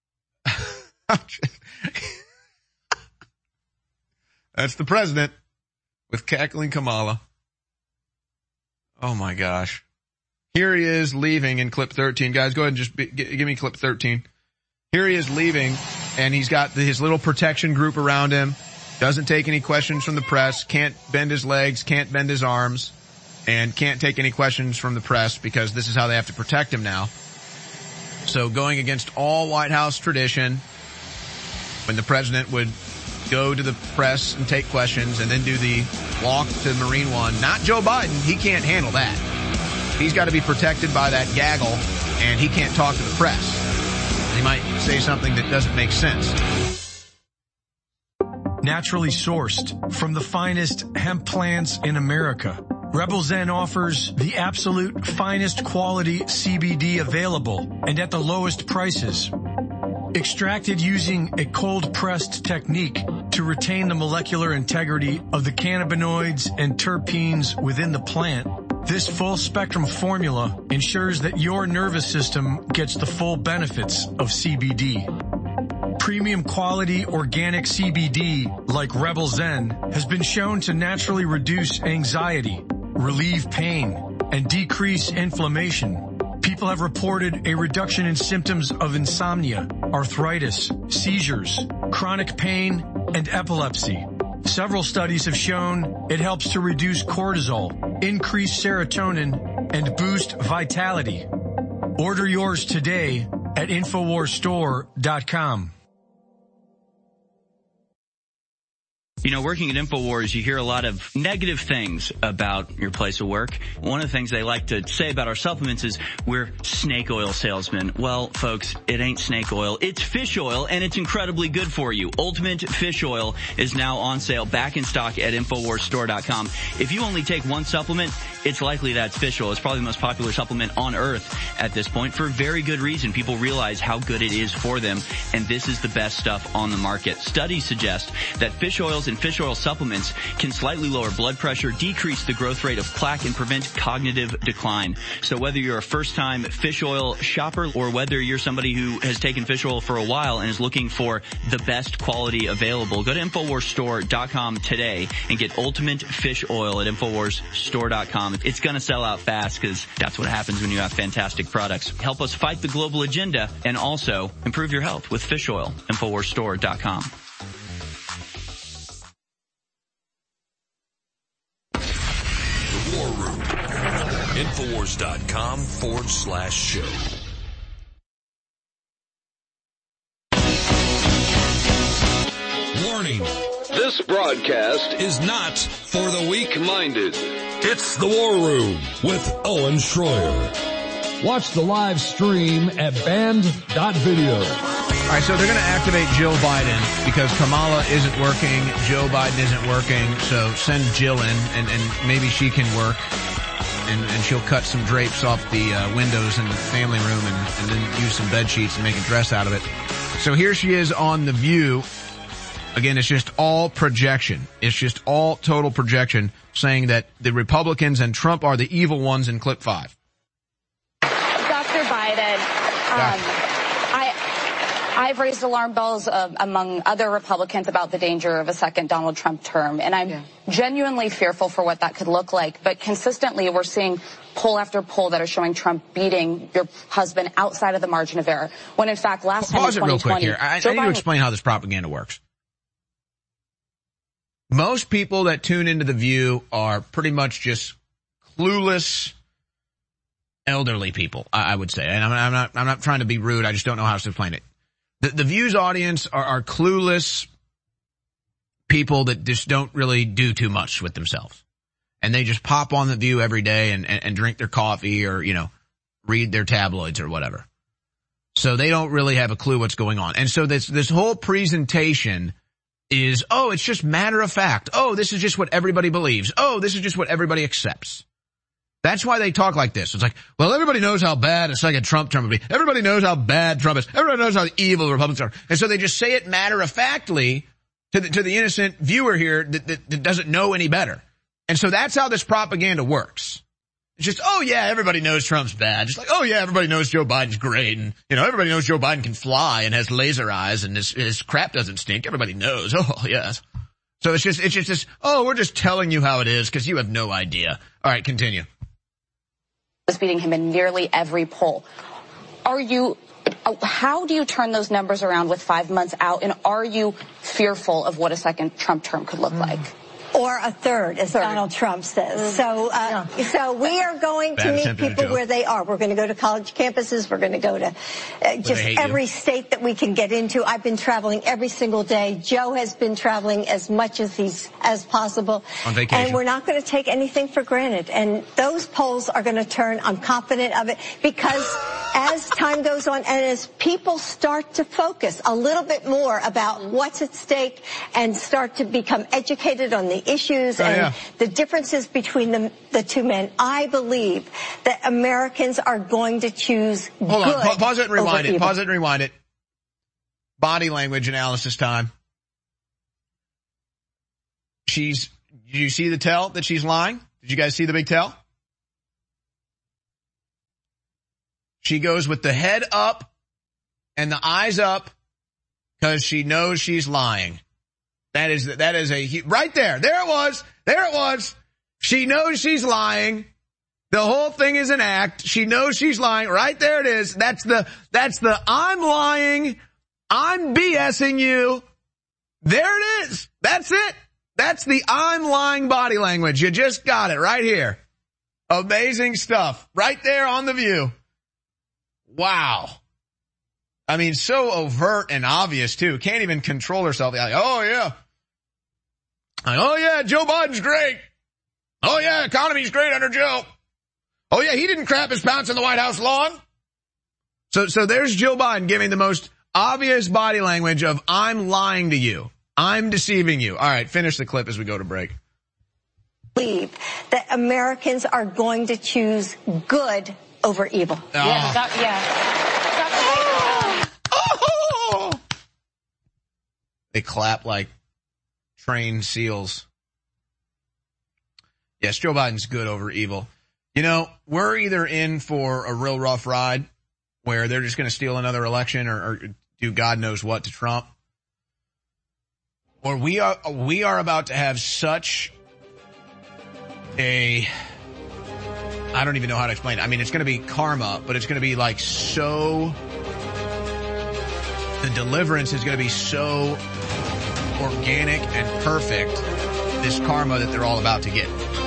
That's the president with cackling Kamala. Oh, my gosh. Here he is leaving in clip 13. Guys, go ahead and just give me clip 13. Here he is leaving, and he's got his little protection group around him. Doesn't take any questions from the press. Can't bend his legs. Can't bend his arms. And can't take any questions from the press because this is how they have to protect him now. So going against all White House tradition, when the president would go to the press and take questions and then do the walk to Marine One, not Joe Biden, he can't handle that. He's got to be protected by that gaggle, and he can't talk to the press. He might say something that doesn't make sense. Naturally sourced from the finest hemp plants in America, Rebel Zen offers the absolute finest quality CBD available and at the lowest prices. Extracted using a cold-pressed technique to retain the molecular integrity of the cannabinoids and terpenes within the plant, this full-spectrum formula ensures that your nervous system gets the full benefits of CBD. Premium quality organic CBD, like Rebel Zen, has been shown to naturally reduce anxiety, relieve pain, and decrease inflammation. People people have reported a reduction in symptoms of insomnia, arthritis, seizures, chronic pain, and epilepsy. Several studies have shown it helps to reduce cortisol, increase serotonin, and boost vitality. Order yours today at InfoWarsStore.com. You know, working at InfoWars, you hear a lot of negative things about your place of work. One of the things they like to say about our supplements is we're snake oil salesmen. Well, folks, it ain't snake oil. It's fish oil, and it's incredibly good for you. Ultimate Fish Oil is now on sale, back in stock at InfoWarsStore.com. If you only take one supplement, it's likely that's fish oil. It's probably the most popular supplement on earth at this point for very good reason. People realize how good it is for them, and this is the best stuff on the market. Studies suggest that fish oils and fish oil supplements can slightly lower blood pressure, decrease the growth rate of plaque, and prevent cognitive decline. So whether you're a first-time fish oil shopper or whether you're somebody who has taken fish oil for a while and is looking for the best quality available, go to InfoWarsStore.com today and get Ultimate Fish Oil at InfoWarsStore.com. It's going to sell out fast because that's what happens when you have fantastic products. Help us fight the global agenda and also improve your health with fish oil. InfoWarsStore.com. War Room. Infowars.com/show. Warning. This broadcast is not for the weak-minded. It's the War Room with Owen Schroyer. Watch the live stream at band.video. All right, so they're going to activate Jill Biden because Kamala isn't working, Joe Biden isn't working, so send Jill in, and maybe she can work, and she'll cut some drapes off the windows in the family room and then use some bed sheets and make a dress out of it. So here she is on The View. Again, it's just all projection. It's just all total projection, saying that the Republicans and Trump are the evil ones in clip 5. Dr. Biden, I've raised alarm bells among other Republicans about the danger of a second Donald Trump term, and I'm genuinely fearful for what that could look like. But consistently, we're seeing poll after poll that are showing Trump beating your husband outside of the margin of error, when in fact last time in 2020... Pause it real quick here. I need to explain how this propaganda works. Most people that tune into The View are pretty much just clueless elderly people, I would say. And I'm not trying to be rude. I just don't know how to explain it. The View's audience are clueless people that just don't really do too much with themselves. And they just pop on The View every day and drink their coffee or, you know, read their tabloids or whatever. So they don't really have a clue what's going on. And so this whole presentation is, oh, it's just matter of fact. Oh, this is just what everybody believes. Oh, this is just what everybody accepts. That's why they talk like this. It's like, well, everybody knows how bad a second Trump term would be. Everybody knows how bad Trump is. Everybody knows how evil the Republicans are. And so they just say it matter-of-factly to the innocent viewer here that doesn't know any better. And so that's how this propaganda works. It's just, oh yeah, everybody knows Trump's bad. Just like, oh yeah, everybody knows Joe Biden's great. And, you know, everybody knows Joe Biden can fly and has laser eyes and his crap doesn't stink. Everybody knows. Oh, yes. So it's just this, oh, we're just telling you how it is because you have no idea. All right, continue. Was beating him in nearly every poll. How do you turn those numbers around with 5 months out, and are you fearful of what a second Trump term could look like? Or a third, as Donald Trump says. So we are going to meet people where they are. We're going to go to college campuses. We're going to go to just every state that we can get into. I've been traveling every single day. Joe has been traveling as much as possible. On vacation. And we're not going to take anything for granted. And those polls are going to turn, I'm confident of it, because as time goes on and as people start to focus a little bit more about what's at stake and start to become educated on the issues and the differences between the two men, I believe that Americans are going to choose good. Hold on, pause it and rewind it. Pause it and rewind it. Body language analysis time. Did you see the tell that she's lying? Did you guys see the big tell? She goes with the head up and the eyes up because she knows she's lying. That is right there. There it was. She knows she's lying The whole thing is an act. She knows she's lying. Right there it is. That's the I'm lying. I'm BSing you. There it is. That's it. That's the I'm lying body language. You just got it right here. Amazing stuff. Right there on The View. Wow. I mean, so overt and obvious too. Can't even control herself. Like, oh yeah. Like, oh yeah, Joe Biden's great. Oh yeah, economy's great under Joe. Oh yeah, he didn't crap his pants in the White House lawn. So there's Joe Biden giving the most obvious body language of I'm lying to you. I'm deceiving you. All right, finish the clip as we go to break. Believe that Americans are going to choose good over evil. Oh. They clap like trained seals. Yes, Joe Biden's good over evil. You know, we're either in for a real rough ride where they're just going to steal another election or do God knows what to Trump, or we are about to have such I don't even know how to explain it. I mean, it's going to be karma, but it's going to be like so, the deliverance is going to be so organic and perfect, this karma that they're all about to get.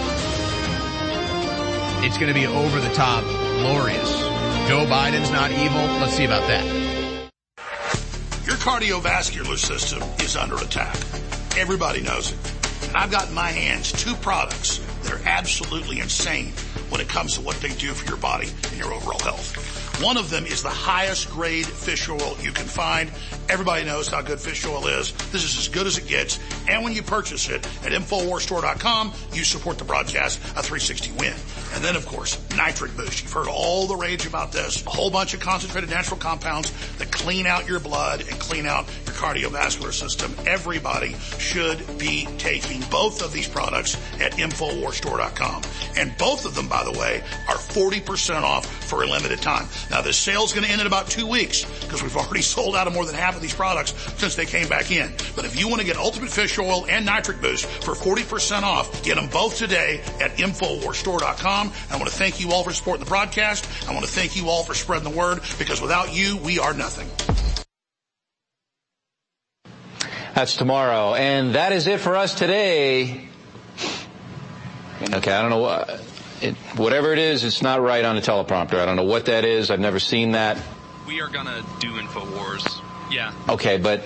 It's going to be over the top, glorious. Joe Biden's not evil. Let's see about that. Your cardiovascular system is under attack. Everybody knows it. And I've got in my hands 2 products that are absolutely insane when it comes to what they do for your body and your overall health. One of them is the highest grade fish oil you can find. Everybody knows how good fish oil is. This is as good as it gets. And when you purchase it at InfoWarsStore.com, you support the broadcast, a 360 win. And then, of course, Nitric Boost. You've heard all the rage about this. A whole bunch of concentrated natural compounds that clean out your blood and clean out your cardiovascular system. Everybody should be taking both of these products at InfoWarsStore.com. And both of them, by the way, are 40% off for a limited time. Now, this sale's going to end in about 2 weeks because we've already sold out of more than half of these products since they came back in. But if you want to get Ultimate Fish Oil and Nitric Boost for 40% off, get them both today at InfoWarsStore.com. I want to thank you all for supporting the broadcast. I want to thank you all for spreading the word because without you, we are nothing. That's tomorrow. And that is it for us today. Okay, I don't know what... whatever it is, it's not right on the teleprompter. I don't know what that is. I've never seen that. We are going to do InfoWars. Yeah. Okay, but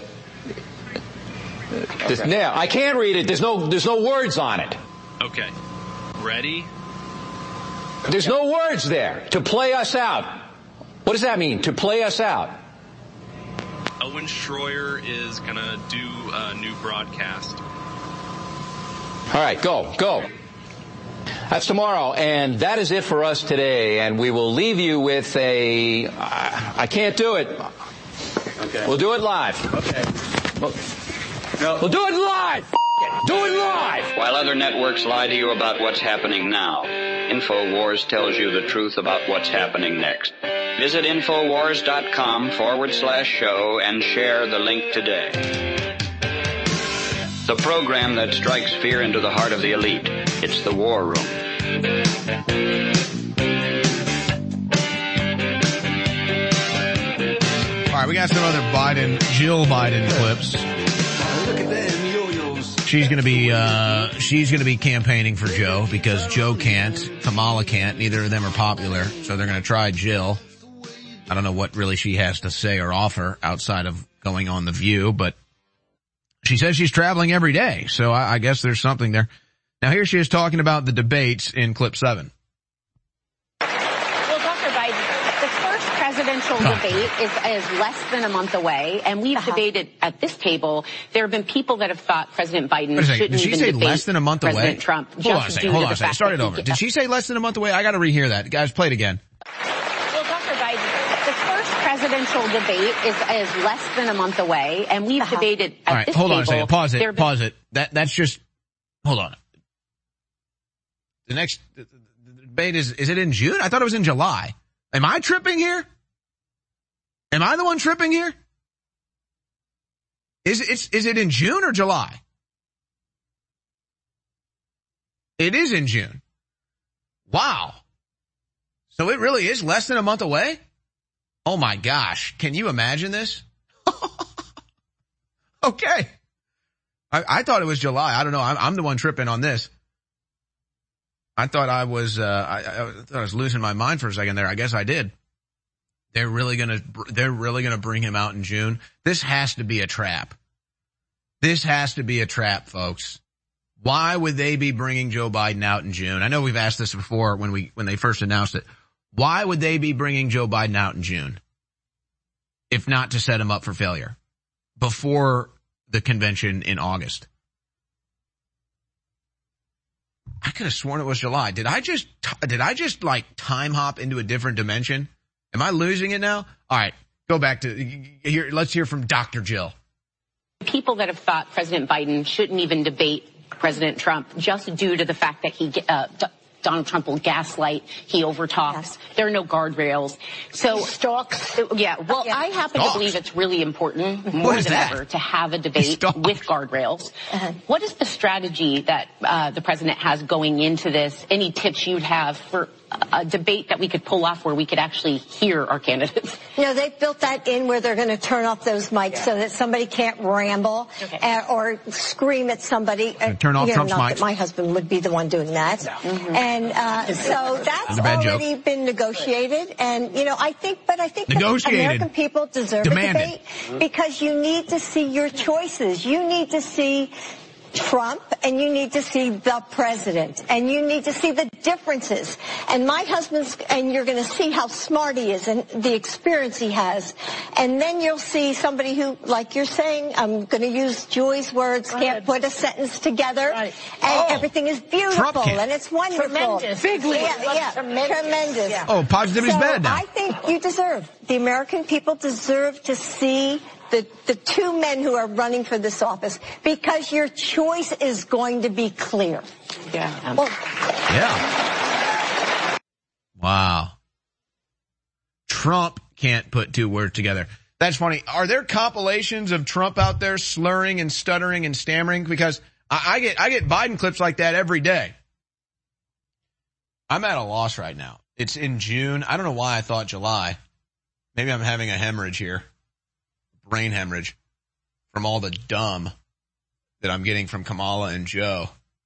yeah, I can't read it. There's no words on it. Okay. Ready? There's no words there. To play us out. What does that mean? To play us out. Owen Schroyer is going to do a new broadcast. All right, go. That's tomorrow, and that is it for us today, and we will leave you with I can't do it. Okay. We'll do it live. Okay. We'll do it live! Do it live! While other networks lie to you about what's happening now, InfoWars tells you the truth about what's happening next. Visit InfoWars.com/show and share the link today. The program that strikes fear into the heart of the elite. It's the War Room. All right, we got some other Jill Biden clips. Look at them yo-yos. She's going to be campaigning for Joe because Joe can't, Kamala can't, neither of them are popular, so they're going to try Jill. I don't know what really she has to say or offer outside of going on The View, but she says she's traveling every day, so I guess there's something there. Now here she is talking about the debates in clip 7. Well, Dr. Biden, the first presidential debate is less than a month away, and we've debated at this table. There have been people that have thought President Biden shouldn't Did she even say debate less than a month President away? Trump. Hold on a second. Start it over. Did she say less than a month away? I got to rehear that. Guys, play it again. Well, Dr. Biden, the first presidential debate is less than a month away, and we've debated at this table. Hold on a second. Pause it. That's just, hold on. The next debate is it in June? I thought it was in July. Am I tripping here? Am I the one tripping here? Is it in June or July? It is in June. Wow. So it really is less than a month away? Oh my gosh. Can you imagine this? Okay. I thought it was July. I don't know. I'm the one tripping on this. I thought I was losing my mind for a second there. I guess I did. They're really gonna bring him out in June. This has to be a trap. This has to be a trap, folks. Why would they be bringing Joe Biden out in June? I know we've asked this before when they first announced it. Why would they be bringing Joe Biden out in June? If not to set him up for failure before the convention in August. I could have sworn it was July. Did I just like time hop into a different dimension? Am I losing it now? All right, go back to here. Let's hear from Dr. Jill. People that have thought President Biden shouldn't even debate President Trump just due to the fact that Donald Trump will gaslight, he overtalks, yes. There are no guardrails. So, stalks. Yeah, well, I happen to believe it's really important, more than ever, to have a debate with guardrails. What is the strategy that the president has going into this? Any tips you'd have for a debate that we could pull off where we could actually hear our candidates? They've built that in where they're going to turn off those mics so that somebody can't ramble or scream at somebody. Turn off Trump's mics. That my husband would be the one doing that. No. Mm-hmm. And so that's already been negotiated. And, I think American people deserve a debate because you need to see your choices. You need to see Trump, and you need to see the president, and you need to see the differences. And my husband's, and you're going to see how smart he is and the experience he has. And then you'll see somebody who, like you're saying, I'm going to use Joy's words, can't put a sentence together, and everything is beautiful, and it's wonderful. Tremendous. Tremendous. Yeah. Oh, positivity's bad now. I think the American people deserve to see the two men who are running for this office, because your choice is going to be clear. Yeah. Yeah. Wow. Trump can't put two words together. That's funny. Are there compilations of Trump out there slurring and stuttering and stammering? Because I get Biden clips like that every day. I'm at a loss right now. It's in June. I don't know why I thought July. Maybe I'm having a hemorrhage here. Brain hemorrhage from all the dumb that I'm getting from Kamala and Joe.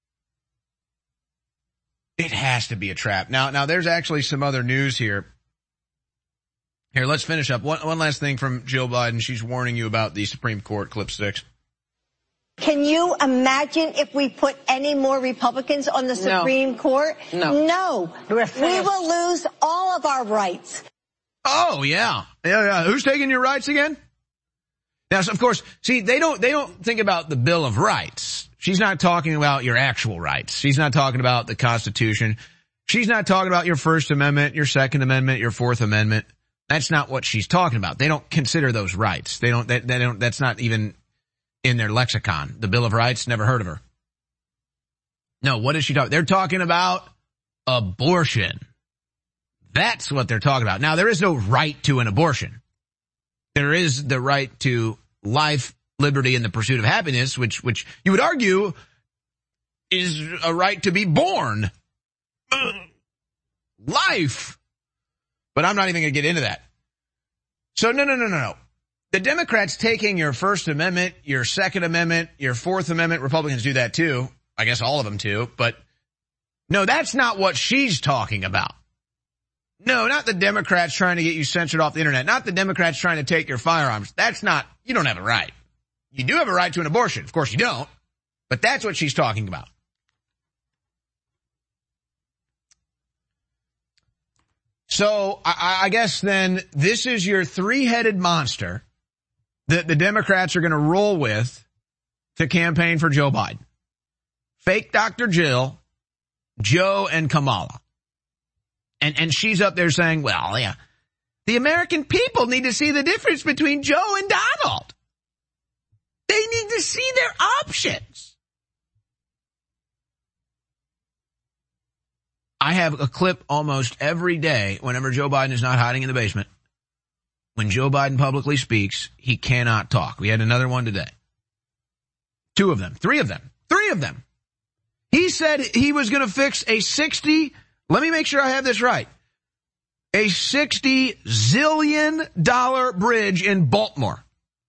It has to be a trap. Now there's actually some other news here. Here, let's finish up. One last thing from Jill Biden. She's warning you about the Supreme Court, clip 6. Can you imagine if we put any more Republicans on the Supreme Court? No. We will lose all of our rights. Oh, yeah. Who's taking your rights again? Now, of course, see, they don't think about the Bill of Rights. She's not talking about your actual rights. She's not talking about the Constitution. She's not talking about your First Amendment, your Second Amendment, your Fourth Amendment. That's not what she's talking about. They don't consider those rights. They don't, that's not even in their lexicon. The Bill of Rights, never heard of her. No, what is she talking? They're talking about abortion. That's what they're talking about. Now, there is no right to an abortion. There is the right to life, liberty, and the pursuit of happiness, which you would argue is a right to be born. Life. But I'm not even going to get into that. So no. The Democrats taking your First Amendment, your Second Amendment, your Fourth Amendment, Republicans do that too. I guess all of them too. But no, that's not what she's talking about. No, not the Democrats trying to get you censored off the internet. Not the Democrats trying to take your firearms. You don't have a right. You do have a right to an abortion. Of course you don't. But that's what she's talking about. So I guess then this is your three-headed monster that the Democrats are going to roll with to campaign for Joe Biden. Fake Dr. Jill, Joe, and Kamala. And she's up there saying, well, yeah, the American people need to see the difference between Joe and Donald. They need to see their options. I have a clip almost every day whenever Joe Biden is not hiding in the basement. When Joe Biden publicly speaks, he cannot talk. We had another one today. 2 of them. 3 of them. 3 of them. He said he was going to fix a 60... Let me make sure I have this right. A $60 zillion bridge in Baltimore.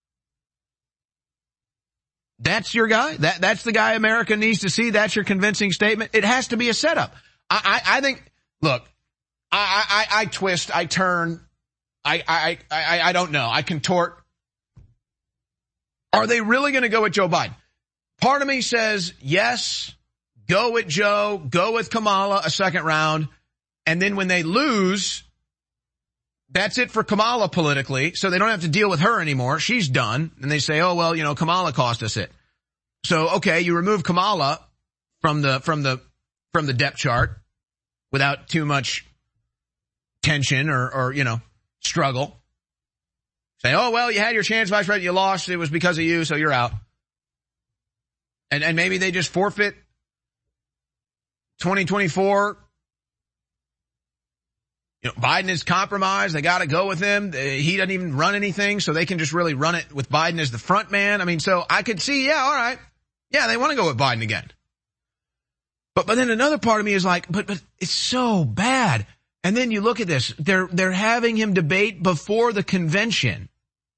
That's your guy? That's the guy America needs to see? That's your convincing statement? It has to be a setup. I think, look, I twist, I turn, I don't know. I contort. Are they really going to go with Joe Biden? Part of me says, yes, go with Joe, go with Kamala a second round. And then when they lose, that's it for Kamala politically. So they don't have to deal with her anymore. She's done. And they say, oh, well, you know, Kamala cost us it. So, okay, you remove Kamala from the depth chart without too much tension or, you know, struggle. Say, oh, well, you had your chance, Vice President, you lost. It was because of you, so you're out. And maybe they just forfeit 2024. You know, Biden is compromised. They got to go with him. He doesn't even run anything, so they can just really run it with Biden as the front man. I mean, so I could see, yeah, all right. Yeah, they want to go with Biden again. But then another part of me is like, but it's so bad. And then you look at this. They're having him debate before the convention.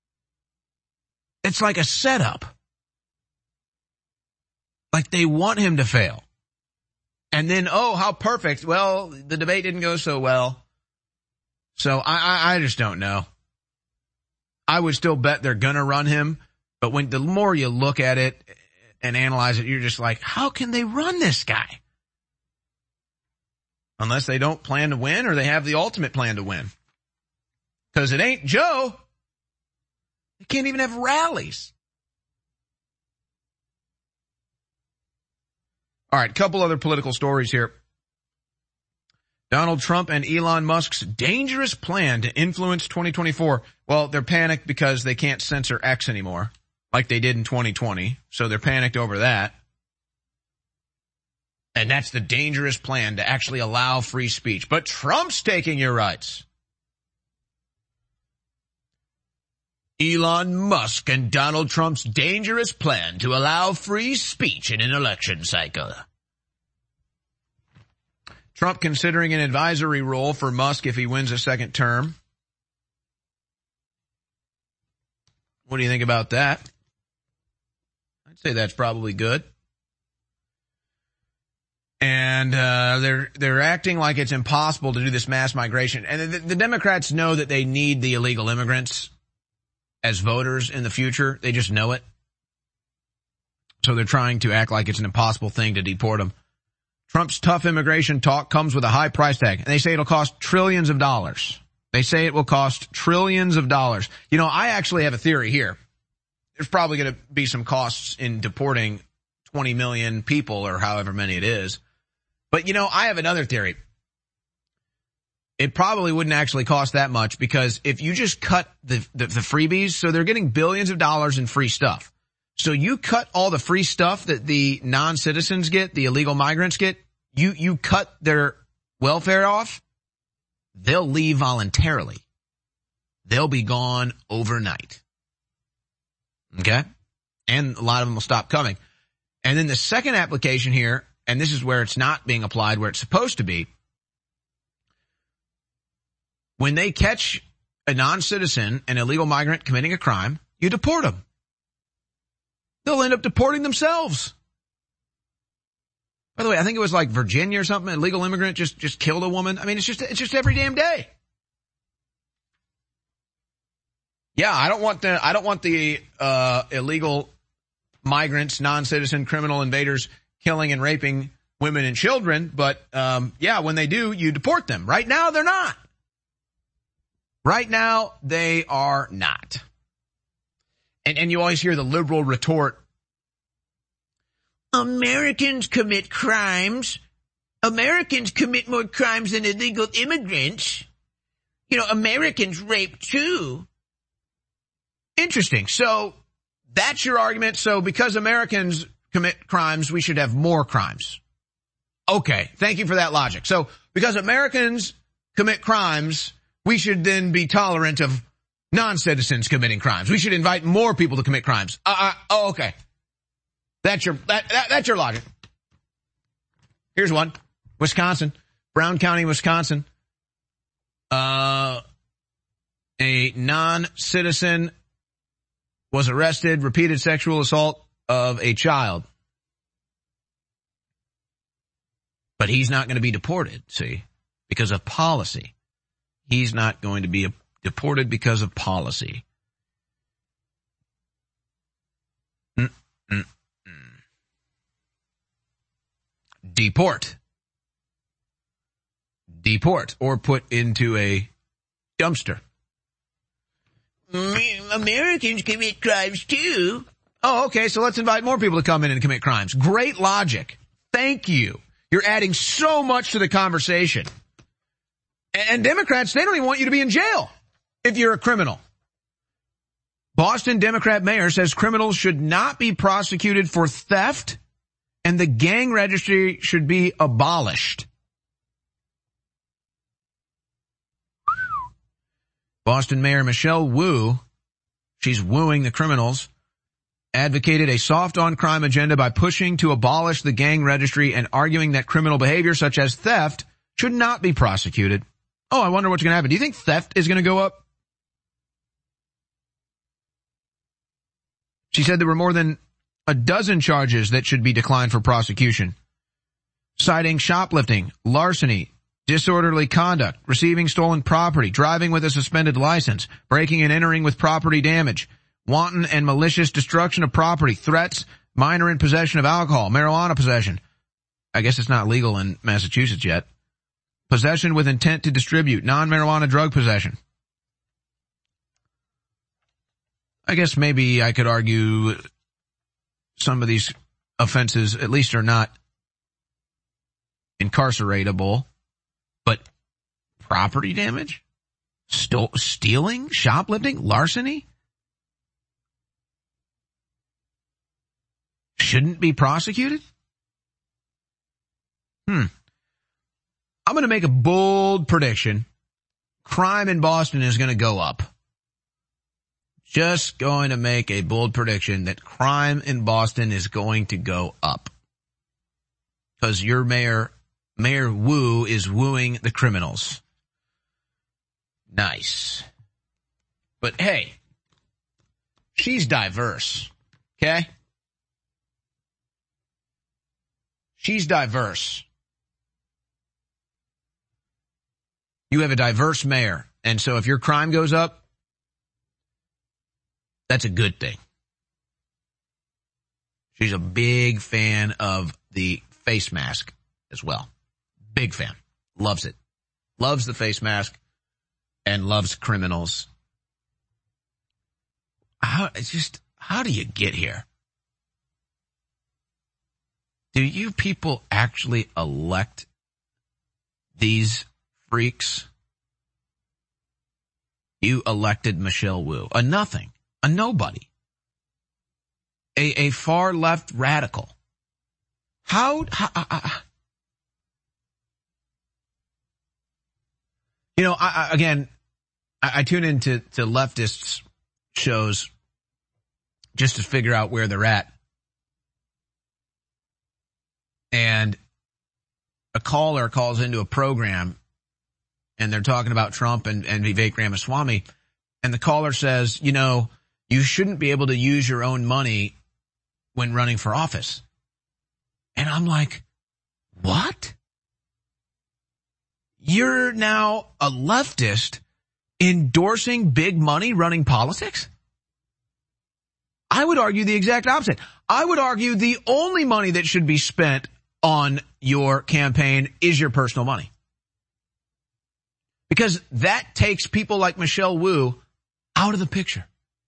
It's like a setup. Like they want him to fail. And then, oh, how perfect. Well, the debate didn't go so well. So I just don't know. I would still bet they're going to run him. But when the more you look at it and analyze it, you're just like, how can they run this guy? Unless they don't plan to win or they have the ultimate plan to win. Because it ain't Joe. They can't even have rallies. All right, couple other political stories here. Donald Trump and Elon Musk's dangerous plan to influence 2024. Well, they're panicked because they can't censor X anymore, like they did in 2020. So they're panicked over that. And that's the dangerous plan to actually allow free speech. But Trump's taking your rights. Elon Musk and Donald Trump's dangerous plan to allow free speech in an election cycle. Trump considering an advisory role for Musk if he wins a second term. What do you think about that? I'd say that's probably good. And they're acting like it's impossible to do this mass migration. And the Democrats know that they need the illegal immigrants as voters in the future. They just know it. So they're trying to act like it's an impossible thing to deport them. Trump's tough immigration talk comes with a high price tag. And they say it'll cost trillions of dollars. They say it will cost trillions of dollars. You know, I actually have a theory here. There's probably going to be some costs in deporting 20 million people or however many it is. But, you know, I have another theory. It probably wouldn't actually cost that much because if you just cut the freebies, so they're getting billions of dollars in free stuff. So you cut all the free stuff that the non-citizens get, the illegal migrants get, you cut their welfare off, they'll leave voluntarily. They'll be gone overnight. Okay? And a lot of them will stop coming. And then the second application here, and this is where it's not being applied where it's supposed to be, when they catch a non-citizen, an illegal migrant committing a crime, you deport them. They'll end up deporting themselves. By the way, I think it was like Virginia or something, an illegal immigrant just killed a woman. I mean, it's just every damn day. Yeah, I don't want the illegal migrants, non-citizen criminal invaders killing and raping women and children, but yeah, when they do, you deport them. Right now, they're not. Right now, they are not. And you always hear the liberal retort, Americans commit crimes. Americans commit more crimes than illegal immigrants. You know, Americans rape too. Interesting. So that's your argument. So because Americans commit crimes, we should have more crimes. Okay. Thank you for that logic. So because Americans commit crimes, we should then be tolerant of non-citizens committing crimes. We should invite more people to commit crimes. Oh, okay. That's your logic. Here's one. Wisconsin, Brown County, Wisconsin. A non-citizen was arrested, repeated sexual assault of a child. But he's not going to be deported, see, because of policy. He's not going to be deported because of policy. Deport, or put into a dumpster. Americans commit crimes too. Oh, okay, so let's invite more people to come in and commit crimes. Great logic. Thank you. You're adding so much to the conversation. And Democrats, they don't even want you to be in jail if you're a criminal. Boston Democrat mayor says criminals should not be prosecuted for theft and the gang registry should be abolished. Boston Mayor Michelle Wu, she's wooing the criminals, advocated a soft on crime agenda by pushing to abolish the gang registry and arguing that criminal behavior such as theft should not be prosecuted. Oh, I wonder what's going to happen. Do you think theft is going to go up? She said there were more than a dozen charges that should be declined for prosecution, citing shoplifting, larceny, disorderly conduct, receiving stolen property, driving with a suspended license, breaking and entering with property damage, wanton and malicious destruction of property, threats, minor in possession of alcohol, marijuana possession. I guess it's not legal in Massachusetts yet. Possession with intent to distribute, non-marijuana drug possession. I guess maybe I could argue some of these offenses at least are not incarceratable, but property damage, stealing, shoplifting, larceny shouldn't be prosecuted? I'm going to make a bold prediction. Crime in Boston is going to go up. Just going to make a bold prediction that crime in Boston is going to go up. Because your Mayor Wu is wooing the criminals. Nice. But hey, she's diverse. Okay? She's diverse. You have a diverse mayor. And so if your crime goes up, that's a good thing. She's a big fan of the face mask as well. Big fan. Loves it. Loves the face mask and loves criminals. How do you get here? Do you people actually elect these freaks? You elected Michelle Wu, a nothing, a nobody, a far left radical. How you know, I tune into leftists shows just to figure out where they're at. And a caller calls into a program and they're talking about Trump and Vivek Ramaswamy. And the caller says, you know, you shouldn't be able to use your own money when running for office. And I'm like, what? You're now a leftist endorsing big money running politics? I would argue the exact opposite. I would argue the only money that should be spent on your campaign is your personal money. Because that takes people like Michelle Wu out of the picture.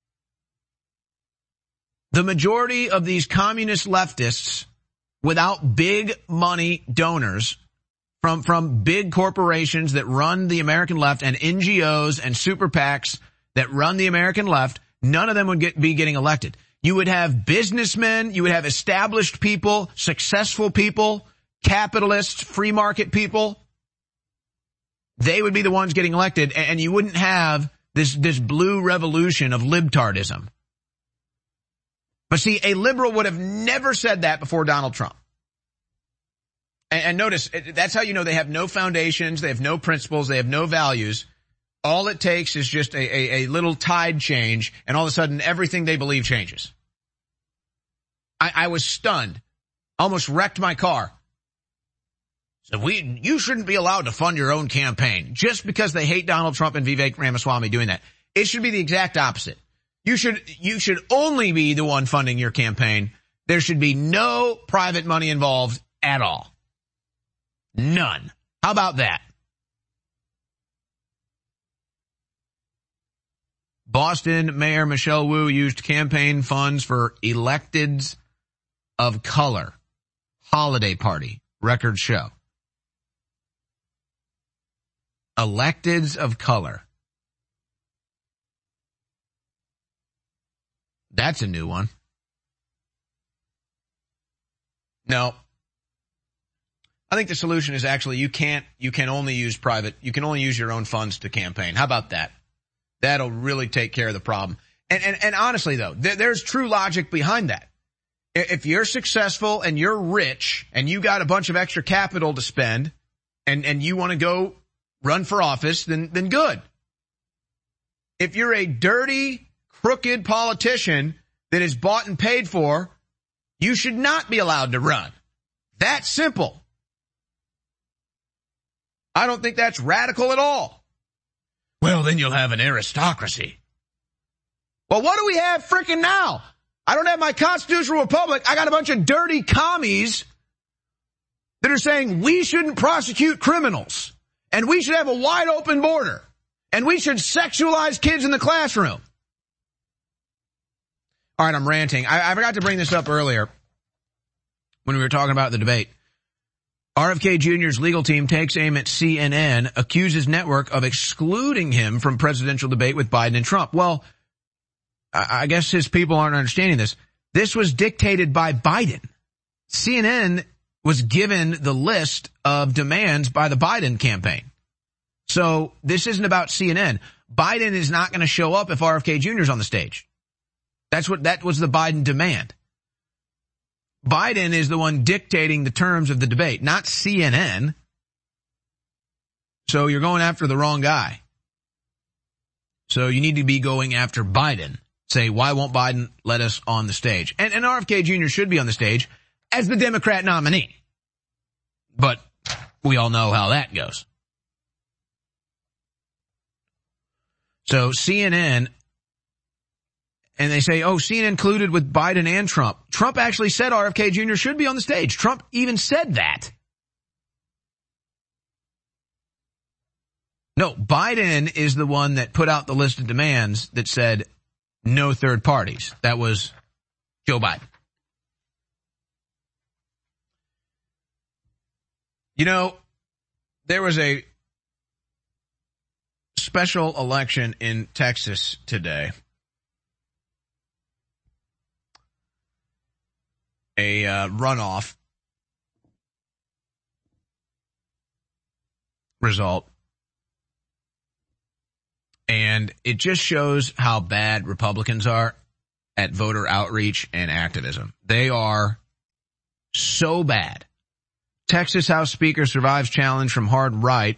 The majority of these communist leftists without big money donors from big corporations that run the American left and NGOs and super PACs that run the American left, none of them would be getting elected. You would have businessmen, you would have established people, successful people, capitalists, free market people. They would be the ones getting elected, and you wouldn't have this blue revolution of libtardism. But see, a liberal would have never said that before Donald Trump. And notice, that's how you know they have no foundations, they have no principles, they have no values. All it takes is just a little tide change, and all of a sudden everything they believe changes. I was stunned. Almost wrecked my car. So you shouldn't be allowed to fund your own campaign just because they hate Donald Trump and Vivek Ramaswamy doing that. It should be the exact opposite. You should only be the one funding your campaign. There should be no private money involved at all. None. How about that? Boston Mayor Michelle Wu used campaign funds for electeds of color holiday party, records show. Electeds of color. That's a new one. No. I think the solution is actually you can only use your own funds to campaign. How about that? That'll really take care of the problem. And honestly though, there's true logic behind that. If you're successful and you're rich and you got a bunch of extra capital to spend and you want to go run for office, then good. If you're a dirty, crooked politician that is bought and paid for, you should not be allowed to run. That's simple. I don't think that's radical at all. Well, then you'll have an aristocracy. Well, what do we have frickin' now? I don't have my constitutional republic. I got a bunch of dirty commies that are saying we shouldn't prosecute criminals and we should have a wide open border and we should sexualize kids in the classroom. All right, I'm ranting. I forgot to bring this up earlier when we were talking about the debate. RFK Jr.'s legal team takes aim at CNN, accuses network of excluding him from presidential debate with Biden and Trump. Well, I guess his people aren't understanding this. This was dictated by Biden. CNN was given the list of demands by the Biden campaign. So this isn't about CNN. Biden is not going to show up if RFK Jr. is on the stage. That was the Biden demand. Biden is the one dictating the terms of the debate, not CNN. So you're going after the wrong guy. So you need to be going after Biden. Say, why won't Biden let us on the stage? And RFK Jr. should be on the stage as the Democrat nominee. But we all know how that goes. So CNN, and they say, oh, CNN colluded with Biden and Trump. Trump actually said RFK Jr. should be on the stage. Trump even said that. No, Biden is the one that put out the list of demands that said no third parties. That was Joe Biden. You know, there was a special election in Texas today. A runoff result. And it just shows how bad Republicans are at voter outreach and activism. They are so bad. Texas House Speaker survives challenge from hard right.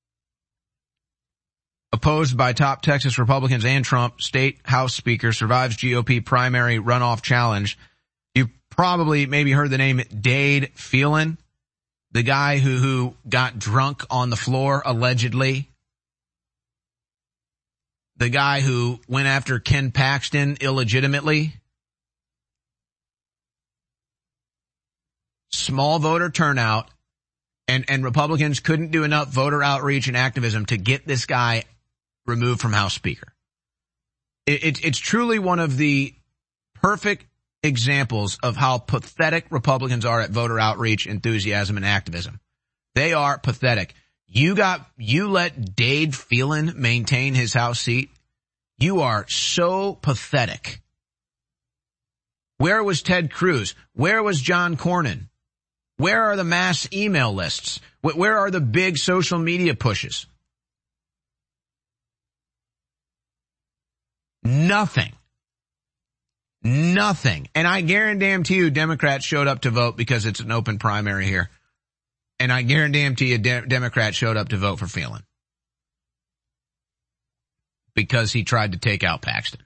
Opposed by top Texas Republicans and Trump, State House Speaker survives GOP primary runoff challenge. You probably maybe heard the name Dade Phelan, the guy who got drunk on the floor, allegedly. The guy who went after Ken Paxton illegitimately. Small voter turnout, and Republicans couldn't do enough voter outreach and activism to get this guy removed from House Speaker. It's truly one of the perfect examples of how pathetic Republicans are at voter outreach, enthusiasm, and activism. They are pathetic. You let Dade Phelan maintain his House seat. You are so pathetic. Where was Ted Cruz? Where was John Cornyn? Where are the mass email lists? Where are the big social media pushes? Nothing. Nothing. And I guarantee you Democrats showed up to vote because it's an open primary here. And I guarantee you Democrats showed up to vote for Phelan. Because he tried to take out Paxton.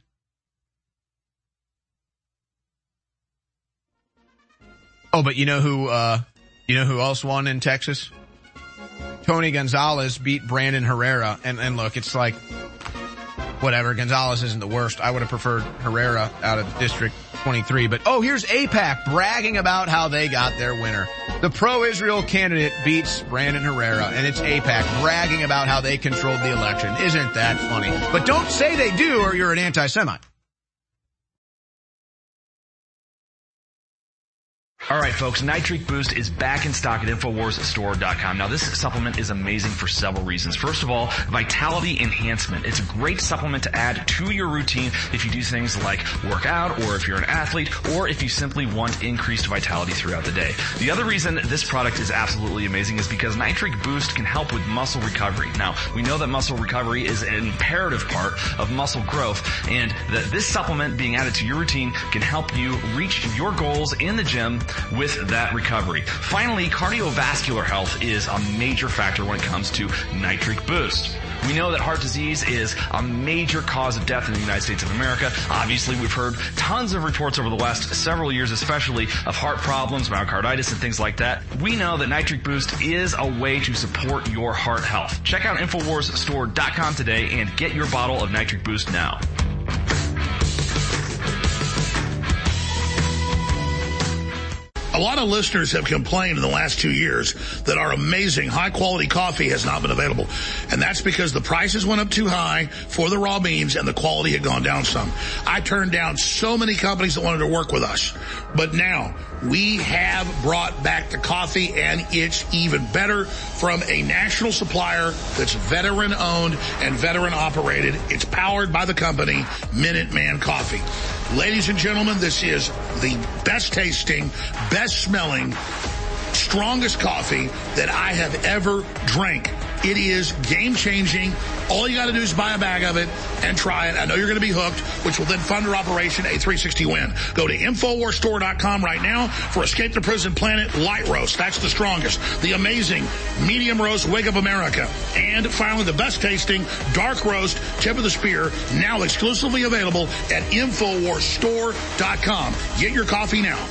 Oh, but you know who else won in Texas? Tony Gonzalez beat Brandon Herrera. And look, it's like, whatever, Gonzalez isn't the worst. I would have preferred Herrera out of District 23. But, here's AIPAC bragging about how they got their winner. The pro-Israel candidate beats Brandon Herrera, and it's AIPAC bragging about how they controlled the election. Isn't that funny? But don't say they do or you're an anti-Semite. All right, folks, Nitric Boost is back in stock at InfoWarsStore.com. Now, this supplement is amazing for several reasons. First of all, vitality enhancement. It's a great supplement to add to your routine if you do things like work out, or if you're an athlete, or if you simply want increased vitality throughout the day. The other reason this product is absolutely amazing is because Nitric Boost can help with muscle recovery. Now, we know that muscle recovery is an imperative part of muscle growth, and that this supplement being added to your routine can help you reach your goals in the gym with that recovery. Finally, cardiovascular health is a major factor when it comes to Nitric Boost. We know that heart disease is a major cause of death in the United States of America. Obviously, we've heard tons of reports over the last several years, especially of heart problems, myocarditis, and things like that. We know that Nitric Boost is a way to support your heart health. Check out InfoWarsStore.com today and get your bottle of Nitric Boost now. A lot of listeners have complained in the last 2 years that our amazing high-quality coffee has not been available. And that's because the prices went up too high for the raw beans and the quality had gone down some. I turned down so many companies that wanted to work with us. But now we have brought back the coffee, and it's even better from a national supplier that's veteran-owned and veteran-operated. It's powered by the company Minuteman Coffee. Ladies and gentlemen, this is the best tasting, best smelling, strongest coffee that I have ever drank. It is game-changing. All you got to do is buy a bag of it and try it. I know you're going to be hooked, which will then fund our Operation A360 Win. Go to InfoWarsStore.com right now for Escape the Prison Planet Light Roast. That's the strongest. The amazing Medium Roast Wake Up America. And finally, the best tasting Dark Roast Tip of the Spear, now exclusively available at InfoWarsStore.com. Get your coffee now.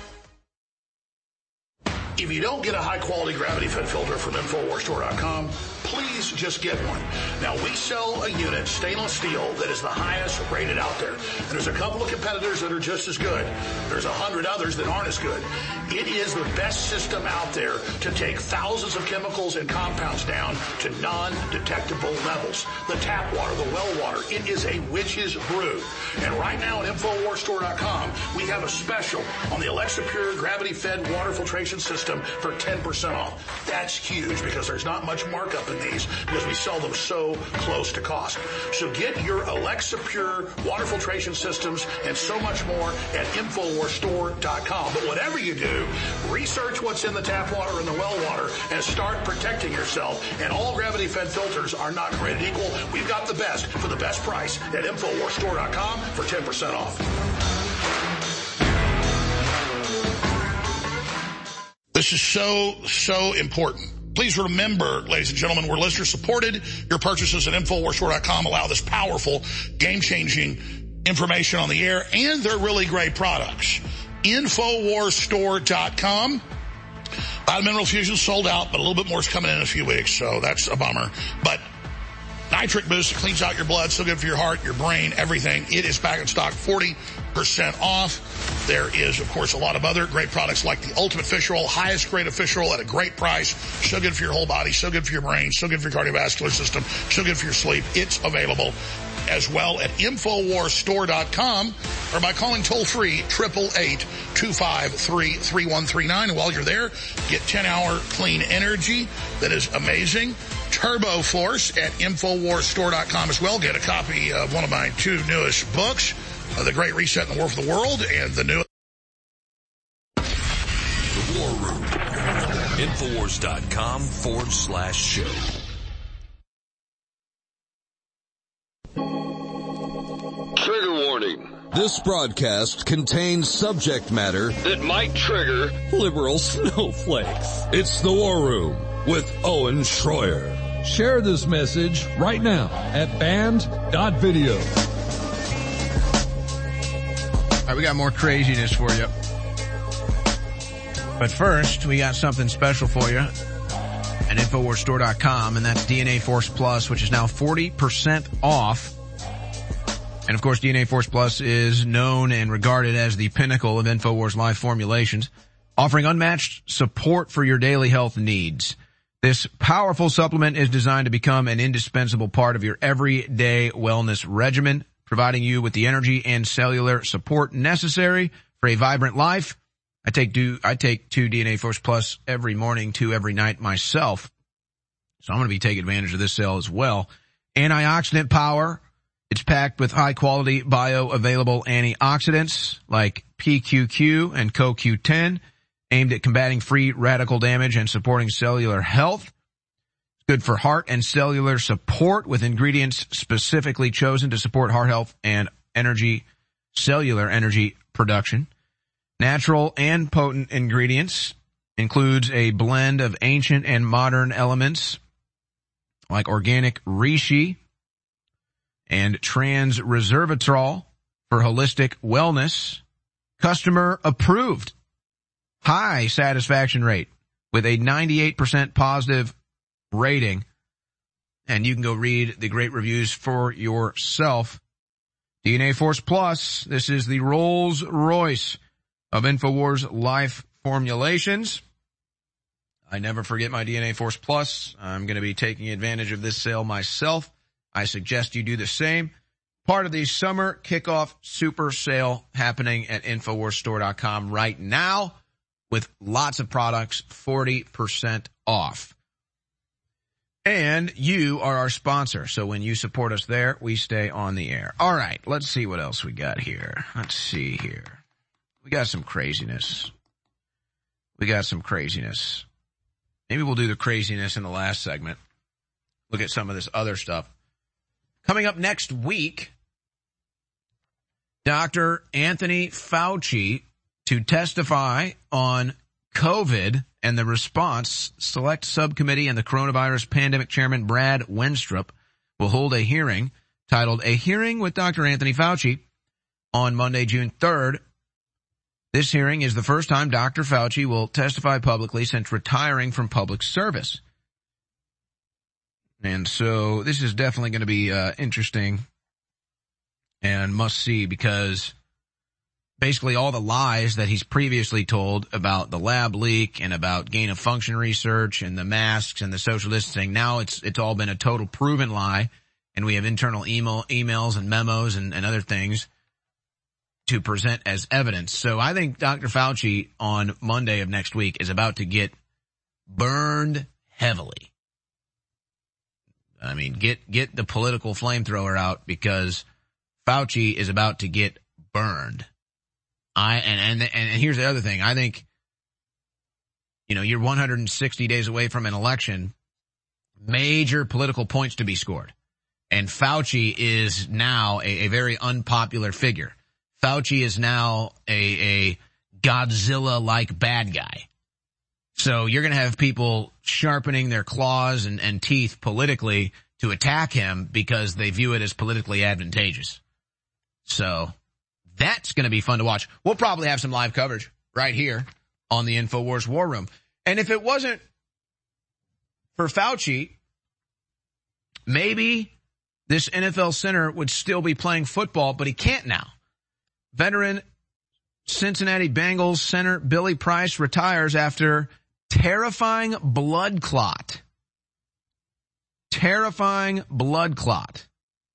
If you don't get a high-quality gravity-fed filter from InfoWarsStore.com, please just get one. Now, we sell a unit, stainless steel, that is the highest rated out there. And there's a couple of competitors that are just as good. There's 100 others that aren't as good. It is the best system out there to take thousands of chemicals and compounds down to non-detectable levels. The tap water, the well water, it is a witch's brew. And right now at InfoWarsStore.com, we have a special on the Alexa Pure gravity-fed water filtration system for 10% off. That's huge because there's not much markup in these because we sell them so close to cost. So get your Alexa Pure water filtration systems and so much more at InfoWarsStore.com. But whatever you do, research what's in the tap water and the well water and start protecting yourself. And all gravity-fed filters are not created equal. We've got the best for the best price at InfoWarsStore.com for 10% off. This is so important. Please remember, ladies and gentlemen, we're listener supported. Your purchases at InfoWarsStore.com allow this powerful, game-changing information on the air, and they're really great products. InfoWarsStore.com. Mineral Fusion sold out, but a little bit more is coming in a few weeks, so that's a bummer. But Nitric Boost cleans out your blood, so good for your heart, your brain, everything. It is back in stock, 40% off. There is, of course, a lot of other great products like the Ultimate Fish Oil, highest grade of fish oil at a great price. So good for your whole body, so good for your brain, so good for your cardiovascular system, so good for your sleep. It's available as well at InfoWarsStore.com or by calling toll-free 888-253-3139. And while you're there, get 10-hour clean energy that is amazing. Turbo Force at InfoWarsStore.com as well. Get a copy of one of my two newest books, The Great Reset and the War for the World, and the new The War Room. InfoWars.com/show. Trigger warning. This broadcast contains subject matter that might trigger liberal snowflakes. It's The War Room with Owen Schroyer. Share this message right now at band.video. All right, we got more craziness for you. But first, we got something special for you at InfoWarsStore.com, and that's DNA Force Plus, which is now 40% off. And of course, DNA Force Plus is known and regarded as the pinnacle of InfoWars Life formulations, offering unmatched support for your daily health needs. This powerful supplement is designed to become an indispensable part of your everyday wellness regimen, providing you with the energy and cellular support necessary for a vibrant life. I take 2 DNA Force Plus every morning, 2 every night myself. So I'm going to be taking advantage of this sale as well. Antioxidant power. It's packed with high-quality bioavailable antioxidants like PQQ and CoQ10, aimed at combating free radical damage and supporting cellular health. It's good for heart and cellular support with ingredients specifically chosen to support heart health and cellular energy production. Natural and potent ingredients includes a blend of ancient and modern elements like organic reishi and trans resveratrol for holistic wellness. Customer approved. High satisfaction rate with a 98% positive rating. And you can go read the great reviews for yourself. DNA Force Plus. This is the Rolls Royce of InfoWars Life formulations. I never forget my DNA Force Plus. I'm going to be taking advantage of this sale myself. I suggest you do the same. Part of the summer kickoff super sale happening at InfoWarsStore.com right now with lots of products 40% off. And you are our sponsor. So when you support us there, we stay on the air. All right, let's see what else we got here. Let's see here. We got some craziness. Maybe we'll do the craziness in the last segment. Look at some of this other stuff. Coming up next week, Dr. Anthony Fauci to testify on COVID and the response. Select Subcommittee and the Coronavirus Pandemic Chairman Brad Wenstrup will hold a hearing titled A Hearing with Dr. Anthony Fauci on Monday, June 3rd. This hearing is the first time Dr. Fauci will testify publicly since retiring from public service. And so this is definitely going to be interesting and must see, because basically all the lies that he's previously told about the lab leak and about gain of function research and the masks and the social distancing, now it's all been a total proven lie, and we have internal emails and memos and other things to present as evidence. So I think Dr. Fauci on Monday of next week is about to get burned heavily. I mean, get the political flamethrower out, because Fauci is about to get burned. And here's the other thing. I think, you're 160 days away from an election, major political points to be scored. And Fauci is now a very unpopular figure. Fauci is now a Godzilla-like bad guy. So you're going to have people sharpening their claws and teeth politically to attack him because they view it as politically advantageous. So that's going to be fun to watch. We'll probably have some live coverage right here on the InfoWars War Room. And if it wasn't for Fauci, maybe this NFL center would still be playing football, but he can't now. Veteran Cincinnati Bengals center Billy Price retires after terrifying blood clot. Terrifying blood clot.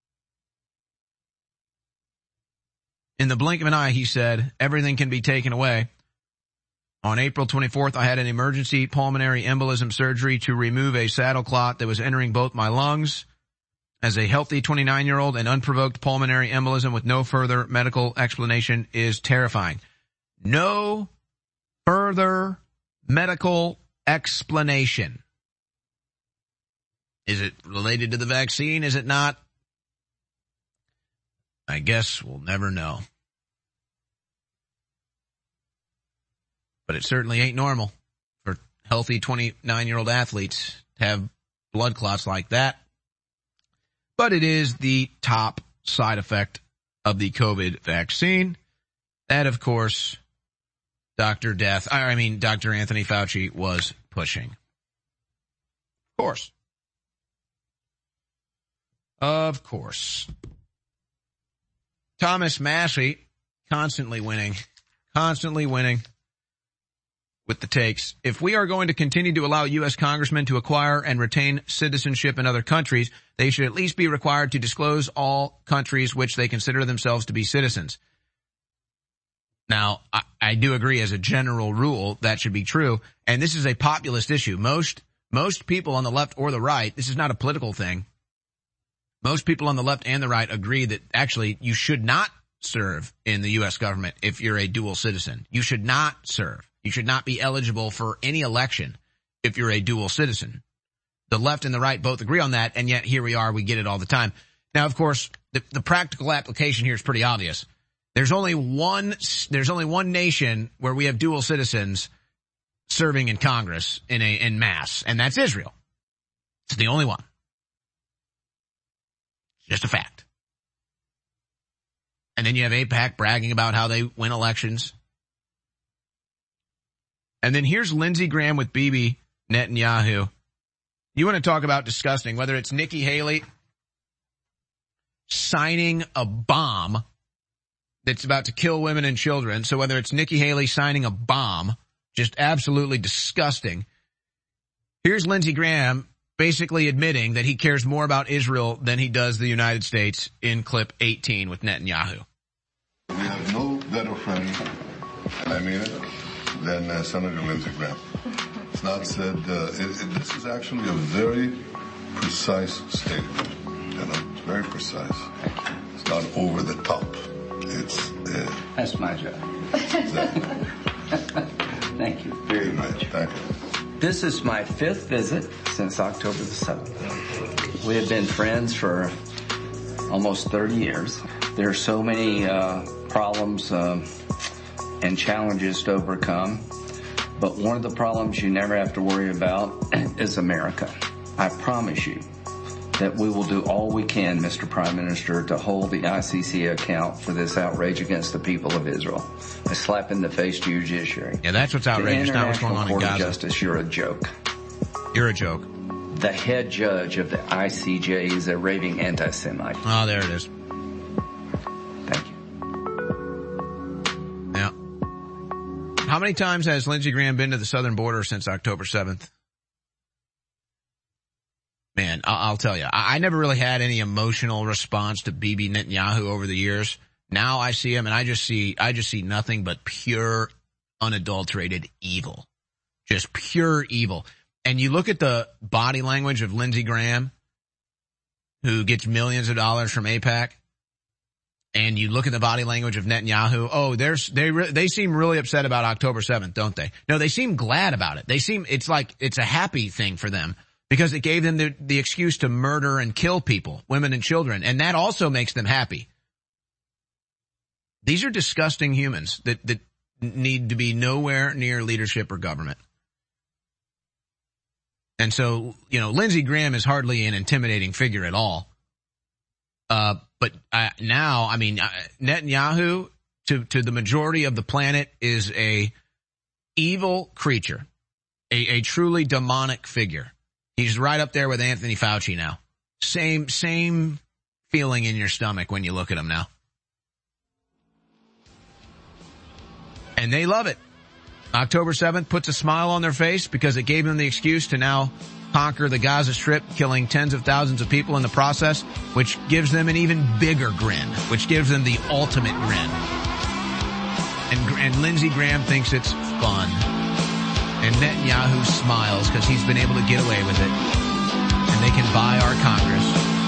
In the blink of an eye, he said, everything can be taken away. On April 24th, I had an emergency pulmonary embolism surgery to remove a saddle clot that was entering both my lungs. As a healthy 29-year-old, an unprovoked pulmonary embolism with no further medical explanation is terrifying. No further medical explanation. Is it related to the vaccine? Is it not? I guess we'll never know. But it certainly ain't normal for healthy 29-year-old athletes to have blood clots like that. But it is the top side effect of the COVID vaccine. That, of course, Dr. Anthony Fauci was pushing. Of course. Thomas Massie, constantly winning with the takes. If we are going to continue to allow U.S. congressmen to acquire and retain citizenship in other countries, they should at least be required to disclose all countries which they consider themselves to be citizens. Now, I do agree as a general rule that should be true, and this is a populist issue. Most people on the left or the right, this is not a political thing. Most people on the left and the right agree that actually you should not serve in the U.S. government if you're a dual citizen. You should not serve. You should not be eligible for any election if you're a dual citizen. The left and the right both agree on that, and yet here we are, we get it all the time. Now, of course, the practical application here is pretty obvious. There's only one nation where we have dual citizens serving in Congress in mass, and that's Israel. It's the only one. It's just a fact. And then you have AIPAC bragging about how they win elections. And then here's Lindsey Graham with Bibi Netanyahu. You want to talk about disgusting, whether it's Nikki Haley signing a bomb that's about to kill women and children. So whether it's Nikki Haley signing a bomb, just absolutely disgusting. Here's Lindsey Graham basically admitting that he cares more about Israel than he does the United States in clip 18 with Netanyahu. We have no better friend, and I mean it, than Senator Lindsey Graham. It's not said, this is actually a very precise statement. It's very precise. It's not over the top. That's my job. Thank you very much. Thank you. This is my 5th visit since October the 7th. We have been friends for almost 30 years. There are so many problems and challenges to overcome, but one of the problems you never have to worry about is America. I promise you that we will do all we can, Mr. Prime Minister, to hold the ICC account for this outrage against the people of Israel. A slap in the face to your judiciary. Yeah, that's what's outrageous, not what's going on in Gaza. Justice, you're a joke. You're a joke. The head judge of the ICJ is a raving anti-Semite. Oh, there it is. Thank you. Yeah. How many times has Lindsey Graham been to the southern border since October 7th? Man, I'll tell you, I never really had any emotional response to Bibi Netanyahu over the years. Now I see him and I just see nothing but pure, unadulterated evil. Just pure evil. And you look at the body language of Lindsey Graham, who gets millions of dollars from AIPAC, and you look at the body language of Netanyahu. Oh, they seem really upset about October 7th, don't they? No, they seem glad about it. It's like it's a happy thing for them. Because it gave them the excuse to murder and kill people, women and children. And that also makes them happy. These are disgusting humans that need to be nowhere near leadership or government. And so, Lindsey Graham is hardly an intimidating figure at all. But now, Netanyahu, to the majority of the planet, is a evil creature, a truly demonic figure. He's right up there with Anthony Fauci now. Same feeling in your stomach when you look at him now. And they love it. October 7th puts a smile on their face because it gave them the excuse to now conquer the Gaza Strip, killing tens of thousands of people in the process, which gives them an even bigger grin, which gives them the ultimate grin. And Lindsey Graham thinks it's fun. And Netanyahu smiles because he's been able to get away with it. And they can buy our Congress.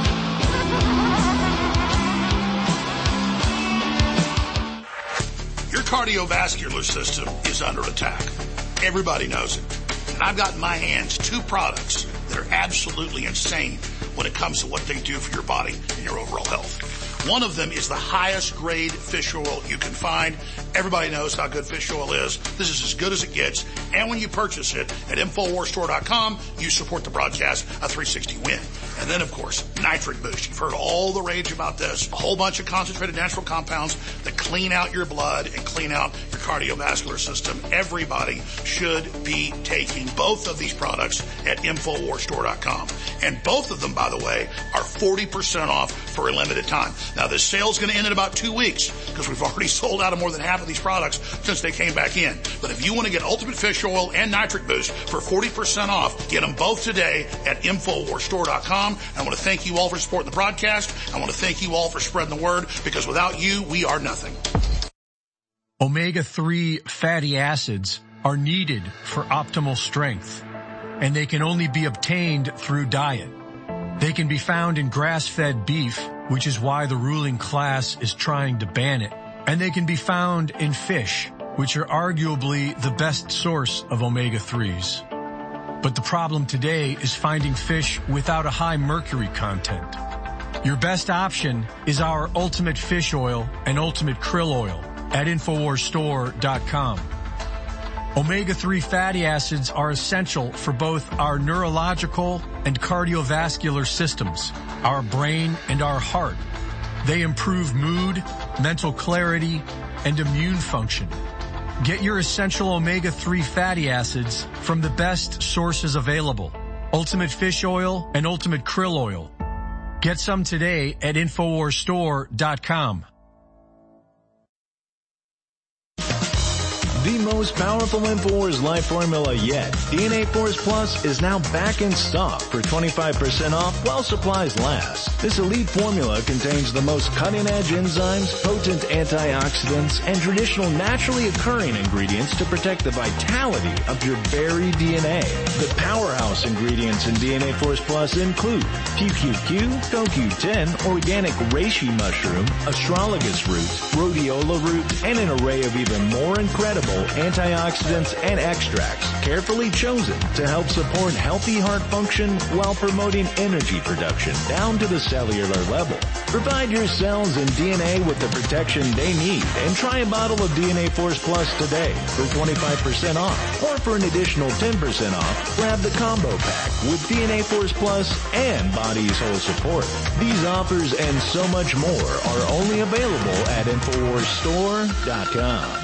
Your cardiovascular system is under attack. Everybody knows it. And I've got in my hands 2 products that are absolutely insane when it comes to what they do for your body and your overall health. One of them is the highest grade fish oil you can find. Everybody knows how good fish oil is. This is as good as it gets. And when you purchase it at InfoWarsStore.com, you support the broadcast of 360 Win. And then, of course, Nitric Boost. You've heard all the rage about this. A whole bunch of concentrated natural compounds that clean out your blood and clean out your cardiovascular system. Everybody should be taking both of these products at InfoWarsStore.com. And both of them, by the way, are 40% off for a limited time. Now, this sale is going to end in about 2 weeks because we've already sold out of more than half of these products since they came back in. But if you want to get Ultimate Fish Oil and Nitric Boost for 40% off, get them both today at InfoWarsStore.com. I want to thank you all for supporting the broadcast. I want to thank you all for spreading the word because without you, we are nothing. Omega-3 fatty acids are needed for optimal strength, and they can only be obtained through diet. They can be found in grass-fed beef, which is why the ruling class is trying to ban it, and they can be found in fish, which are arguably the best source of omega-3s. But the problem today is finding fish without a high mercury content. Your best option is our Ultimate Fish Oil and Ultimate Krill Oil at InfoWarsStore.com. Omega-3 fatty acids are essential for both our neurological and cardiovascular systems, our brain and our heart. They improve mood, mental clarity, and immune function. Get your essential omega-3 fatty acids from the best sources available, Ultimate Fish Oil and Ultimate Krill Oil. Get some today at InfoWarsStore.com. The most powerful InfoWars Life formula yet, DNA Force Plus, is now back in stock for 25% off while supplies last. This elite formula contains the most cutting-edge enzymes, potent antioxidants, and traditional naturally occurring ingredients to protect the vitality of your buried DNA. The powerhouse ingredients in DNA Force Plus include PQQ, CoQ10, organic reishi mushroom, astragalus root, rhodiola root, and an array of even more incredible antioxidants and extracts carefully chosen to help support healthy heart function while promoting energy production down to the cellular level. Provide your cells and DNA with the protection they need and try a bottle of DNA Force Plus today for 25% off. Or for an additional 10% off, grab the combo pack with DNA Force Plus and Body's Whole Support. These offers and so much more are only available at InfoWarsStore.com.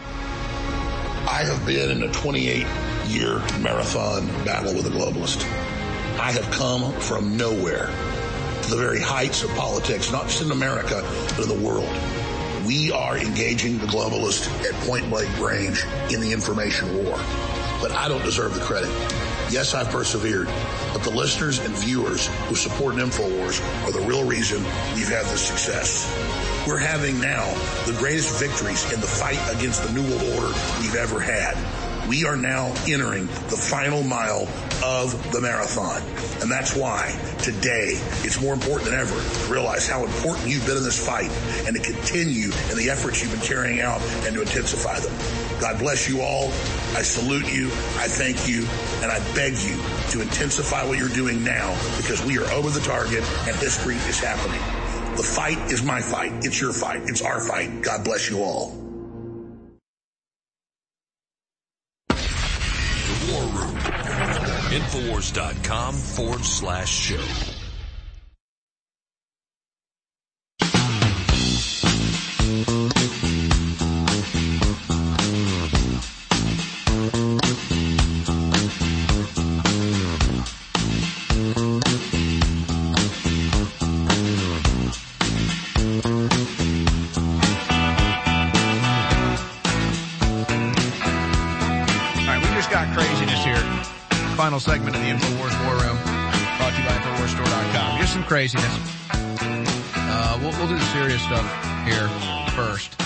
I have been in a 28-year marathon battle with a globalist. I have come from nowhere to the very heights of politics, not just in America, but in the world. We are engaging the globalist at point-blank range in the information war. But I don't deserve the credit. Yes, I've persevered, but the listeners and viewers who support InfoWars are the real reason we've had this success. We're having now the greatest victories in the fight against the New World Order we've ever had. We are now entering the final mile of the marathon. And that's why today it's more important than ever to realize how important you've been in this fight and to continue in the efforts you've been carrying out and to intensify them. God bless you all. I salute you. I thank you. And I beg you to intensify what you're doing now because we are over the target and history is happening. The fight is my fight. It's your fight. It's our fight. God bless you all. The War Room. Infowars.com/show. Final segment of the InfoWars War Room, brought to you by InfoWarsStore.com. Just some craziness. We'll do the serious stuff here first.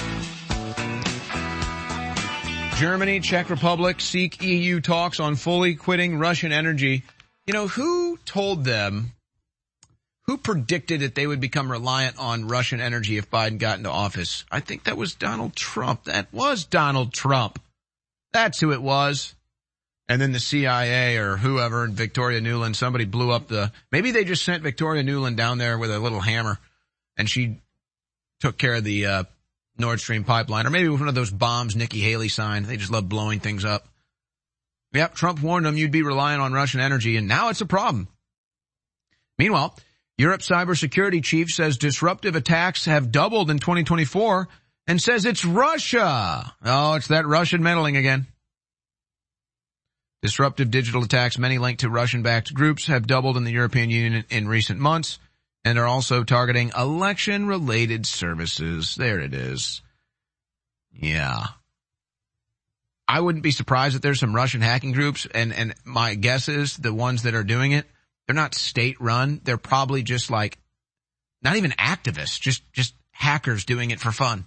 Germany, Czech Republic seek EU talks on fully quitting Russian energy. You know, who told them, who predicted that they would become reliant on Russian energy if Biden got into office? I think that was Donald Trump. That was Donald Trump. That's who it was. And then the CIA or whoever and Victoria Nuland, somebody blew up maybe they just sent Victoria Nuland down there with a little hammer and she took care of the Nord Stream pipeline, or maybe one of those bombs Nikki Haley signed. They just love blowing things up. Yep, Trump warned them you'd be relying on Russian energy, and now it's a problem. Meanwhile, Europe's cybersecurity chief says disruptive attacks have doubled in 2024 and says it's Russia. Oh, it's that Russian meddling again. Disruptive digital attacks, many linked to Russian-backed groups, have doubled in the European Union in recent months and are also targeting election-related services. There it is. Yeah. I wouldn't be surprised if there's some Russian hacking groups, and my guess is the ones that are doing it, they're not state-run. They're probably just like, not even activists, just hackers doing it for fun.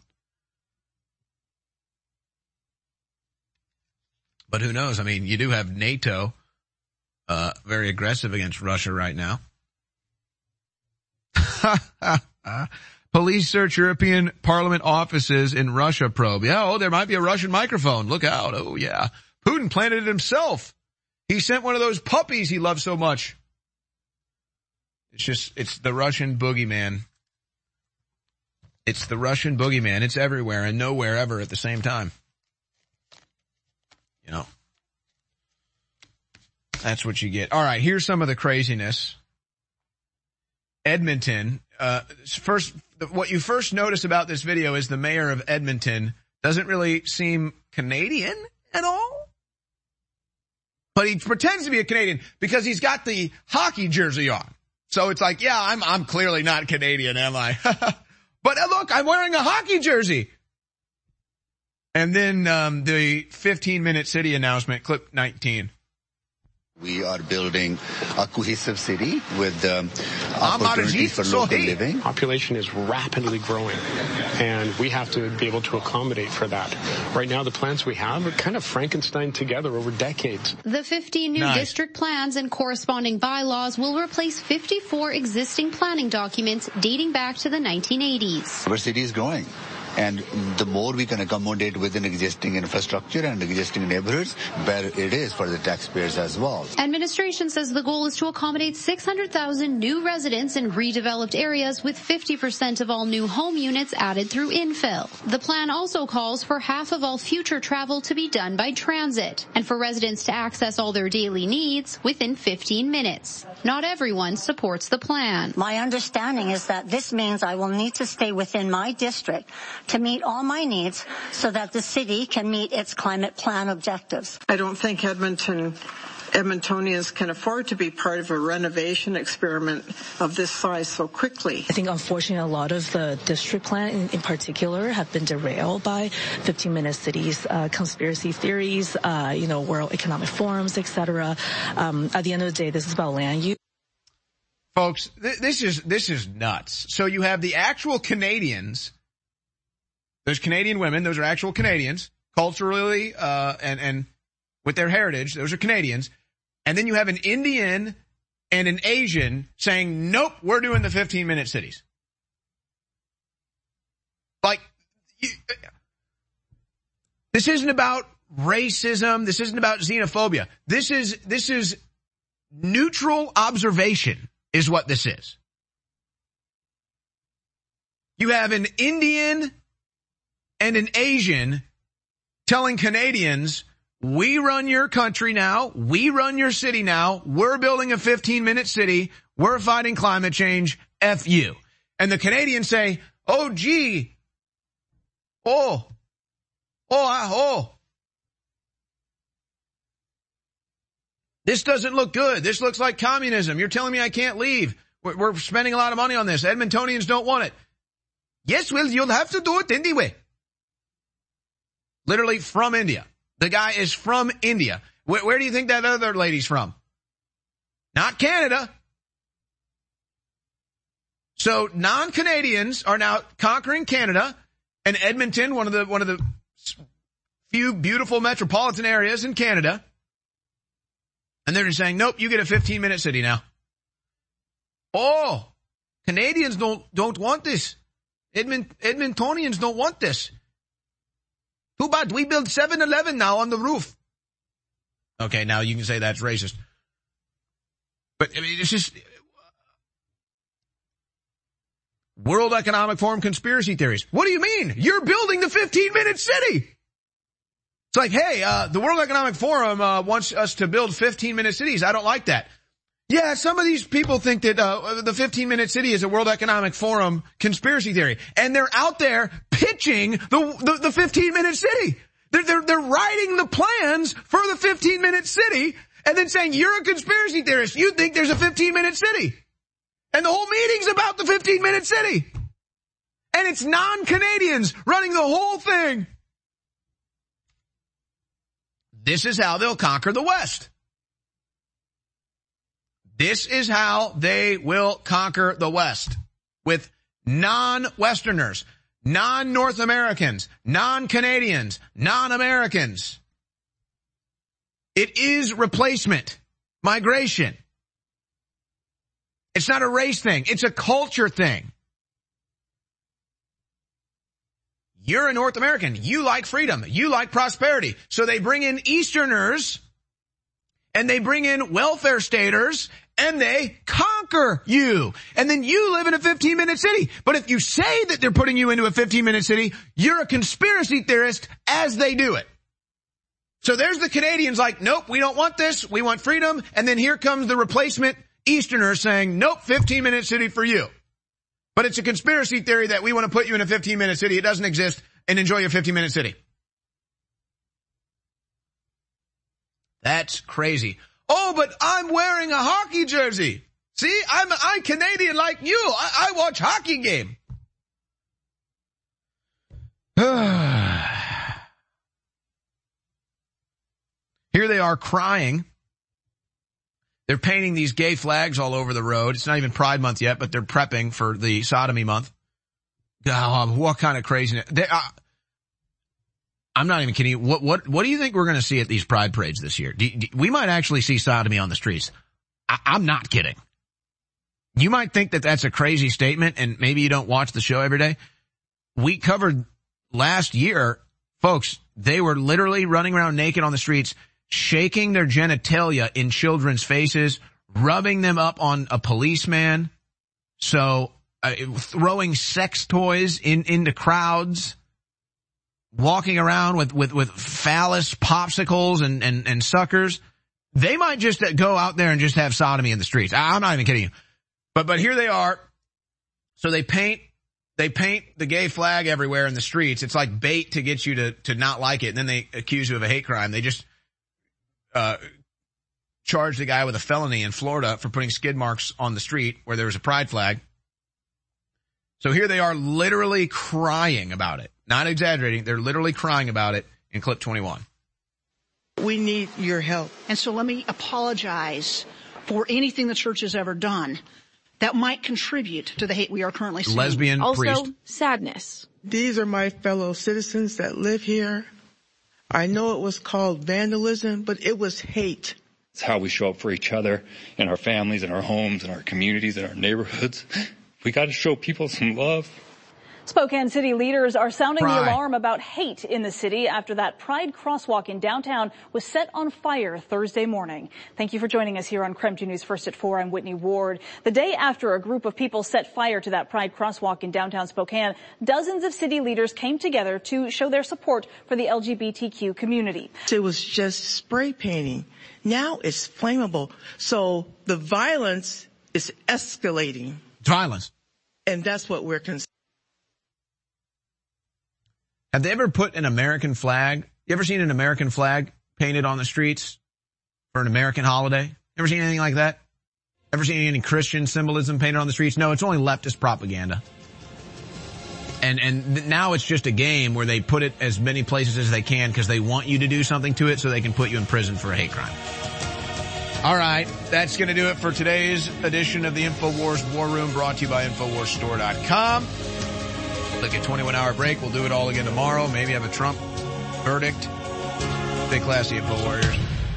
But who knows? I mean, you do have NATO very aggressive against Russia right now. Police search European Parliament offices in Russia probe. Yeah, there might be a Russian microphone. Look out. Oh, yeah. Putin planted it himself. He sent one of those puppies he loves so much. It's the Russian boogeyman. It's the Russian boogeyman. It's everywhere and nowhere ever at the same time. You know. That's what you get. All right, here's some of the craziness. Edmonton, what you first notice about this video is the mayor of Edmonton doesn't really seem Canadian at all. But he pretends to be a Canadian because he's got the hockey jersey on. So it's like, yeah, I'm clearly not Canadian, am I? But look, I'm wearing a hockey jersey. And then the 15-minute city announcement, clip 19. We are building a cohesive city with opportunities for local living. Population is rapidly growing, and we have to be able to accommodate for that. Right now, the plans we have are kind of Frankenstein together over decades. The 15 new district plans and corresponding bylaws will replace 54 existing planning documents dating back to the 1980s. Our city is growing. And the more we can accommodate within existing infrastructure and existing neighborhoods, better it is for the taxpayers as well. Administration says the goal is to accommodate 600,000 new residents in redeveloped areas, with 50% of all new home units added through infill. The plan also calls for half of all future travel to be done by transit, and for residents to access all their daily needs within 15 minutes. Not everyone supports the plan. My understanding is that this means I will need to stay within my district to meet all my needs so that the city can meet its climate plan objectives. I don't think Edmontonians can afford to be part of a renovation experiment of this size so quickly. I think unfortunately a lot of the district plan in particular have been derailed by 15-minute cities, conspiracy theories, World Economic Forums, etc. At the end of the day, this is about land use. Folks, this is nuts. So you have the actual Canadians. There's Canadian women. Those are actual Canadians, culturally, and with their heritage. Those are Canadians. And then you have an Indian and an Asian saying, nope, we're doing the 15-minute cities. Like, this isn't about racism. This isn't about xenophobia. This is neutral observation is what this is. You have an Indian and an Asian telling Canadians, we run your country now, we run your city now, we're building a 15-minute city, we're fighting climate change, F you. And the Canadians say, oh gee, oh. This doesn't look good. This looks like communism. You're telling me I can't leave. We're spending a lot of money on this. Edmontonians don't want it. Yes, well, you'll have to do it anyway. Literally from India. The guy is from India. Where do you think that other lady's from? Not Canada. So non-Canadians are now conquering Canada, and Edmonton, one of the few beautiful metropolitan areas in Canada. And they're just saying, nope, you get a 15-minute city now. Oh, Canadians don't want this. Edmontonians don't want this. Too bad we build 7-Eleven now on the roof. Okay, now you can say that's racist. But I mean, it's just, World Economic Forum conspiracy theories. What do you mean? You're building the 15-minute city. It's like, hey, the World Economic Forum wants us to build 15-minute cities. I don't like that. Yeah, some of these people think that the 15-minute city is a World Economic Forum conspiracy theory, and they're out there pitching the 15-minute city. They're writing the plans for the 15-minute city, and then saying you're a conspiracy theorist. You think there's a 15-minute city, and the whole meeting's about the 15-minute city, and it's non-Canadians running the whole thing. This is how they'll conquer the West. This is how they will conquer the West. With non-Westerners, non-North Americans, non-Canadians, non-Americans. It is replacement. Migration. It's not a race thing. It's a culture thing. You're a North American. You like freedom. You like prosperity. So they bring in Easterners, and they bring in welfare staters, and they conquer you. And then you live in a 15-minute city. But if you say that they're putting you into a 15-minute city, you're a conspiracy theorist as they do it. So there's the Canadians like, nope, we don't want this. We want freedom. And then here comes the replacement Easterners saying, nope, 15-minute city for you. But it's a conspiracy theory that we want to put you in a 15-minute city. It doesn't exist, and enjoy your 15-minute city. That's crazy. Oh, but I'm wearing a hockey jersey. See, I'm Canadian like you. I watch hockey game. Here they are crying. They're painting these gay flags all over the road. It's not even Pride Month yet, but they're prepping for the sodomy month. What kind of craziness. I'm not even kidding you. What do you think we're going to see at these Pride parades this year? We might actually see sodomy on the streets. I'm not kidding. You might think that that's a crazy statement, and maybe you don't watch the show every day. We covered last year, folks, they were literally running around naked on the streets, shaking their genitalia in children's faces, rubbing them up on a policeman, throwing sex toys into crowds, walking around with phallus popsicles and suckers. They might just go out there and just have sodomy in the streets. I'm not even kidding you. But here they are. So they paint the gay flag everywhere in the streets. It's like bait to get you to not like it. And then they accuse you of a hate crime. They just charged the guy with a felony in Florida for putting skid marks on the street where there was a pride flag. So here they are literally crying about it. Not exaggerating. They're literally crying about it in clip 21. We need your help. And so let me apologize for anything the church has ever done that might contribute to the hate we are currently seeing. Lesbian priest. Also, sadness. These are my fellow citizens that live here. I know it was called vandalism, but it was hate. It's how we show up for each other in our families, in our homes, in our communities, in our neighborhoods. We got to show people some love. Spokane city leaders are sounding the alarm about hate in the city after that Pride crosswalk in downtown was set on fire Thursday morning. Thank you for joining us here on KREM 2 News First at 4. I'm Whitney Ward. The day after a group of people set fire to that Pride crosswalk in downtown Spokane, dozens of city leaders came together to show their support for the LGBTQ community. It was just spray painting. Now it's flammable. So the violence is escalating. Violence. And that's what we're concerned. Have they ever put an American flag? You ever seen an American flag painted on the streets for an American holiday? Ever seen anything like that? Ever seen any Christian symbolism painted on the streets? No, it's only leftist propaganda. And now it's just a game where they put it as many places as they can because they want you to do something to it so they can put you in prison for a hate crime. All right, that's going to do it for today's edition of the InfoWars War Room, brought to you by InfoWarsStore.com. Take a 21-hour break. We'll do it all again tomorrow. Maybe have a Trump verdict. Stay classy, Info Warriors.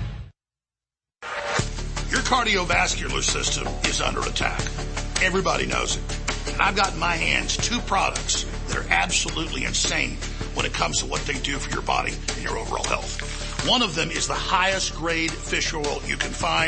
Your cardiovascular system is under attack. Everybody knows it. And I've got in my hands two products that are absolutely insane when it comes to what they do for your body and your overall health. One of them is the highest grade fish oil you can find.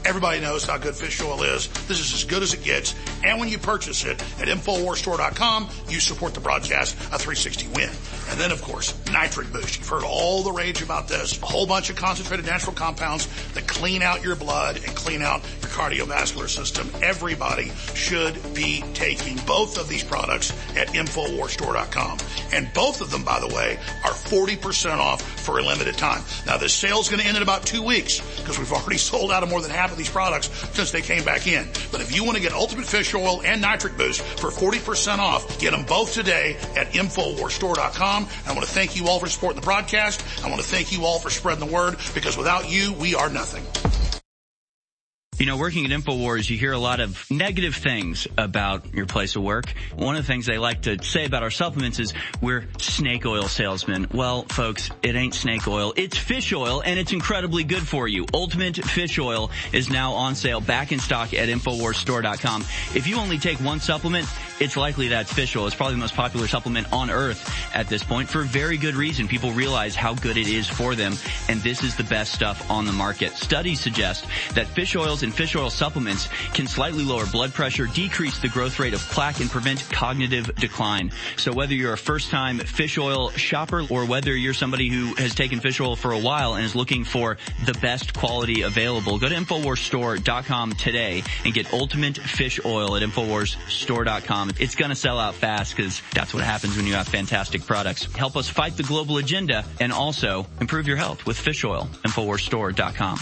Everybody knows how good fish oil is. This is as good as it gets. And when you purchase it at InfoWarsStore.com, you support the broadcast of 360 Win. And then, of course, Nitric Boost. You've heard all the rage about this. A whole bunch of concentrated natural compounds that clean out your blood and clean out your cardiovascular system. Everybody should be taking both of these products at InfoWarsStore.com. And both of them, by the way, are 40% off for a limited time. Now, this sale's going to end in about 2 weeks because we've already sold out of more than half of these products since they came back in. But if you want to get Ultimate Fish Oil and Nitric Boost for 40% off, get them both today at InfoWarsStore.com. I want to thank you all for supporting the broadcast. I want to thank you all for spreading the word, because without you, we are nothing. You know, working at InfoWars, you hear a lot of negative things about your place of work. One of the things they like to say about our supplements is we're snake oil salesmen. Well, folks, it ain't snake oil. It's fish oil, and it's incredibly good for you. Ultimate Fish Oil is now on sale, back in stock at InfoWarsStore.com. If you only take one supplement, it's likely that's fish oil. It's probably the most popular supplement on earth at this point for very good reason. People realize how good it is for them, and this is the best stuff on the market. Studies suggest that fish oils and fish oil supplements can slightly lower blood pressure, decrease the growth rate of plaque, and prevent cognitive decline. So whether you're a first-time fish oil shopper or whether you're somebody who has taken fish oil for a while and is looking for the best quality available, go to InfoWarsStore.com today and get Ultimate Fish Oil at InfoWarsStore.com. It's going to sell out fast because that's what happens when you have fantastic products. Help us fight the global agenda and also improve your health with fish oil. InfoWarsStore.com.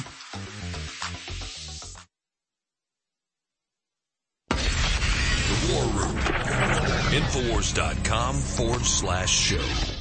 The War Room. InfoWars.com/show.